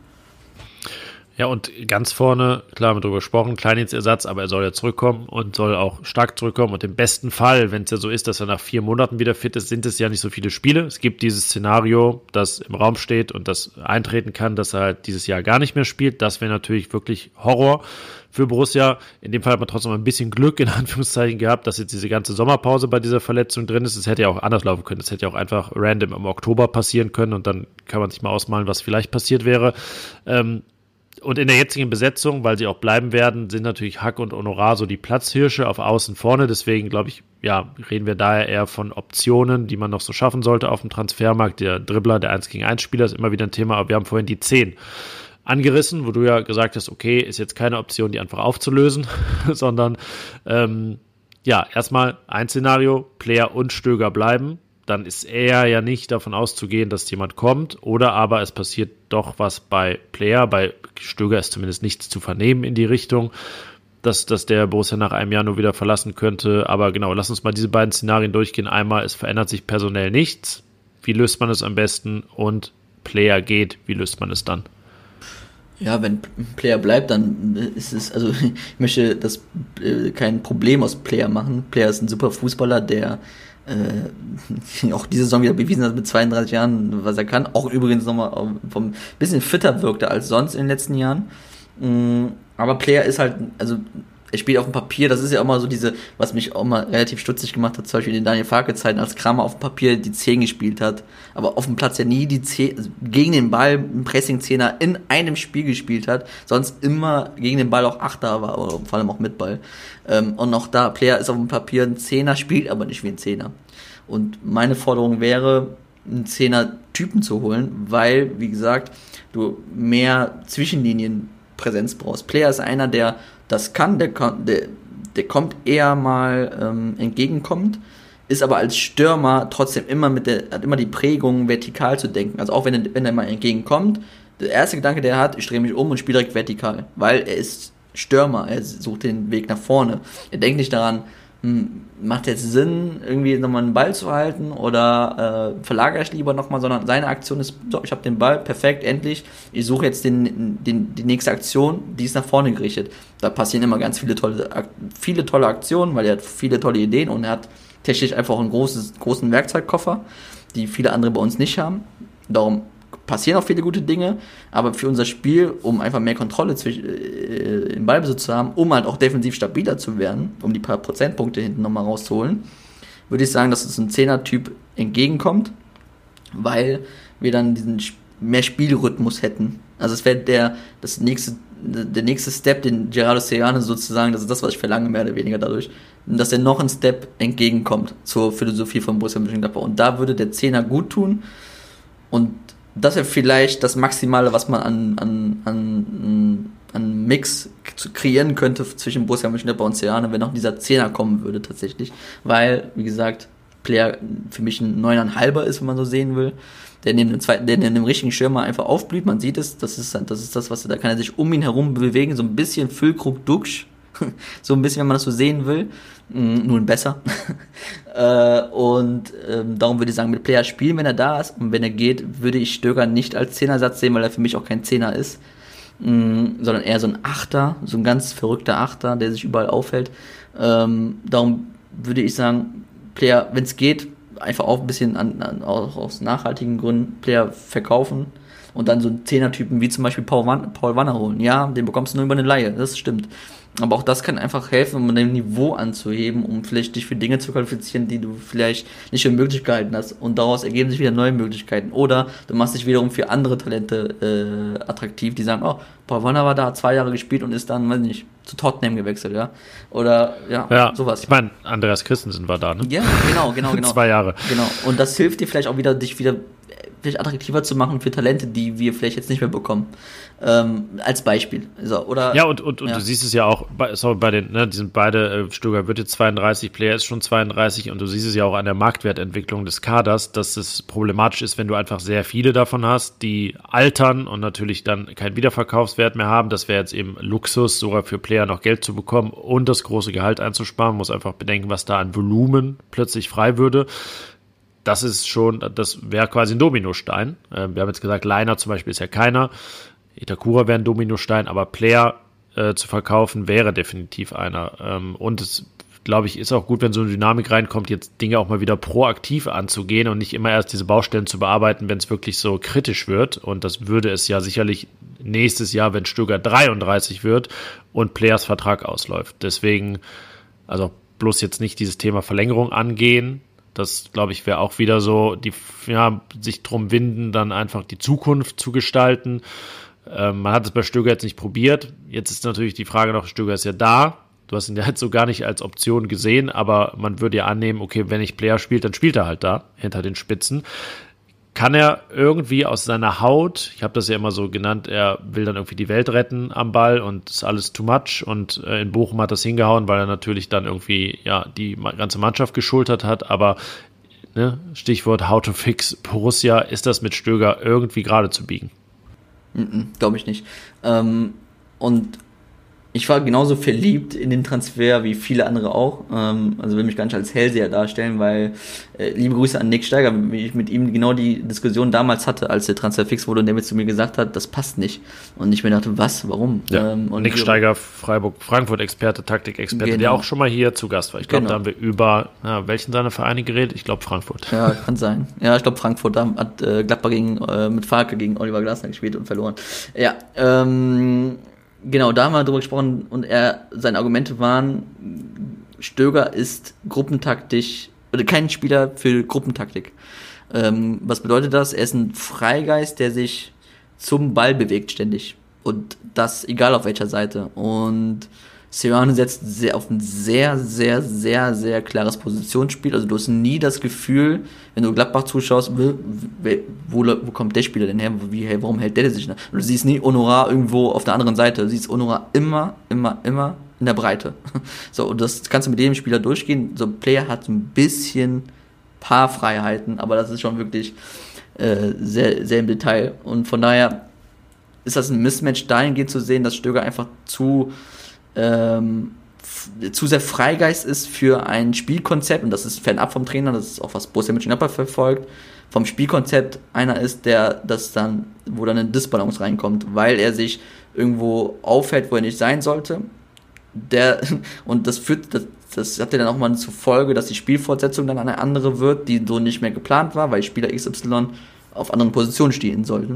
Ja, und ganz vorne, klar, haben wir drüber gesprochen, Kleindienstersatz, aber er soll ja zurückkommen und soll auch stark zurückkommen. Und im besten Fall, wenn es ja so ist, dass er nach vier Monaten wieder fit ist, sind es ja nicht so viele Spiele. Es gibt dieses Szenario, das im Raum steht und das eintreten kann, dass er halt dieses Jahr gar nicht mehr spielt. Das wäre natürlich wirklich Horror für Borussia. In dem Fall hat man trotzdem ein bisschen Glück, in Anführungszeichen, gehabt, dass jetzt diese ganze Sommerpause bei dieser Verletzung drin ist. Es hätte ja auch anders laufen können. Es hätte ja auch einfach random im Oktober passieren können und dann kann man sich mal ausmalen, was vielleicht passiert wäre. Ähm, Und in der jetzigen Besetzung, weil sie auch bleiben werden, sind natürlich Hack und Honorar so die Platzhirsche auf Außen vorne. Deswegen, glaube ich, ja, reden wir daher eher von Optionen, die man noch so schaffen sollte auf dem Transfermarkt. Der Dribbler, der eins gegen eins Spieler ist immer wieder ein Thema, aber wir haben vorhin die zehn angerissen, wo du ja gesagt hast, okay, ist jetzt keine Option, die einfach aufzulösen, sondern ähm, ja, erstmal ein Szenario, Player und Stöger bleiben. Dann ist eher ja nicht davon auszugehen, dass jemand kommt, oder aber es passiert doch was bei Player, bei Stöger ist zumindest nichts zu vernehmen in die Richtung, dass, dass der Borussia nach einem Jahr nur wieder verlassen könnte, aber genau, lass uns mal diese beiden Szenarien durchgehen. Einmal, es verändert sich personell nichts, wie löst man es am besten, und Player geht, wie löst man es dann? Ja, wenn Player bleibt, dann ist es, also ich möchte das äh, kein Problem aus Player machen. Player ist ein super Fußballer, der äh, auch diese Saison wieder bewiesen hat mit zweiunddreißig Jahren, was er kann. Auch übrigens nochmal vom bisschen fitter wirkte als sonst in den letzten Jahren. Aber Player ist halt, also er spielt auf dem Papier, das ist ja auch mal so diese, was mich auch mal relativ stutzig gemacht hat, zum Beispiel in den Daniel Farke-Zeiten, als Kramer auf dem Papier die zehn gespielt hat, aber auf dem Platz ja nie die zehn, also gegen den Ball ein Pressing-Zehner in einem Spiel gespielt hat, sonst immer gegen den Ball auch Achter war, oder vor allem auch mit Ball. Und auch da, Player ist auf dem Papier ein Zehner, spielt aber nicht wie ein Zehner. Und meine Forderung wäre, einen Zehner-Typen zu holen, weil, wie gesagt, du mehr Zwischenlinien Präsenz brauchst. Player ist einer, der das kann, der, der, der kommt eher mal ähm, entgegenkommt, ist aber als Stürmer trotzdem immer mit der, hat immer die Prägung, vertikal zu denken. Also auch wenn er, wenn er mal entgegenkommt, der erste Gedanke, der er hat, ich drehe mich um und spiele direkt vertikal, weil er ist Stürmer, er sucht den Weg nach vorne. Er denkt nicht daran, hm, macht jetzt Sinn, irgendwie nochmal einen Ball zu halten oder äh, verlagere ich lieber nochmal, sondern seine Aktion ist, so, ich habe den Ball, perfekt, endlich, ich suche jetzt den, den, die nächste Aktion, die ist nach vorne gerichtet. Da passieren immer ganz viele tolle, viele tolle Aktionen, weil er hat viele tolle Ideen und er hat technisch einfach einen großes, großen Werkzeugkoffer, die viele andere bei uns nicht haben. Darum passieren auch viele gute Dinge, aber für unser Spiel, um einfach mehr Kontrolle zwischen, äh, im Ballbesitz zu haben, um halt auch defensiv stabiler zu werden, um die paar Prozentpunkte hinten nochmal rauszuholen, würde ich sagen, dass es ein Zehner-Typ entgegenkommt, weil wir dann diesen mehr Spielrhythmus hätten. Also es wäre der, das nächste, der nächste Step, den Gerardo Seoane sozusagen, das ist das, was ich verlange, mehr oder weniger dadurch, dass er noch einen Step entgegenkommt zur Philosophie von Borussia Mönchengladbach. Und da würde der Zehner gut tun und das wäre vielleicht das Maximale, was man an, an, an, an Mix kreieren könnte zwischen Borussia Mönchengladbach und Seoane, wenn auch dieser Zehner kommen würde tatsächlich. Weil, wie gesagt, Player für mich ein Neuneinhalber ist, wenn man so sehen will. Der neben dem zweiten, der neben dem richtigen Stürmer einfach aufblüht. Man sieht es, das ist, das ist das, was da kann er sich um ihn herum bewegen, so ein bisschen Füllkrug Duxch. So ein bisschen, wenn man das so sehen will. Nun besser. äh, und ähm, darum würde ich sagen, mit Player spielen, wenn er da ist. Und wenn er geht, würde ich Stöger nicht als Zehnersatz sehen, weil er für mich auch kein Zehner ist. Mm, sondern eher so ein Achter, so ein ganz verrückter Achter, der sich überall aufhält. Ähm, darum würde ich sagen, Player, wenn es geht, einfach auch ein bisschen an, an, auch aus nachhaltigen Gründen Player verkaufen. Und dann so einen Zehner-Typen wie zum Beispiel Paul, Wan- Paul Wanner holen. Ja, den bekommst du nur über eine Leihe, das stimmt. Aber auch das kann einfach helfen, um dein Niveau anzuheben, um vielleicht dich für Dinge zu qualifizieren, die du vielleicht nicht für möglich gehalten hast. Und daraus ergeben sich wieder neue Möglichkeiten. Oder du machst dich wiederum für andere Talente äh, attraktiv, die sagen, oh, Paul Wanner war da, hat zwei Jahre gespielt und ist dann, weiß nicht, zu Tottenham gewechselt, ja. Oder, ja, ja sowas. Ich meine, Andreas Christensen war da, ne? Ja, genau, genau, genau. Zwei Jahre. Genau. Und das hilft dir vielleicht auch wieder, dich wieder vielleicht attraktiver zu machen für Talente, die wir vielleicht jetzt nicht mehr bekommen. Ähm, als Beispiel. So, oder, ja, und, und, und ja. du siehst es ja auch, bei, sorry, bei den, ne, die sind beide, äh, Stöger wird jetzt zweiunddreißig, Player ist schon zweiunddreißig und du siehst es ja auch an der Marktwertentwicklung des Kaders, dass es problematisch ist, wenn du einfach sehr viele davon hast, die altern und natürlich dann keinen Wiederverkaufswert mehr haben. Das wäre jetzt eben Luxus, sogar für Player noch Geld zu bekommen und das große Gehalt einzusparen. Man muss einfach bedenken, was da an Volumen plötzlich frei würde. Das ist schon, das wäre quasi ein Dominostein. Wir haben jetzt gesagt, Leiner zum Beispiel ist ja keiner. Itakura wäre ein Dominostein, aber Player äh, zu verkaufen wäre definitiv einer. Ähm, und es, glaube ich, ist auch gut, wenn so eine Dynamik reinkommt, jetzt Dinge auch mal wieder proaktiv anzugehen und nicht immer erst diese Baustellen zu bearbeiten, wenn es wirklich so kritisch wird. Und das würde es ja sicherlich nächstes Jahr, wenn Stöger dreiunddreißig wird und Players Vertrag ausläuft. Deswegen, also bloß jetzt nicht dieses Thema Verlängerung angehen. Das, glaube ich, wäre auch wieder so, die, ja, sich drum winden, dann einfach die Zukunft zu gestalten. Ähm, man hat es bei Stöger jetzt nicht probiert. Jetzt ist natürlich die Frage noch, Stöger ist ja da. Du hast ihn ja jetzt so gar nicht als Option gesehen, aber man würde ja annehmen, okay, wenn nicht Player spielt, dann spielt er halt da, hinter den Spitzen. Kann er irgendwie aus seiner Haut, ich habe das ja immer so genannt, er will dann irgendwie die Welt retten am Ball und ist alles too much und äh, in Bochum hat das hingehauen, weil er natürlich dann irgendwie ja die ganze Mannschaft geschultert hat, aber ne, Stichwort How to fix Borussia, ist das mit Stöger irgendwie gerade zu biegen? Glaube ich nicht. Ähm, und ich war genauso verliebt in den Transfer wie viele andere auch. Ähm, also will mich gar nicht als Hellseher darstellen, weil äh, liebe Grüße an Nick Steiger, wie ich mit ihm genau die Diskussion damals hatte, als der Transfer fix wurde und der mir zu mir gesagt hat, das passt nicht. Und ich mir dachte, was, warum? Ja. Ähm, und Nick Steiger, Freiburg, Frankfurt-Experte, Taktik-Experte, genau. der auch schon mal hier zu Gast war. Ich glaube, genau. da haben wir über, ja, welchen seiner Vereine geredet? Ich glaube Frankfurt. Ja, kann sein. Ja, ich glaube Frankfurt, da hat äh, Gladbach gegen, äh, mit Farke gegen Oliver Glasner gespielt und verloren. Ja, ähm, genau, da haben wir drüber gesprochen und er, seine Argumente waren, Stöger ist gruppentaktisch, oder kein Spieler für Gruppentaktik. Ähm, was bedeutet das? Er ist ein Freigeist, der sich zum Ball bewegt ständig. Und das egal auf welcher Seite. Und Seoane setzt sehr auf ein sehr, sehr, sehr, sehr klares Positionsspiel. Also du hast nie das Gefühl, wenn du Gladbach zuschaust, wo, wo, wo kommt der Spieler denn her? Wie, hey, warum hält der sich da? Du siehst nie Honorar irgendwo auf der anderen Seite. Du siehst Honorar immer, immer, immer in der Breite. So, und das kannst du mit jedem Spieler durchgehen. So ein Player hat ein bisschen paar Freiheiten, aber das ist schon wirklich äh, sehr, sehr im Detail. Und von daher ist das ein Mismatch dahingehend zu sehen, dass Stöger einfach zu ähm, f- zu sehr Freigeist ist für ein Spielkonzept, und das ist fernab vom Trainer, das ist auch was Borussia Mönchengladbach verfolgt, vom Spielkonzept einer ist, der das dann, wo dann eine Disbalance reinkommt, weil er sich irgendwo aufhält, wo er nicht sein sollte. Der, und das führt, das, das hat ja dann auch mal zur Folge, dass die Spielfortsetzung dann eine andere wird, die so nicht mehr geplant war, weil Spieler X Y auf anderen Positionen stehen sollten,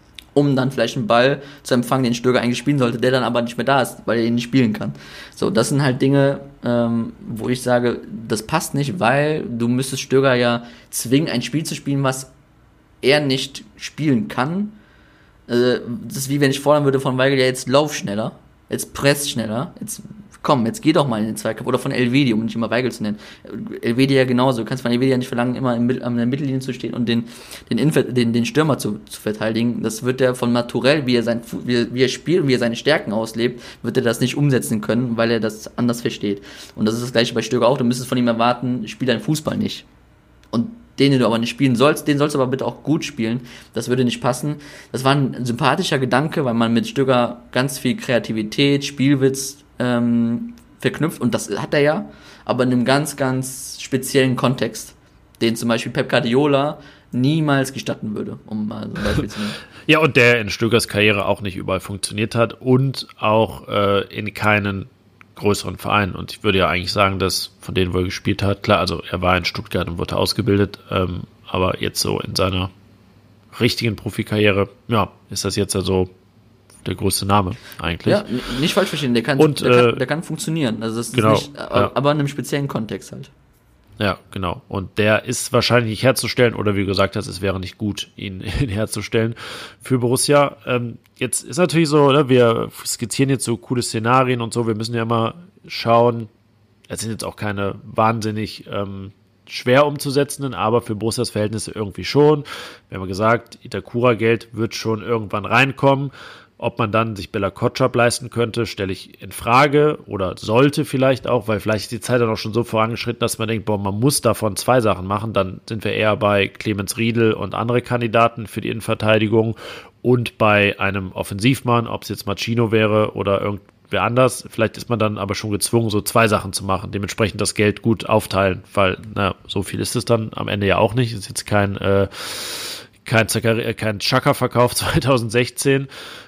um dann vielleicht einen Ball zu empfangen, den Stöger eigentlich spielen sollte, der dann aber nicht mehr da ist, weil er ihn nicht spielen kann. So, das sind halt Dinge, ähm, wo ich sage, das passt nicht, weil du müsstest Stöger ja zwingen, ein Spiel zu spielen, was er nicht spielen kann. Äh, das ist wie wenn ich fordern würde von Weigl, ja, jetzt lauf schneller, jetzt press schneller, jetzt komm, jetzt geh doch mal in den Zweikampf, oder von Elvedi, um nicht immer Weigl zu nennen. Elvedi ja genauso, du kannst von Elvedi ja nicht verlangen, immer in, an der Mittellinie zu stehen und den, den, Inver- den, den Stürmer zu, zu verteidigen. Das wird er von Naturell, wie er, sein, wie, er, wie er spielt und wie er seine Stärken auslebt, wird er das nicht umsetzen können, weil er das anders versteht. Und das ist das Gleiche bei Stöger auch, du müsstest von ihm erwarten, spiel deinen Fußball nicht. Und den, den du aber nicht spielen sollst, den sollst du aber bitte auch gut spielen. Das würde nicht passen. Das war ein sympathischer Gedanke, weil man mit Stöger ganz viel Kreativität, Spielwitz ähm, verknüpft, und das hat er ja, aber in einem ganz, ganz speziellen Kontext, den zum Beispiel Pep Guardiola niemals gestatten würde, um mal so ein Beispiel zu nennen. Ja, und der in Stögers Karriere auch nicht überall funktioniert hat und auch äh, in keinen größeren Verein. Und ich würde ja eigentlich sagen, dass von denen, wo er gespielt hat, klar, also er war in Stuttgart und wurde ausgebildet, ähm, aber jetzt so in seiner richtigen Profikarriere, ja, ist das jetzt also der größte Name eigentlich. Ja, n- nicht falsch verstehen, der kann, Und, der, äh, kann der kann funktionieren. Also das ist genau, nicht, aber, ja. aber in einem speziellen Kontext halt. Ja, genau. Und der ist wahrscheinlich nicht herzustellen, oder wie du gesagt hast, es wäre nicht gut, ihn, ihn herzustellen für Borussia. Ähm, jetzt ist natürlich so, ne, wir skizzieren jetzt so coole Szenarien und so, wir müssen ja immer schauen, es sind jetzt auch keine wahnsinnig ähm, schwer umzusetzenden, aber für Borussias Verhältnisse irgendwie schon. Wir haben gesagt, Itakura-Geld wird schon irgendwann reinkommen. Ob man dann sich Bella Kotschap leisten könnte, stelle ich in Frage, oder sollte vielleicht auch, weil vielleicht ist die Zeit dann auch schon so vorangeschritten, dass man denkt, boah, man muss davon zwei Sachen machen. Dann sind wir eher bei Clemens Riedel und andere Kandidaten für die Innenverteidigung und bei einem Offensivmann, ob es jetzt Machino wäre oder irgendwer anders. Vielleicht ist man dann aber schon gezwungen, so zwei Sachen zu machen, dementsprechend das Geld gut aufteilen, weil na, so viel ist es dann am Ende ja auch nicht. Ist jetzt kein, äh, kein, Zakari- kein Chaka-Verkauf zwanzig sechzehn.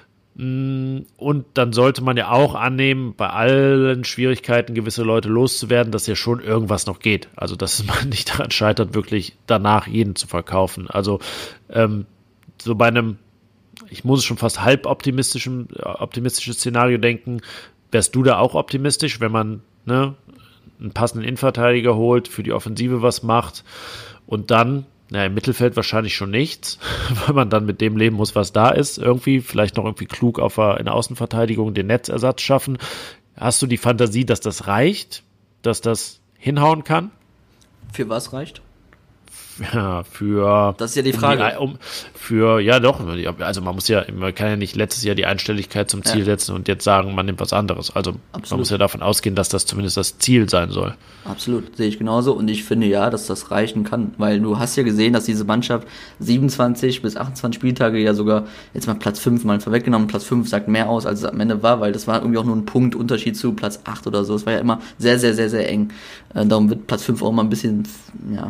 Und dann sollte man ja auch annehmen, bei allen Schwierigkeiten gewisse Leute loszuwerden, dass ja schon irgendwas noch geht. Also dass man nicht daran scheitert, wirklich danach jeden zu verkaufen. Also ähm, so bei einem, ich muss schon fast halb optimistischen, optimistisches Szenario denken, wärst du da auch optimistisch, wenn man ne, einen passenden Innenverteidiger holt, für die Offensive was macht und dann naja, im Mittelfeld wahrscheinlich schon nichts, weil man dann mit dem leben muss, was da ist. Irgendwie, vielleicht noch irgendwie klug auf der, in der Außenverteidigung den Netzersatz schaffen. Hast du die Fantasie, dass das reicht? Dass das hinhauen kann? Für was reicht? Ja, für... Das ist ja die Frage. Um, um, für, ja doch, also man muss ja, man kann ja nicht letztes Jahr die Einstelligkeit zum Ziel ja. setzen und jetzt sagen, man nimmt was anderes. Also Absolut. Man muss ja davon ausgehen, dass das zumindest das Ziel sein soll. Absolut, sehe ich genauso, und ich finde ja, dass das reichen kann, weil du hast ja gesehen, dass diese Mannschaft siebenundzwanzig bis achtundzwanzig Spieltage ja sogar, jetzt mal Platz fünf mal vorweggenommen, Platz fünf sagt mehr aus, als es am Ende war, weil das war irgendwie auch nur ein Punkt Unterschied zu Platz acht oder so, es war ja immer sehr, sehr, sehr, sehr eng, äh, darum wird Platz fünf auch immer ein bisschen, ja,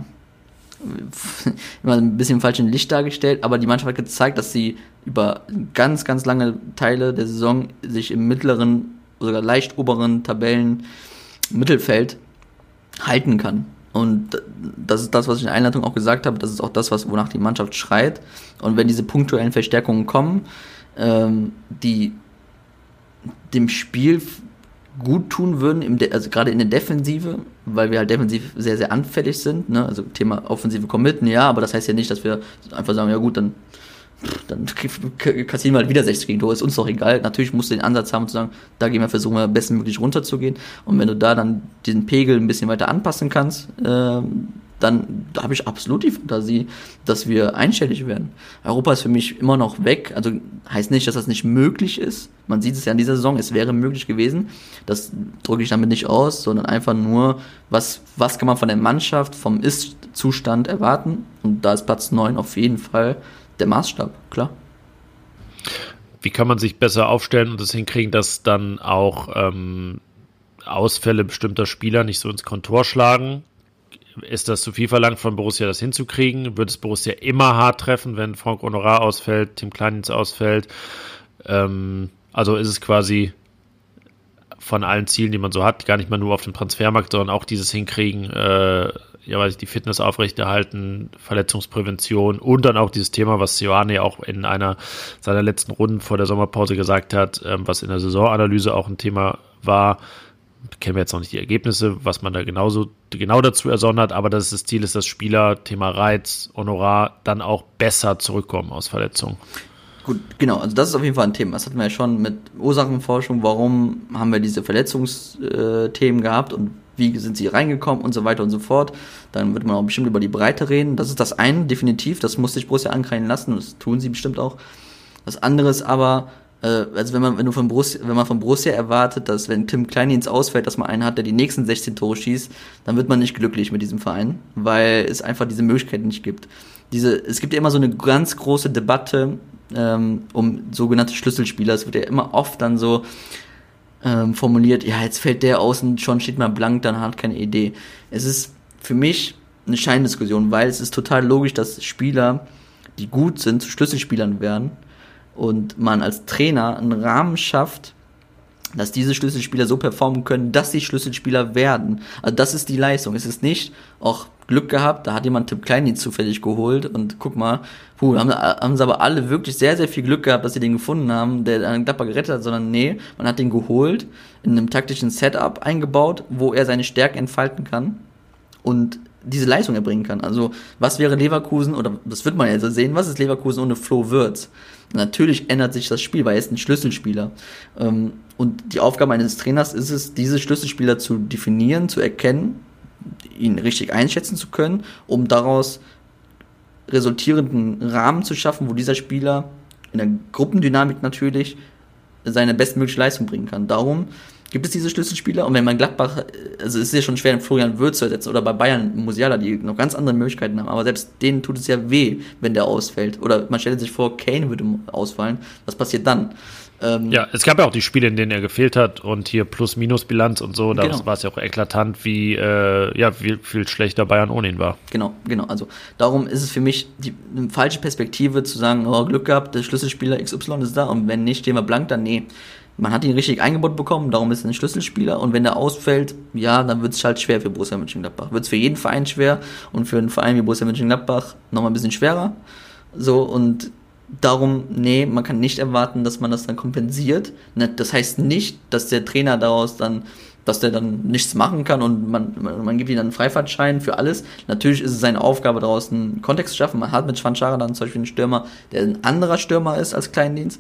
immer ein bisschen falsch in Licht dargestellt, aber die Mannschaft hat gezeigt, dass sie über ganz, ganz lange Teile der Saison sich im mittleren, sogar leicht oberen Tabellen Mittelfeld halten kann. Und das ist das, was ich in der Einleitung auch gesagt habe, das ist auch das, was wonach die Mannschaft schreit. Und wenn diese punktuellen Verstärkungen kommen, ähm, die dem Spiel gut tun würden, im De- also gerade in der Defensive, weil wir halt defensiv sehr, sehr anfällig sind, ne? Also Thema offensive Committen, ja, aber das heißt ja nicht, dass wir einfach sagen, ja gut, dann dann kassieren wir halt wieder sechzig Gegentore, ist uns doch egal. Natürlich musst du den Ansatz haben, zu sagen, da gehen wir versuchen, wir bestmöglich runterzugehen. Und wenn du da dann diesen Pegel ein bisschen weiter anpassen kannst, äh, dann da habe ich absolut die Fantasie, dass wir einstellig werden. Europa ist für mich immer noch weg, also heißt nicht, dass das nicht möglich ist. Man sieht es ja in dieser Saison, es wäre möglich gewesen. Das drücke ich damit nicht aus, sondern einfach nur, was, was kann man von der Mannschaft, vom Ist-Zustand erwarten? Und da ist Platz neun auf jeden Fall der Maßstab, klar. Wie kann man sich besser aufstellen und das hinkriegen, dass dann auch ähm, Ausfälle bestimmter Spieler nicht so ins Kontor schlagen? Ist das zu viel verlangt von Borussia, das hinzukriegen? Wird es Borussia immer hart treffen, wenn Franck Honorat ausfällt, Tim Kleindienst ausfällt? Ähm, also ist es quasi von allen Zielen, die man so hat, gar nicht mal nur auf dem Transfermarkt, sondern auch dieses Hinkriegen, äh, ja, weiß ich, die Fitness aufrechterhalten, Verletzungsprävention und dann auch dieses Thema, was Ioane auch in einer seiner letzten Runden vor der Sommerpause gesagt hat, ähm, was in der Saisonanalyse auch ein Thema war. Kennen wir jetzt noch nicht die Ergebnisse, was man da genauso genau dazu ersonnen hat, aber dass das Ziel ist, dass Spieler, Thema Reiz, Honorar, dann auch besser zurückkommen aus Verletzungen. Gut, genau, also das ist auf jeden Fall ein Thema. Das hatten wir ja schon mit Ursachenforschung, warum haben wir diese Verletzungsthemen gehabt und wie sind sie reingekommen und so weiter und so fort. Dann wird man auch bestimmt über die Breite reden. Das ist das eine, definitiv, das muss sich Borussia ankreiden lassen und das tun sie bestimmt auch. Das andere ist aber, also wenn man, wenn du von Borussia, wenn man von Borussia erwartet, dass wenn Tim Kleindienst ausfällt, dass man einen hat, der die nächsten sechzehn Tore schießt, dann wird man nicht glücklich mit diesem Verein, weil es einfach diese Möglichkeit nicht gibt. Diese, es gibt ja immer so eine ganz große Debatte ähm, um sogenannte Schlüsselspieler. Es wird ja immer oft dann so ähm, formuliert, ja, jetzt fällt der aus und schon steht man blank, dann hat keine Idee. Es ist für mich eine Scheindiskussion, weil es ist total logisch, dass Spieler, die gut sind, zu Schlüsselspielern werden, und man als Trainer einen Rahmen schafft, dass diese Schlüsselspieler so performen können, dass sie Schlüsselspieler werden. Also das ist die Leistung. Es ist nicht auch Glück gehabt, da hat jemand Tim Kleindienst zufällig geholt und guck mal, puh, haben, haben sie aber alle wirklich sehr, sehr viel Glück gehabt, dass sie den gefunden haben, der einen Gladbach gerettet hat, sondern nee, man hat den geholt, in einem taktischen Setup eingebaut, wo er seine Stärken entfalten kann und diese Leistung erbringen kann. Also was wäre Leverkusen, oder das wird man ja so sehen, was ist Leverkusen ohne Flo Wirtz? Natürlich ändert sich das Spiel, weil er ist ein Schlüsselspieler. Und die Aufgabe eines Trainers ist es, diese Schlüsselspieler zu definieren, zu erkennen, ihn richtig einschätzen zu können, um daraus resultierenden Rahmen zu schaffen, wo dieser Spieler in der Gruppendynamik natürlich seine bestmögliche Leistung bringen kann. Darum gibt es diese Schlüsselspieler, und wenn man Gladbach, also es ist ja schon schwer, den Florian Wirtz zu ersetzen, oder bei Bayern Musiala, die noch ganz andere Möglichkeiten haben, aber selbst denen tut es ja weh, wenn der ausfällt. Oder man stellt sich vor, Kane würde ausfallen, was passiert dann? Ähm, ja, es gab ja auch die Spiele, in denen er gefehlt hat und hier Plus-Minus-Bilanz und so, da genau. war es ja auch eklatant, wie äh, ja, wie viel schlechter Bayern ohne ihn war. Genau, genau, also darum ist es für mich die, eine falsche Perspektive zu sagen, oh, Glück gehabt, der Schlüsselspieler X Y ist da und wenn nicht, stehen wir blank, dann nee. Man hat ihn richtig eingebaut bekommen, darum ist er ein Schlüsselspieler, und wenn der ausfällt, ja, dann wird es halt schwer für Borussia Mönchengladbach. Wird es für jeden Verein schwer und für einen Verein wie Borussia Mönchengladbach nochmal ein bisschen schwerer. So, und darum, nee, man kann nicht erwarten, dass man das dann kompensiert. Das heißt nicht, dass der Trainer daraus dann, dass der dann nichts machen kann und man, man gibt ihm dann einen Freifahrtschein für alles. Natürlich ist es seine Aufgabe, daraus einen Kontext zu schaffen. Man hat mit Schwanschara dann zum Beispiel einen Stürmer, der ein anderer Stürmer ist als Kleindienst.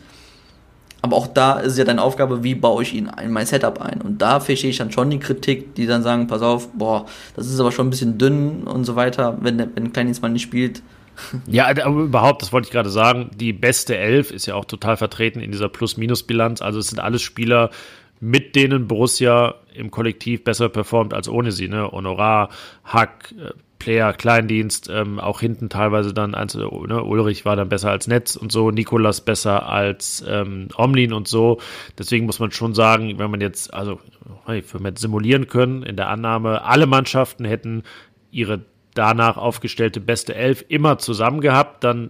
Aber auch da ist es ja deine Aufgabe, wie baue ich ihn in mein Setup ein? Und da verstehe ich dann schon die Kritik, die dann sagen, pass auf, boah, das ist aber schon ein bisschen dünn und so weiter, wenn der, wenn Kleindienst mal nicht spielt. Ja, aber überhaupt, das wollte ich gerade sagen, die beste Elf ist ja auch total vertreten in dieser Plus-Minus-Bilanz. Also es sind alles Spieler, mit denen Borussia im Kollektiv besser performt als ohne sie. Ne? Honorar, Hack, Player, Kleindienst, ähm, auch hinten teilweise dann, ne, Ulrich war dann besser als Netz und so, Nikolas besser als ähm, Omlin und so. Deswegen muss man schon sagen, wenn man jetzt, also hey, für man simulieren können, in der Annahme, alle Mannschaften hätten ihre danach aufgestellte beste Elf immer zusammen gehabt, dann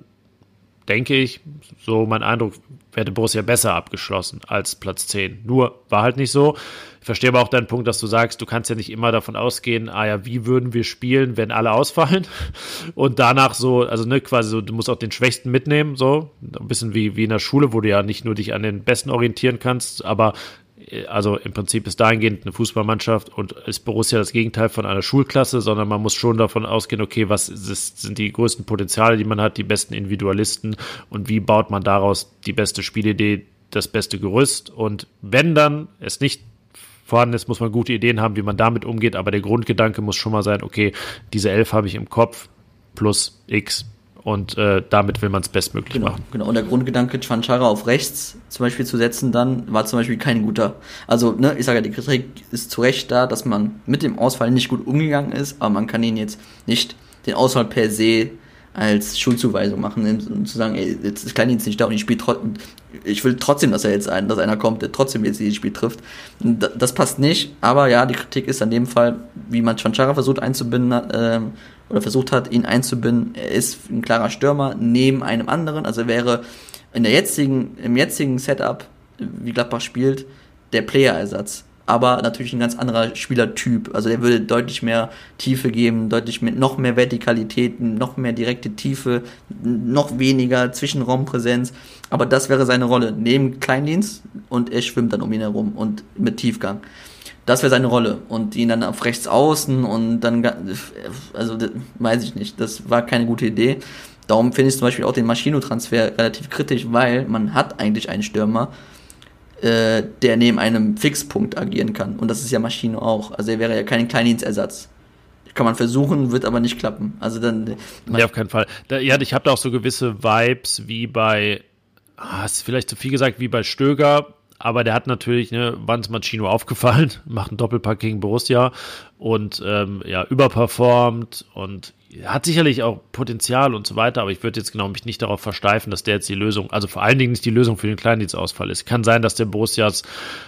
denke ich, so mein Eindruck, hätte Borussia besser abgeschlossen als Platz zehn. Nur war halt nicht so. Ich verstehe aber auch deinen Punkt, dass du sagst, du kannst ja nicht immer davon ausgehen, ah ja, wie würden wir spielen, wenn alle ausfallen? Und danach so, also ne, quasi so, du musst auch den Schwächsten mitnehmen, so. Ein bisschen wie, wie in der Schule, wo du ja nicht nur dich an den Besten orientieren kannst, aber also im Prinzip ist dahingehend eine Fußballmannschaft und ist Borussia das Gegenteil von einer Schulklasse, sondern man muss schon davon ausgehen, okay, was ist, sind die größten Potenziale, die man hat, die besten Individualisten und wie baut man daraus die beste Spielidee, das beste Gerüst, und wenn dann es nicht vorhanden ist, muss man gute Ideen haben, wie man damit umgeht, aber der Grundgedanke muss schon mal sein, okay, diese elf habe ich im Kopf plus X. Und äh, damit will man es bestmöglich genau, machen. Genau, und der Grundgedanke, Canchara auf rechts zum Beispiel zu setzen, dann war zum Beispiel kein guter. Also, ne, ich sage ja, die Kritik ist zu Recht da, dass man mit dem Ausfall nicht gut umgegangen ist, aber man kann ihn jetzt nicht den Ausfall per se als Schuldzuweisung machen, und zu sagen, ey, jetzt ist Kleindienst nicht da und ich spiele trotzdem, ich will trotzdem, dass er jetzt ein, dass einer kommt, der trotzdem jetzt dieses Spiel trifft. Das passt nicht, aber ja, die Kritik ist an dem Fall, wie man Canchara versucht einzubinden, ähm, oder versucht hat, ihn einzubinden. Er ist ein klarer Stürmer neben einem anderen, also er wäre in der jetzigen, im jetzigen Setup, wie Gladbach spielt, der Player-Ersatz. Aber natürlich ein ganz anderer Spielertyp. Also der würde deutlich mehr Tiefe geben, deutlich mehr, noch mehr Vertikalität, noch mehr direkte Tiefe, noch weniger Zwischenraumpräsenz. Aber das wäre seine Rolle, neben Kleindienst, und er schwimmt dann um ihn herum und mit Tiefgang. Das wäre seine Rolle, und ihn dann auf rechts außen und dann, also das, weiß ich nicht, das war keine gute Idee. Darum finde ich zum Beispiel auch den Maschino-Transfer relativ kritisch, weil man hat eigentlich einen Stürmer, äh, der neben einem Fixpunkt agieren kann, und das ist ja Maschino auch, also er wäre ja kein Kleindienstersatz. Kann man versuchen, wird aber nicht klappen. Also dann. Ja, auf keinen Fall. Da, ja, ich habe da auch so gewisse Vibes wie bei, ah, ist vielleicht zu viel gesagt, wie bei Stöger. Aber der hat natürlich, ne, wann ist Mancino aufgefallen, macht einen Doppelpack gegen Borussia und ähm, ja, überperformt und hat sicherlich auch Potenzial und so weiter, aber ich würde jetzt genau mich nicht darauf versteifen, dass der jetzt die Lösung, also vor allen Dingen nicht die Lösung für den Kleindienstausfall ist. Kann sein, dass der Borussias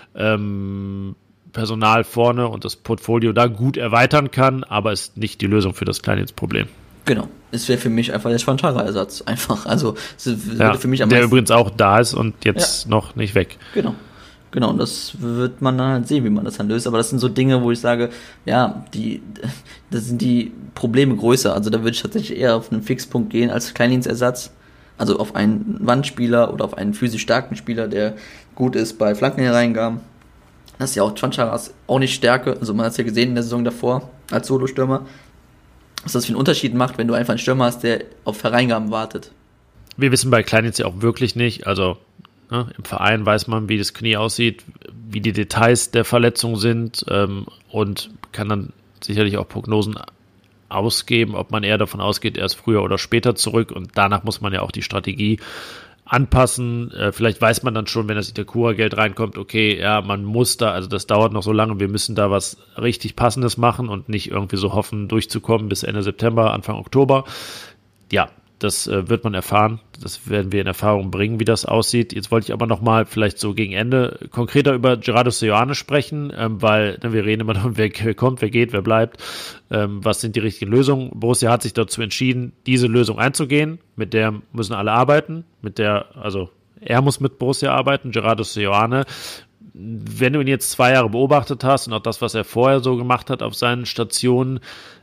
ähm, Personal vorne und das Portfolio da gut erweitern kann, aber ist nicht die Lösung für das Kleindienstproblem. Genau. Es wäre für mich einfach der Canchara-Ersatz. Einfach. Also, es würde ja, für mich am der meisten, übrigens auch da ist und jetzt ja. noch nicht weg. Genau. Genau. Und das wird man dann halt sehen, wie man das dann löst. Aber das sind so Dinge, wo ich sage, ja, die, das sind die Probleme größer. Also, da würde ich tatsächlich eher auf einen Fixpunkt gehen als Kleindienstersatz. Also, auf einen Wandspieler oder auf einen physisch starken Spieler, der gut ist bei Flankenhereingaben. Das ist ja auch Cancharas auch nicht Stärke. Also, man hat es ja gesehen in der Saison davor als Solostürmer. Was das für einen Unterschied macht, wenn du einfach einen Stürmer hast, der auf Hereingaben wartet. Wir wissen bei Kleindienst ja auch wirklich nicht, also ne, im Verein weiß man, wie das Knie aussieht, wie die Details der Verletzung sind ähm, und kann dann sicherlich auch Prognosen ausgeben, ob man eher davon ausgeht, er ist früher oder später zurück, und danach muss man ja auch die Strategie anpassen. Äh, vielleicht weiß man dann schon, wenn das Itakura-Geld reinkommt, okay, ja, man muss da, also das dauert noch so lange, wir müssen da was richtig Passendes machen und nicht irgendwie so hoffen, durchzukommen bis Ende September, Anfang Oktober. Ja, das äh, wird man erfahren. Das werden wir in Erfahrung bringen, wie das aussieht. Jetzt wollte ich aber nochmal vielleicht so gegen Ende konkreter über Gerardo Seoane sprechen, ähm, weil ne, wir reden immer noch, wer kommt, wer geht, wer bleibt. Ähm, was sind die richtigen Lösungen? Borussia hat sich dazu entschieden, diese Lösung einzugehen. Mit der müssen alle arbeiten. Mit der, also er muss mit Borussia arbeiten, Gerardo Seoane. Wenn du ihn jetzt zwei Jahre beobachtet hast und auch das, was er vorher so gemacht hat auf seinen Stationen,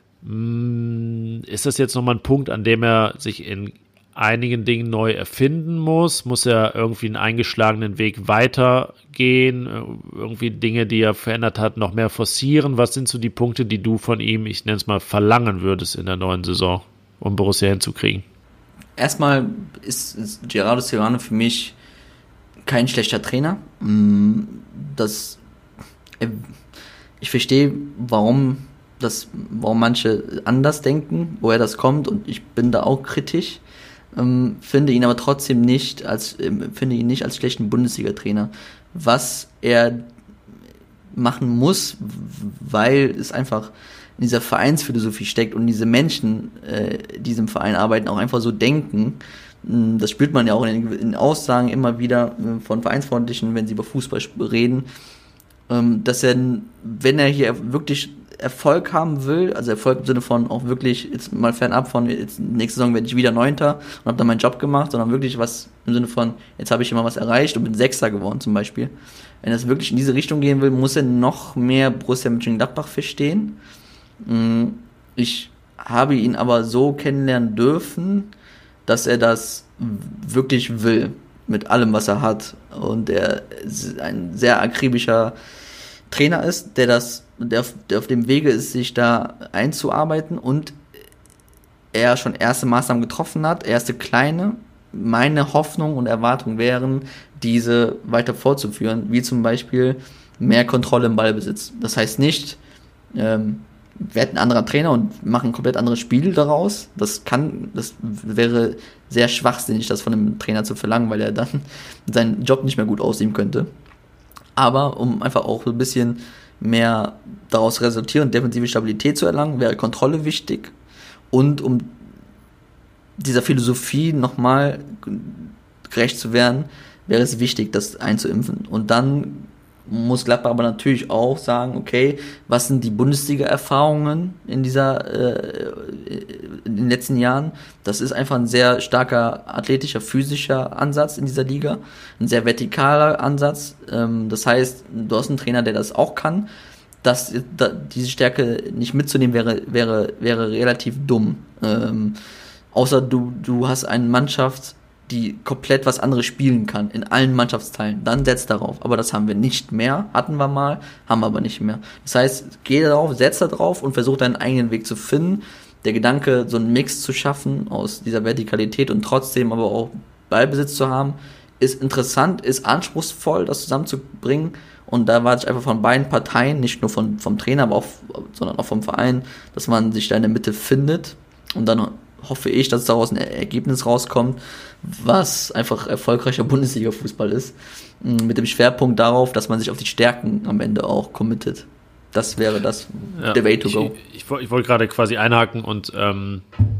ist das jetzt nochmal ein Punkt, an dem er sich in einigen Dingen neu erfinden muss? Muss er irgendwie einen eingeschlagenen Weg weitergehen? Irgendwie Dinge, die er verändert hat, noch mehr forcieren? Was sind so die Punkte, die du von ihm, ich nenne es mal, verlangen würdest in der neuen Saison, um Borussia hinzukriegen? Erstmal ist, ist Gerardo Seoane für mich kein schlechter Trainer. Das, ich verstehe, warum Das, warum manche anders denken, woher das kommt, und ich bin da auch kritisch, ähm, finde ihn aber trotzdem nicht als, ähm, finde ihn nicht als schlechten Bundesliga-Trainer. Was er machen muss, weil es einfach in dieser Vereinsphilosophie steckt und diese Menschen, äh, die diesem Verein arbeiten, auch einfach so denken. Das spürt man ja auch in, in Aussagen immer wieder von Vereinsfreundlichen, wenn sie über Fußball reden, ähm, dass er, wenn er hier wirklich Erfolg haben will, also Erfolg im Sinne von auch wirklich, jetzt mal fernab von, jetzt nächste Saison werde ich wieder Neunter und habe dann meinen Job gemacht, sondern wirklich was im Sinne von, jetzt habe ich immer was erreicht und bin Sechster geworden zum Beispiel. Wenn das wirklich in diese Richtung gehen will, muss er noch mehr Borussia Mönchengladbach verstehen. Ich habe ihn aber so kennenlernen dürfen, dass er das wirklich will. mit allem, was er hat. Und er ein sehr akribischer Trainer ist, der das, der auf, der auf dem Wege ist, sich da einzuarbeiten und er schon erste Maßnahmen getroffen hat, erste kleine. Meine Hoffnung und Erwartung wären, diese weiter fortzuführen, wie zum Beispiel mehr Kontrolle im Ballbesitz. Das heißt nicht, ähm, wir hätten ein anderer Trainer und machen ein komplett anderes Spiel daraus. Das kann, das wäre sehr schwachsinnig, das von einem Trainer zu verlangen, weil er dann seinen Job nicht mehr gut ausüben könnte. Aber um einfach auch ein bisschen mehr daraus resultieren, defensive Stabilität zu erlangen, wäre Kontrolle wichtig. Und um dieser Philosophie nochmal gerecht zu werden, wäre es wichtig, das einzuimpfen. Und dann muss Gladbach aber natürlich auch sagen, okay, was sind die Bundesliga-Erfahrungen in dieser äh, in den letzten Jahren? Das ist einfach ein sehr starker athletischer, physischer Ansatz in dieser Liga, ein sehr vertikaler Ansatz. Ähm, das heißt, du hast einen Trainer, der das auch kann. Das, da, diese Stärke nicht mitzunehmen wäre wäre wäre relativ dumm. Ähm, außer du du hast eine Mannschaft, die komplett was anderes spielen kann, in allen Mannschaftsteilen, dann setzt darauf. Aber das haben wir nicht mehr, hatten wir mal, haben wir aber nicht mehr. Das heißt, geh darauf, setz da drauf und versuch deinen eigenen Weg zu finden. Der Gedanke, so einen Mix zu schaffen aus dieser Vertikalität und trotzdem aber auch Ballbesitz zu haben, ist interessant, ist anspruchsvoll, das zusammenzubringen. Und da warte ich einfach von beiden Parteien, nicht nur von, vom Trainer, aber auch, sondern auch vom Verein, dass man sich da in der Mitte findet. Und dann hoffe ich, dass daraus ein Ergebnis rauskommt, was einfach erfolgreicher Bundesliga-Fußball ist, mit dem Schwerpunkt darauf, dass man sich auf die Stärken am Ende auch committet. Das wäre das, ja, the way to go. Ich, ich, ich wollte gerade quasi einhaken und ähm,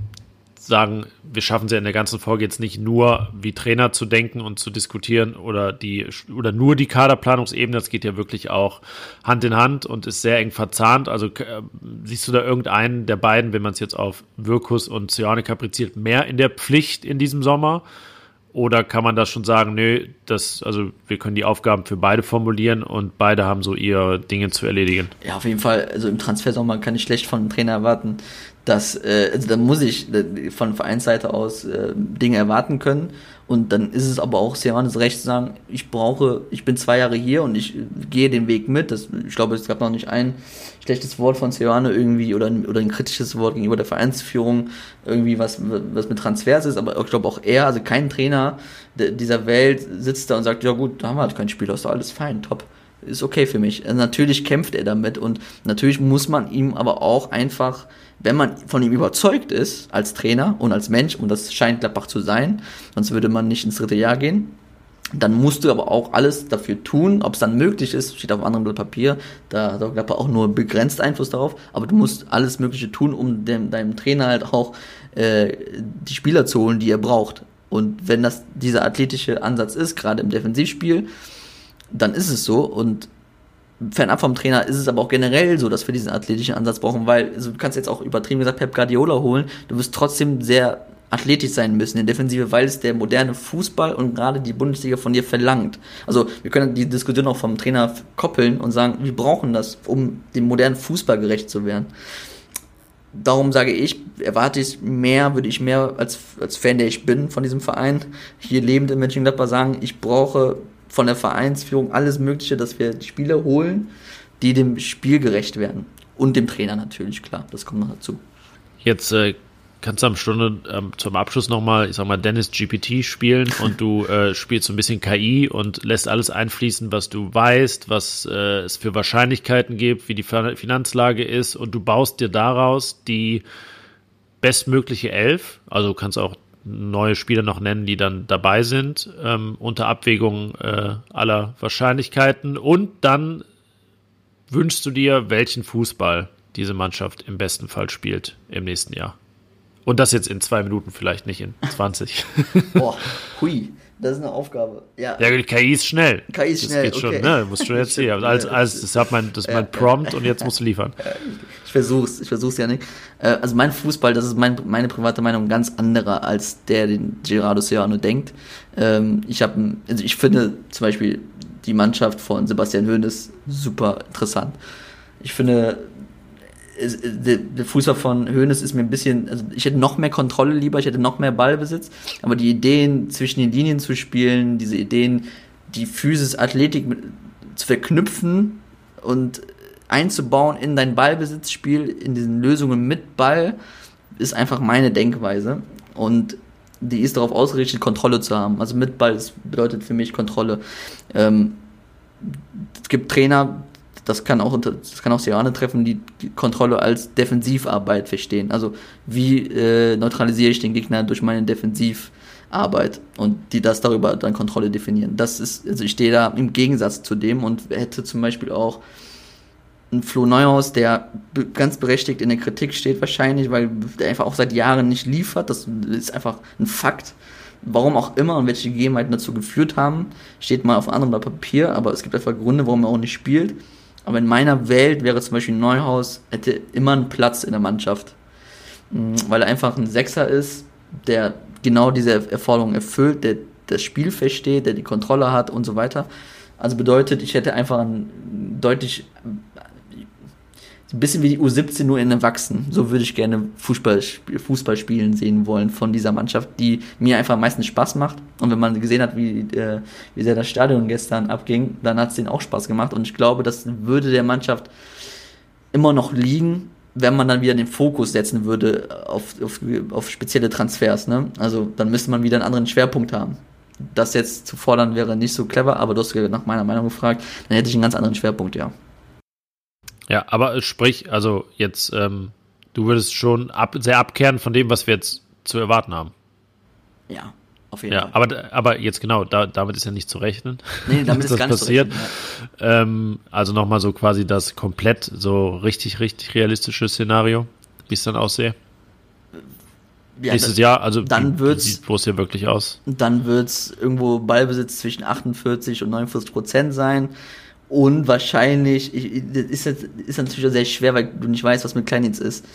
sagen, wir schaffen es ja in der ganzen Folge jetzt nicht nur, wie Trainer zu denken und zu diskutieren oder die oder nur die Kaderplanungsebene, das geht ja wirklich auch Hand in Hand und ist sehr eng verzahnt. Also äh, siehst du da irgendeinen der beiden, wenn man es jetzt auf Wirkus und Seoane kapriziert, mehr in der Pflicht in diesem Sommer? Oder kann man das schon sagen, nö, das, also wir können die Aufgaben für beide formulieren und beide haben so ihre Dinge zu erledigen? Ja, auf jeden Fall, also im Transfersommer kann ich schlecht von einem Trainer erwarten, dass, äh, also da muss ich von Vereinsseite aus äh, Dinge erwarten können. Und dann ist es aber auch Seoanes Recht zu sagen, ich brauche, ich bin zwei Jahre hier und ich gehe den Weg mit. Das, ich glaube, es gab noch nicht ein schlechtes Wort von Seoane irgendwie oder, oder ein kritisches Wort gegenüber der Vereinsführung, irgendwie was, was mit Transfers ist. Aber ich glaube auch er, also kein Trainer dieser Welt sitzt da und sagt, ja gut, da haben wir halt kein Spiel, das ist alles fein, top. Ist okay für mich. Also natürlich kämpft er damit und natürlich muss man ihm aber auch einfach, wenn man von ihm überzeugt ist, als Trainer und als Mensch, und das scheint Gladbach zu sein, sonst würde man nicht ins dritte Jahr gehen, dann musst du aber auch alles dafür tun, ob es dann möglich ist, steht auf anderem Blatt Papier, da hat Gladbach auch nur begrenzt Einfluss darauf, aber du musst alles Mögliche tun, um dem, deinem Trainer halt auch äh, die Spieler zu holen, die er braucht. Und wenn das dieser athletische Ansatz ist, gerade im Defensivspiel, dann ist es so. Und fernab vom Trainer ist es aber auch generell so, dass wir diesen athletischen Ansatz brauchen, weil also du kannst jetzt auch übertrieben gesagt Pep Guardiola holen, du wirst trotzdem sehr athletisch sein müssen in der Defensive, weil es der moderne Fußball und gerade die Bundesliga von dir verlangt. Also wir können die Diskussion auch vom Trainer koppeln und sagen, wir brauchen das, um dem modernen Fußball gerecht zu werden. Darum sage ich, erwarte ich mehr, würde ich mehr als, als Fan, der ich bin von diesem Verein, hier lebend in Mönchengladbach sagen, ich brauche von der Vereinsführung alles Mögliche, dass wir die Spieler holen, die dem Spiel gerecht werden. Und dem Trainer natürlich, klar, das kommt noch dazu. Jetzt äh, kannst du am Stunde ähm, zum Abschluss nochmal, ich sag mal, Dennis G P T spielen und du äh, spielst so ein bisschen K I und lässt alles einfließen, was du weißt, was äh, es für Wahrscheinlichkeiten gibt, wie die Finanzlage ist und du baust dir daraus die bestmögliche Elf, also du kannst auch neue Spieler noch nennen, die dann dabei sind, ähm, unter Abwägung äh, aller Wahrscheinlichkeiten. Und dann wünschst du dir, welchen Fußball diese Mannschaft im besten Fall spielt im nächsten Jahr. Und das jetzt in zwei Minuten, vielleicht nicht in zwanzig. Boah, hui, das ist eine Aufgabe. Ja, ja K I ist schnell. K I ist das schnell, geht okay. schon, ne? Du musst schon jetzt hier. Also, also, das ist mein, das ist mein Prompt und jetzt musst du liefern. Ich versuch's, ich versuch's ja nicht. Also mein Fußball, das ist mein, meine private Meinung, ganz anderer als der, den Gerardo Seoane denkt. Ich habe, also ich finde zum Beispiel die Mannschaft von Sebastian Hoeneß super interessant. Ich finde, der, der Fußball von Hoeneß ist mir ein bisschen, also ich hätte noch mehr Kontrolle lieber, ich hätte noch mehr Ballbesitz, aber die Ideen zwischen den Linien zu spielen, diese Ideen, die Physis, Athletik mit, zu verknüpfen und einzubauen in dein Ballbesitzspiel, in diesen Lösungen mit Ball, ist einfach meine Denkweise und die ist darauf ausgerichtet, Kontrolle zu haben. Also mit Ball bedeutet für mich Kontrolle. Ähm, es gibt Trainer, das kann auch unter, das kann auch Seoane treffen, die, die Kontrolle als Defensivarbeit verstehen. Also wie äh, neutralisiere ich den Gegner durch meine Defensivarbeit und die das darüber dann Kontrolle definieren. Das ist, also ich stehe da im Gegensatz zu dem und hätte zum Beispiel auch einen Flo Neuhaus, der be- ganz berechtigt in der Kritik steht wahrscheinlich, weil der einfach auch seit Jahren nicht liefert. Das ist einfach ein Fakt. Warum auch immer und welche Gegebenheiten dazu geführt haben, steht mal auf einem anderen Blatt Papier, aber es gibt einfach Gründe, warum er auch nicht spielt. Aber in meiner Welt wäre zum Beispiel Neuhaus, hätte immer einen Platz in der Mannschaft. Weil er einfach ein Sechser ist, der genau diese Erforderungen erfüllt, der das Spiel versteht, der die Kontrolle hat und so weiter. Also bedeutet, ich hätte einfach ein deutlich, ein bisschen wie die U siebzehn, nur in Erwachsenen. So würde ich gerne Fußball, Fußball spielen sehen wollen von dieser Mannschaft, die mir einfach am meisten Spaß macht. Und wenn man gesehen hat, wie, äh, wie sehr das Stadion gestern abging, dann hat es denen auch Spaß gemacht. Und ich glaube, das würde der Mannschaft immer noch liegen, wenn man dann wieder den Fokus setzen würde auf, auf, auf spezielle Transfers. Ne? Also dann müsste man wieder einen anderen Schwerpunkt haben. Das jetzt zu fordern wäre nicht so clever, aber du hast nach meiner Meinung gefragt, dann hätte ich einen ganz anderen Schwerpunkt, ja. Ja, aber sprich, also jetzt, ähm, du würdest schon ab, sehr abkehren von dem, was wir jetzt zu erwarten haben. Ja, auf jeden ja, Fall. Aber, aber jetzt genau, da, damit ist ja nicht zu rechnen. Nee, damit ist das gar nicht passiert. zu rechnen. Ja. Ähm, also nochmal so quasi das komplett so richtig, richtig realistische Szenario, wie es dann aussehe. Ja, Nächstes Jahr, also dann wie, wird's, wie sieht Borussia wirklich aus? Dann wird es irgendwo Ballbesitz zwischen achtundvierzig und neunundvierzig Prozent sein. Und wahrscheinlich, ich, das ist, jetzt, ist natürlich auch sehr schwer, weil du nicht weißt, was mit Kleindienst ist.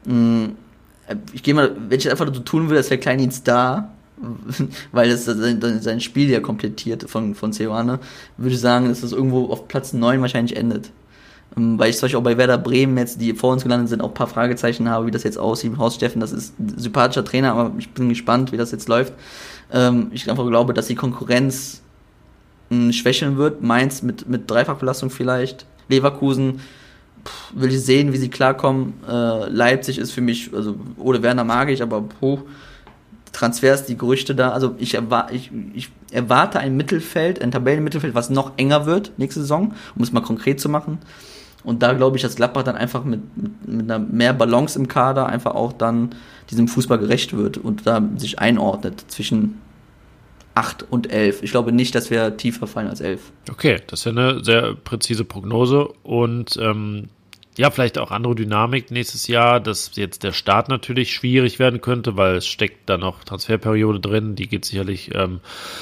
Ich gehe mal, wenn ich einfach so tun würde, als wäre Kleindienst da, weil es sein, sein Spiel ja komplettiert von, von Seoane, würde ich sagen, dass das irgendwo auf Platz neun wahrscheinlich endet. Weil ich zum Beispiel auch bei Werder Bremen jetzt, die vor uns gelandet sind, auch ein paar Fragezeichen habe, wie das jetzt aussieht. Horst Steffen, das ist ein sympathischer Trainer, aber ich bin gespannt, wie das jetzt läuft. Ich einfach glaube, dass die Konkurrenz schwächeln wird. Mainz mit, mit Dreifachbelastung vielleicht. Leverkusen, pff, will ich sehen, wie sie klarkommen. Äh, Leipzig ist für mich, also Ole Werner mag ich, aber puh, Transfers, die Gerüchte da. Also ich, erwar- ich, ich erwarte ein Mittelfeld, ein Tabellenmittelfeld, was noch enger wird nächste Saison, um es mal konkret zu machen. Und da glaube ich, dass Gladbach dann einfach mit, mit, mit einer mehr Balance im Kader einfach auch dann diesem Fußball gerecht wird und da sich einordnet zwischen acht und elf. Ich glaube nicht, dass wir tiefer fallen als elf. Okay, das ist ja eine sehr präzise Prognose und ähm, ja, vielleicht auch andere Dynamik nächstes Jahr, dass jetzt der Start natürlich schwierig werden könnte, weil es steckt da noch Transferperiode drin, die geht sicherlich ähm,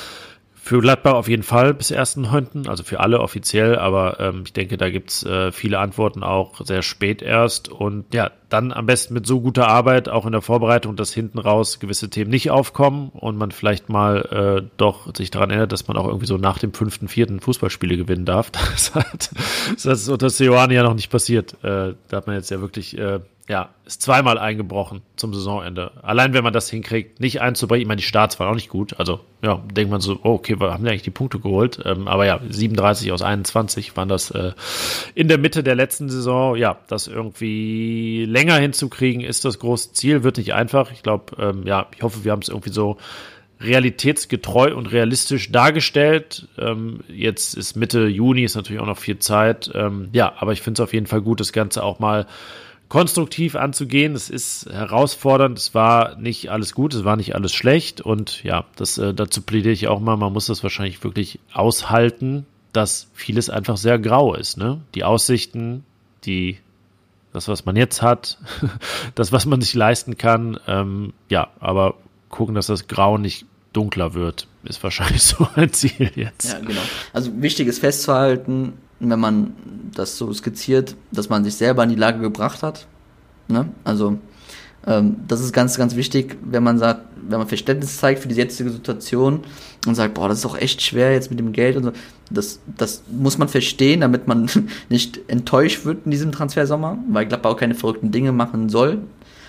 für Gladbach auf jeden Fall bis ersten neunten, also für alle offiziell, aber ähm, ich denke, da gibt's äh, viele Antworten auch sehr spät erst und ja, dann am besten mit so guter Arbeit, auch in der Vorbereitung, dass hinten raus gewisse Themen nicht aufkommen und man vielleicht mal äh, doch sich daran erinnert, dass man auch irgendwie so nach dem fünften, vierten Fußballspiele gewinnen darf. Das, hat, das ist unter Seoane ja noch nicht passiert. Äh, da hat man jetzt ja wirklich, äh, ja, ist zweimal eingebrochen zum Saisonende. Allein wenn man das hinkriegt, nicht einzubrechen, ich meine, die Starts waren auch nicht gut, also ja, denkt man so, oh, okay, wir haben ja eigentlich die Punkte geholt, ähm, aber ja, siebenunddreißig aus einundzwanzig waren das äh, in der Mitte der letzten Saison, ja, das irgendwie länger hinzukriegen, ist das große Ziel, wird nicht einfach. Ich glaube, ähm, ja, ich hoffe, wir haben es irgendwie so realitätsgetreu und realistisch dargestellt. Ähm, jetzt ist Mitte Juni, ist natürlich auch noch viel Zeit. Ähm, ja, aber ich finde es auf jeden Fall gut, das Ganze auch mal konstruktiv anzugehen. Es ist herausfordernd, es war nicht alles gut, es war nicht alles schlecht und ja, das äh, dazu plädiere ich auch mal, man muss das wahrscheinlich wirklich aushalten, dass vieles einfach sehr grau ist, ne? Die Aussichten, die das, was man jetzt hat, das, was man sich leisten kann, ähm, ja, aber gucken, dass das Grau nicht dunkler wird, ist wahrscheinlich so ein Ziel jetzt. Ja, genau. Also wichtig ist festzuhalten, wenn man das so skizziert, dass man sich selber in die Lage gebracht hat. Ne? Also Ähm, das ist ganz, ganz wichtig, wenn man sagt, wenn man Verständnis zeigt für die jetzige Situation und sagt, boah, das ist auch echt schwer jetzt mit dem Geld und so. Das, das muss man verstehen, damit man nicht enttäuscht wird in diesem Transfersommer, weil Gladbach auch keine verrückten Dinge machen soll.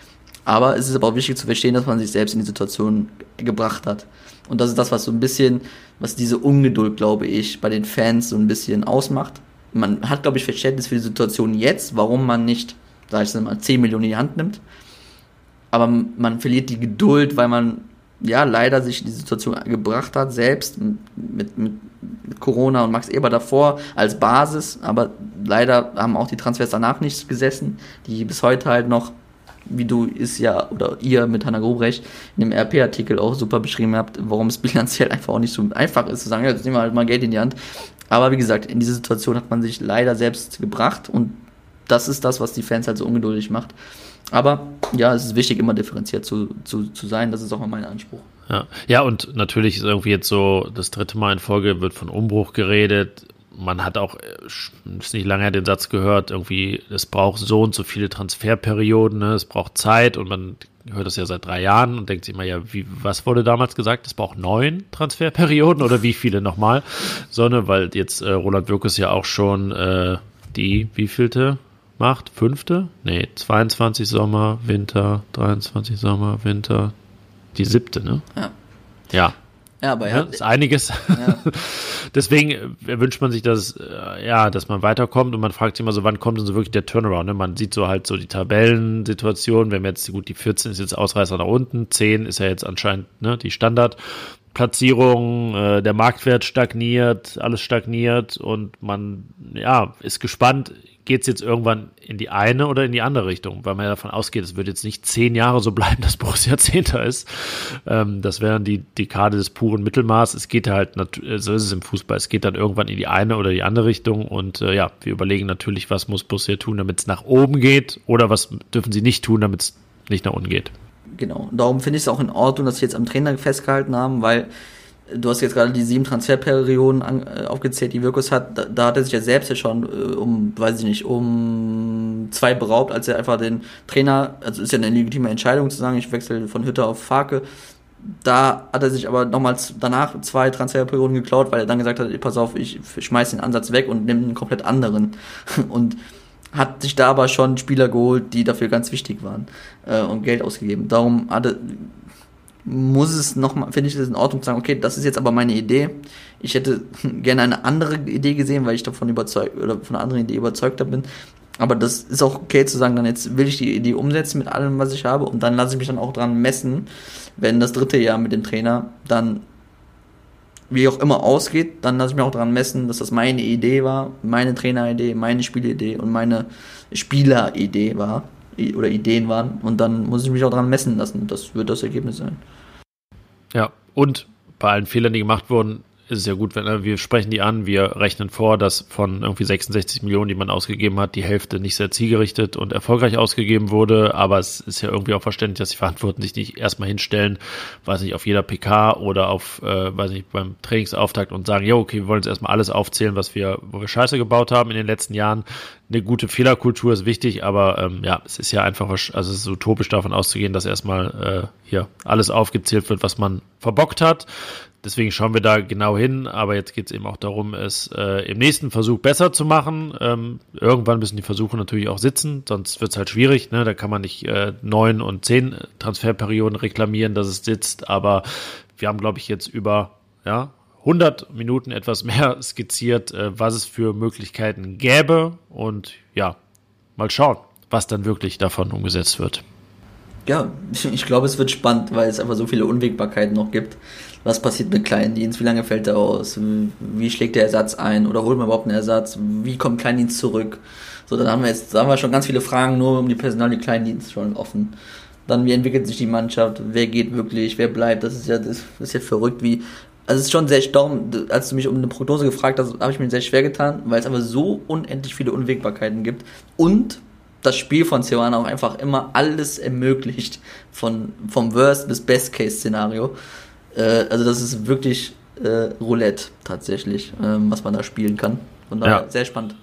Aber es ist aber auch wichtig zu verstehen, dass man sich selbst in die Situation gebracht hat. Und das ist das, was so ein bisschen, was diese Ungeduld, glaube ich, bei den Fans so ein bisschen ausmacht. Man hat, glaube ich, Verständnis für die Situation jetzt, warum man nicht, sag ich mal, zehn Millionen in die Hand nimmt. Aber man verliert die Geduld, weil man, ja, leider sich in die Situation gebracht hat, selbst mit, mit, mit Corona und Max Eber davor als Basis. Aber leider haben auch die Transfers danach nicht gesessen, die bis heute halt noch, wie du es ja, oder ihr mit Hanna Grobrecht in dem R P-Artikel auch super beschrieben habt, warum es bilanziell einfach auch nicht so einfach ist, zu sagen, ja, jetzt nehmen wir halt mal Geld in die Hand. Aber wie gesagt, in diese Situation hat man sich leider selbst gebracht und das ist das, was die Fans halt so ungeduldig macht. Aber ja, es ist wichtig, immer differenziert zu, zu, zu sein, das ist auch mal mein Anspruch. Ja. ja, und natürlich ist irgendwie jetzt so, das dritte Mal in Folge wird von Umbruch geredet. Man hat auch, ist nicht lange her den Satz gehört, irgendwie, es braucht so und so viele Transferperioden, ne? Es braucht Zeit und man hört das ja seit drei Jahren und denkt sich immer, ja, wie, was wurde damals gesagt? Es braucht neun Transferperioden oder wie viele nochmal? So, ne, weil jetzt äh, Roland Wirkus ja auch schon äh, die, wievielte macht? Fünfte? Nee, zweiundzwanzig Sommer, Winter, dreiundzwanzig Sommer, Winter, die siebte, ne? Ja. Ja. Ja, aber ja, ja. ist einiges. Ja. Deswegen wünscht man sich, dass, äh, ja, dass man weiterkommt und man fragt sich immer so, wann kommt denn so wirklich der Turnaround? Ne? Man sieht so halt so die Tabellensituation, wenn wir jetzt, gut, die vierzehn ist jetzt Ausreißer nach unten, zehn ist ja jetzt anscheinend, ne, die Standardplatzierung, äh, der Marktwert stagniert, alles stagniert und man, ja, ist gespannt, geht es jetzt irgendwann in die eine oder in die andere Richtung, weil man ja davon ausgeht, es wird jetzt nicht zehn Jahre so bleiben, dass Borussia Zehnter ist. Ähm, das wäre die Dekade des puren Mittelmaß. Es geht halt, so ist es im Fußball, es geht dann irgendwann in die eine oder die andere Richtung und äh, ja, wir überlegen natürlich, was muss Borussia tun, damit es nach oben geht oder was dürfen sie nicht tun, damit es nicht nach unten geht. Genau, darum finde ich es auch in Ordnung, dass sie jetzt am Trainer festgehalten haben, weil du hast jetzt gerade die sieben Transferperioden an, äh, aufgezählt, die Wirkus hat. Da, da hat er sich ja selbst ja schon äh, um, weiß ich nicht, um zwei beraubt, als er einfach den Trainer, also ist ja eine legitime Entscheidung zu sagen, ich wechsle von Hütter auf Farke. Da hat er sich aber nochmals danach zwei Transferperioden geklaut, weil er dann gesagt hat, pass auf, ich schmeiß den Ansatz weg und nehme einen komplett anderen. Und hat sich da aber schon Spieler geholt, die dafür ganz wichtig waren äh, und Geld ausgegeben. Darum hatte muss es nochmal, finde ich es in Ordnung zu sagen, okay, das ist jetzt aber meine Idee. Ich hätte gerne eine andere Idee gesehen, weil ich davon überzeugt oder von einer anderen Idee überzeugter bin. Aber das ist auch okay zu sagen, dann jetzt will ich die Idee umsetzen mit allem, was ich habe und dann lasse ich mich dann auch dran messen, wenn das dritte Jahr mit dem Trainer dann wie auch immer ausgeht, dann lasse ich mich auch dran messen, dass das meine Idee war, meine Traineridee, meine Spielidee und meine Spieleridee war oder Ideen waren und dann muss ich mich auch dran messen lassen. Das wird das Ergebnis sein. Ja, und bei allen Fehlern, die gemacht wurden, ist es ja gut, wenn wir sprechen die an, wir rechnen vor, dass von irgendwie sechsundsechzig Millionen, die man ausgegeben hat, die Hälfte nicht sehr zielgerichtet und erfolgreich ausgegeben wurde, aber es ist ja irgendwie auch verständlich, dass die Verantwortlichen sich nicht erstmal hinstellen, weiß nicht, auf jeder P K oder auf, äh, weiß nicht, beim Trainingsauftakt und sagen, ja, okay, wir wollen jetzt erstmal alles aufzählen, was wir, wo wir Scheiße gebaut haben in den letzten Jahren. Eine gute Fehlerkultur ist wichtig, aber ähm, ja, es ist ja einfach, also es ist utopisch davon auszugehen, dass erstmal äh, hier alles aufgezählt wird, was man verbockt hat. Deswegen schauen wir da genau hin, aber jetzt geht es eben auch darum, es äh, im nächsten Versuch besser zu machen. Ähm, irgendwann müssen die Versuche natürlich auch sitzen, sonst wird es halt schwierig. Ne? Da kann man nicht äh, neun und zehn Transferperioden reklamieren, dass es sitzt, aber wir haben, glaube ich, jetzt über ja, hundert Minuten etwas mehr skizziert, äh, was es für Möglichkeiten gäbe und ja, mal schauen, was dann wirklich davon umgesetzt wird. Ja, ich glaube, es wird spannend, weil es einfach so viele Unwägbarkeiten noch gibt. Was passiert mit Kleindienst? Wie lange fällt er aus? Wie schlägt der Ersatz ein? Oder holt man überhaupt einen Ersatz? Wie kommt Kleindienst zurück? So, dann haben wir jetzt, da haben wir schon ganz viele Fragen nur um die Personal, die Kleindienst schon offen. Dann, wie entwickelt sich die Mannschaft? Wer geht wirklich? Wer bleibt? Das ist ja, das ist ja verrückt, wie, also es ist schon sehr, darum, als du mich um eine Prognose gefragt hast, habe ich mir sehr schwer getan, weil es aber so unendlich viele Unwägbarkeiten gibt und das Spiel von Ceoane auch einfach immer alles ermöglicht, von vom Worst bis Best-Case-Szenario. Äh, also das ist wirklich äh, Roulette tatsächlich, äh, was man da spielen kann. Von daher ja. sehr spannend.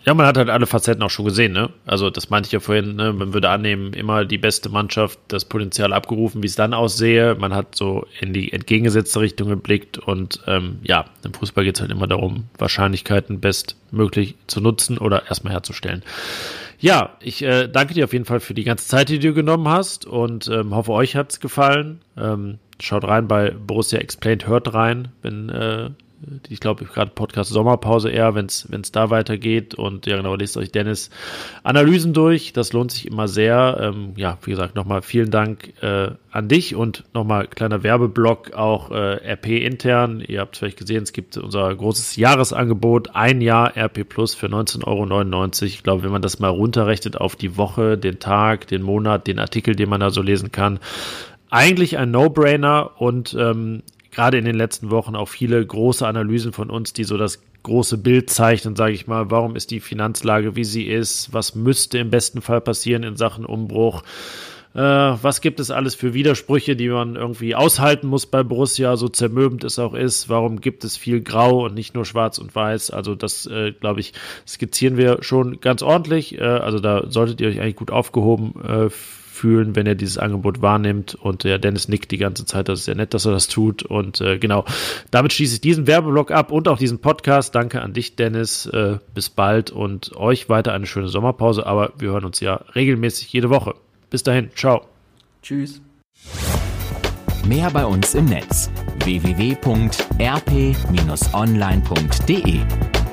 Ja, man hat halt alle Facetten auch schon gesehen, ne? Also das meinte ich ja vorhin, ne? Man würde annehmen, immer die beste Mannschaft, das Potenzial abgerufen, wie es dann aussehe. Man hat so in die entgegengesetzte Richtung geblickt und ähm, ja, im Fußball geht es halt immer darum, Wahrscheinlichkeiten bestmöglich zu nutzen oder erstmal herzustellen. Ja, ich äh, danke dir auf jeden Fall für die ganze Zeit, die du genommen hast und ähm, hoffe, euch hat's gefallen. Ähm, schaut rein bei Borussia Explained, hört rein, wenn äh, ich glaube, gerade Podcast Sommerpause eher, wenn es wenn es da weitergeht. Und ja, genau, lest euch Dennis Analysen durch. Das lohnt sich immer sehr. Ähm, ja, wie gesagt, nochmal vielen Dank äh, an dich und nochmal kleiner Werbeblock auch äh, R P intern. Ihr habt es vielleicht gesehen, es gibt unser großes Jahresangebot. Ein Jahr R P Plus für neunzehn Euro neunundneunzig. Ich glaube, wenn man das mal runterrechnet auf die Woche, den Tag, den Monat, den Artikel, den man da so lesen kann, eigentlich ein No-Brainer und ähm, gerade in den letzten Wochen auch viele große Analysen von uns, die so das große Bild zeichnen, sage ich mal, warum ist die Finanzlage, wie sie ist, was müsste im besten Fall passieren in Sachen Umbruch, äh, was gibt es alles für Widersprüche, die man irgendwie aushalten muss bei Borussia, so zermürbend es auch ist, warum gibt es viel Grau und nicht nur Schwarz und Weiß, also das, äh, glaube ich, skizzieren wir schon ganz ordentlich, äh, also da solltet ihr euch eigentlich gut aufgehoben äh, fühlen, wenn er dieses Angebot wahrnimmt und der Dennis nickt die ganze Zeit, das ist sehr nett, dass er das tut und äh, genau, damit schließe ich diesen Werbeblock ab und auch diesen Podcast. Danke an dich, Dennis, äh, bis bald und euch weiter eine schöne Sommerpause, aber wir hören uns ja regelmäßig jede Woche. Bis dahin, ciao. Tschüss. Mehr bei uns im Netz w w w punkt r p Bindestrich online punkt d e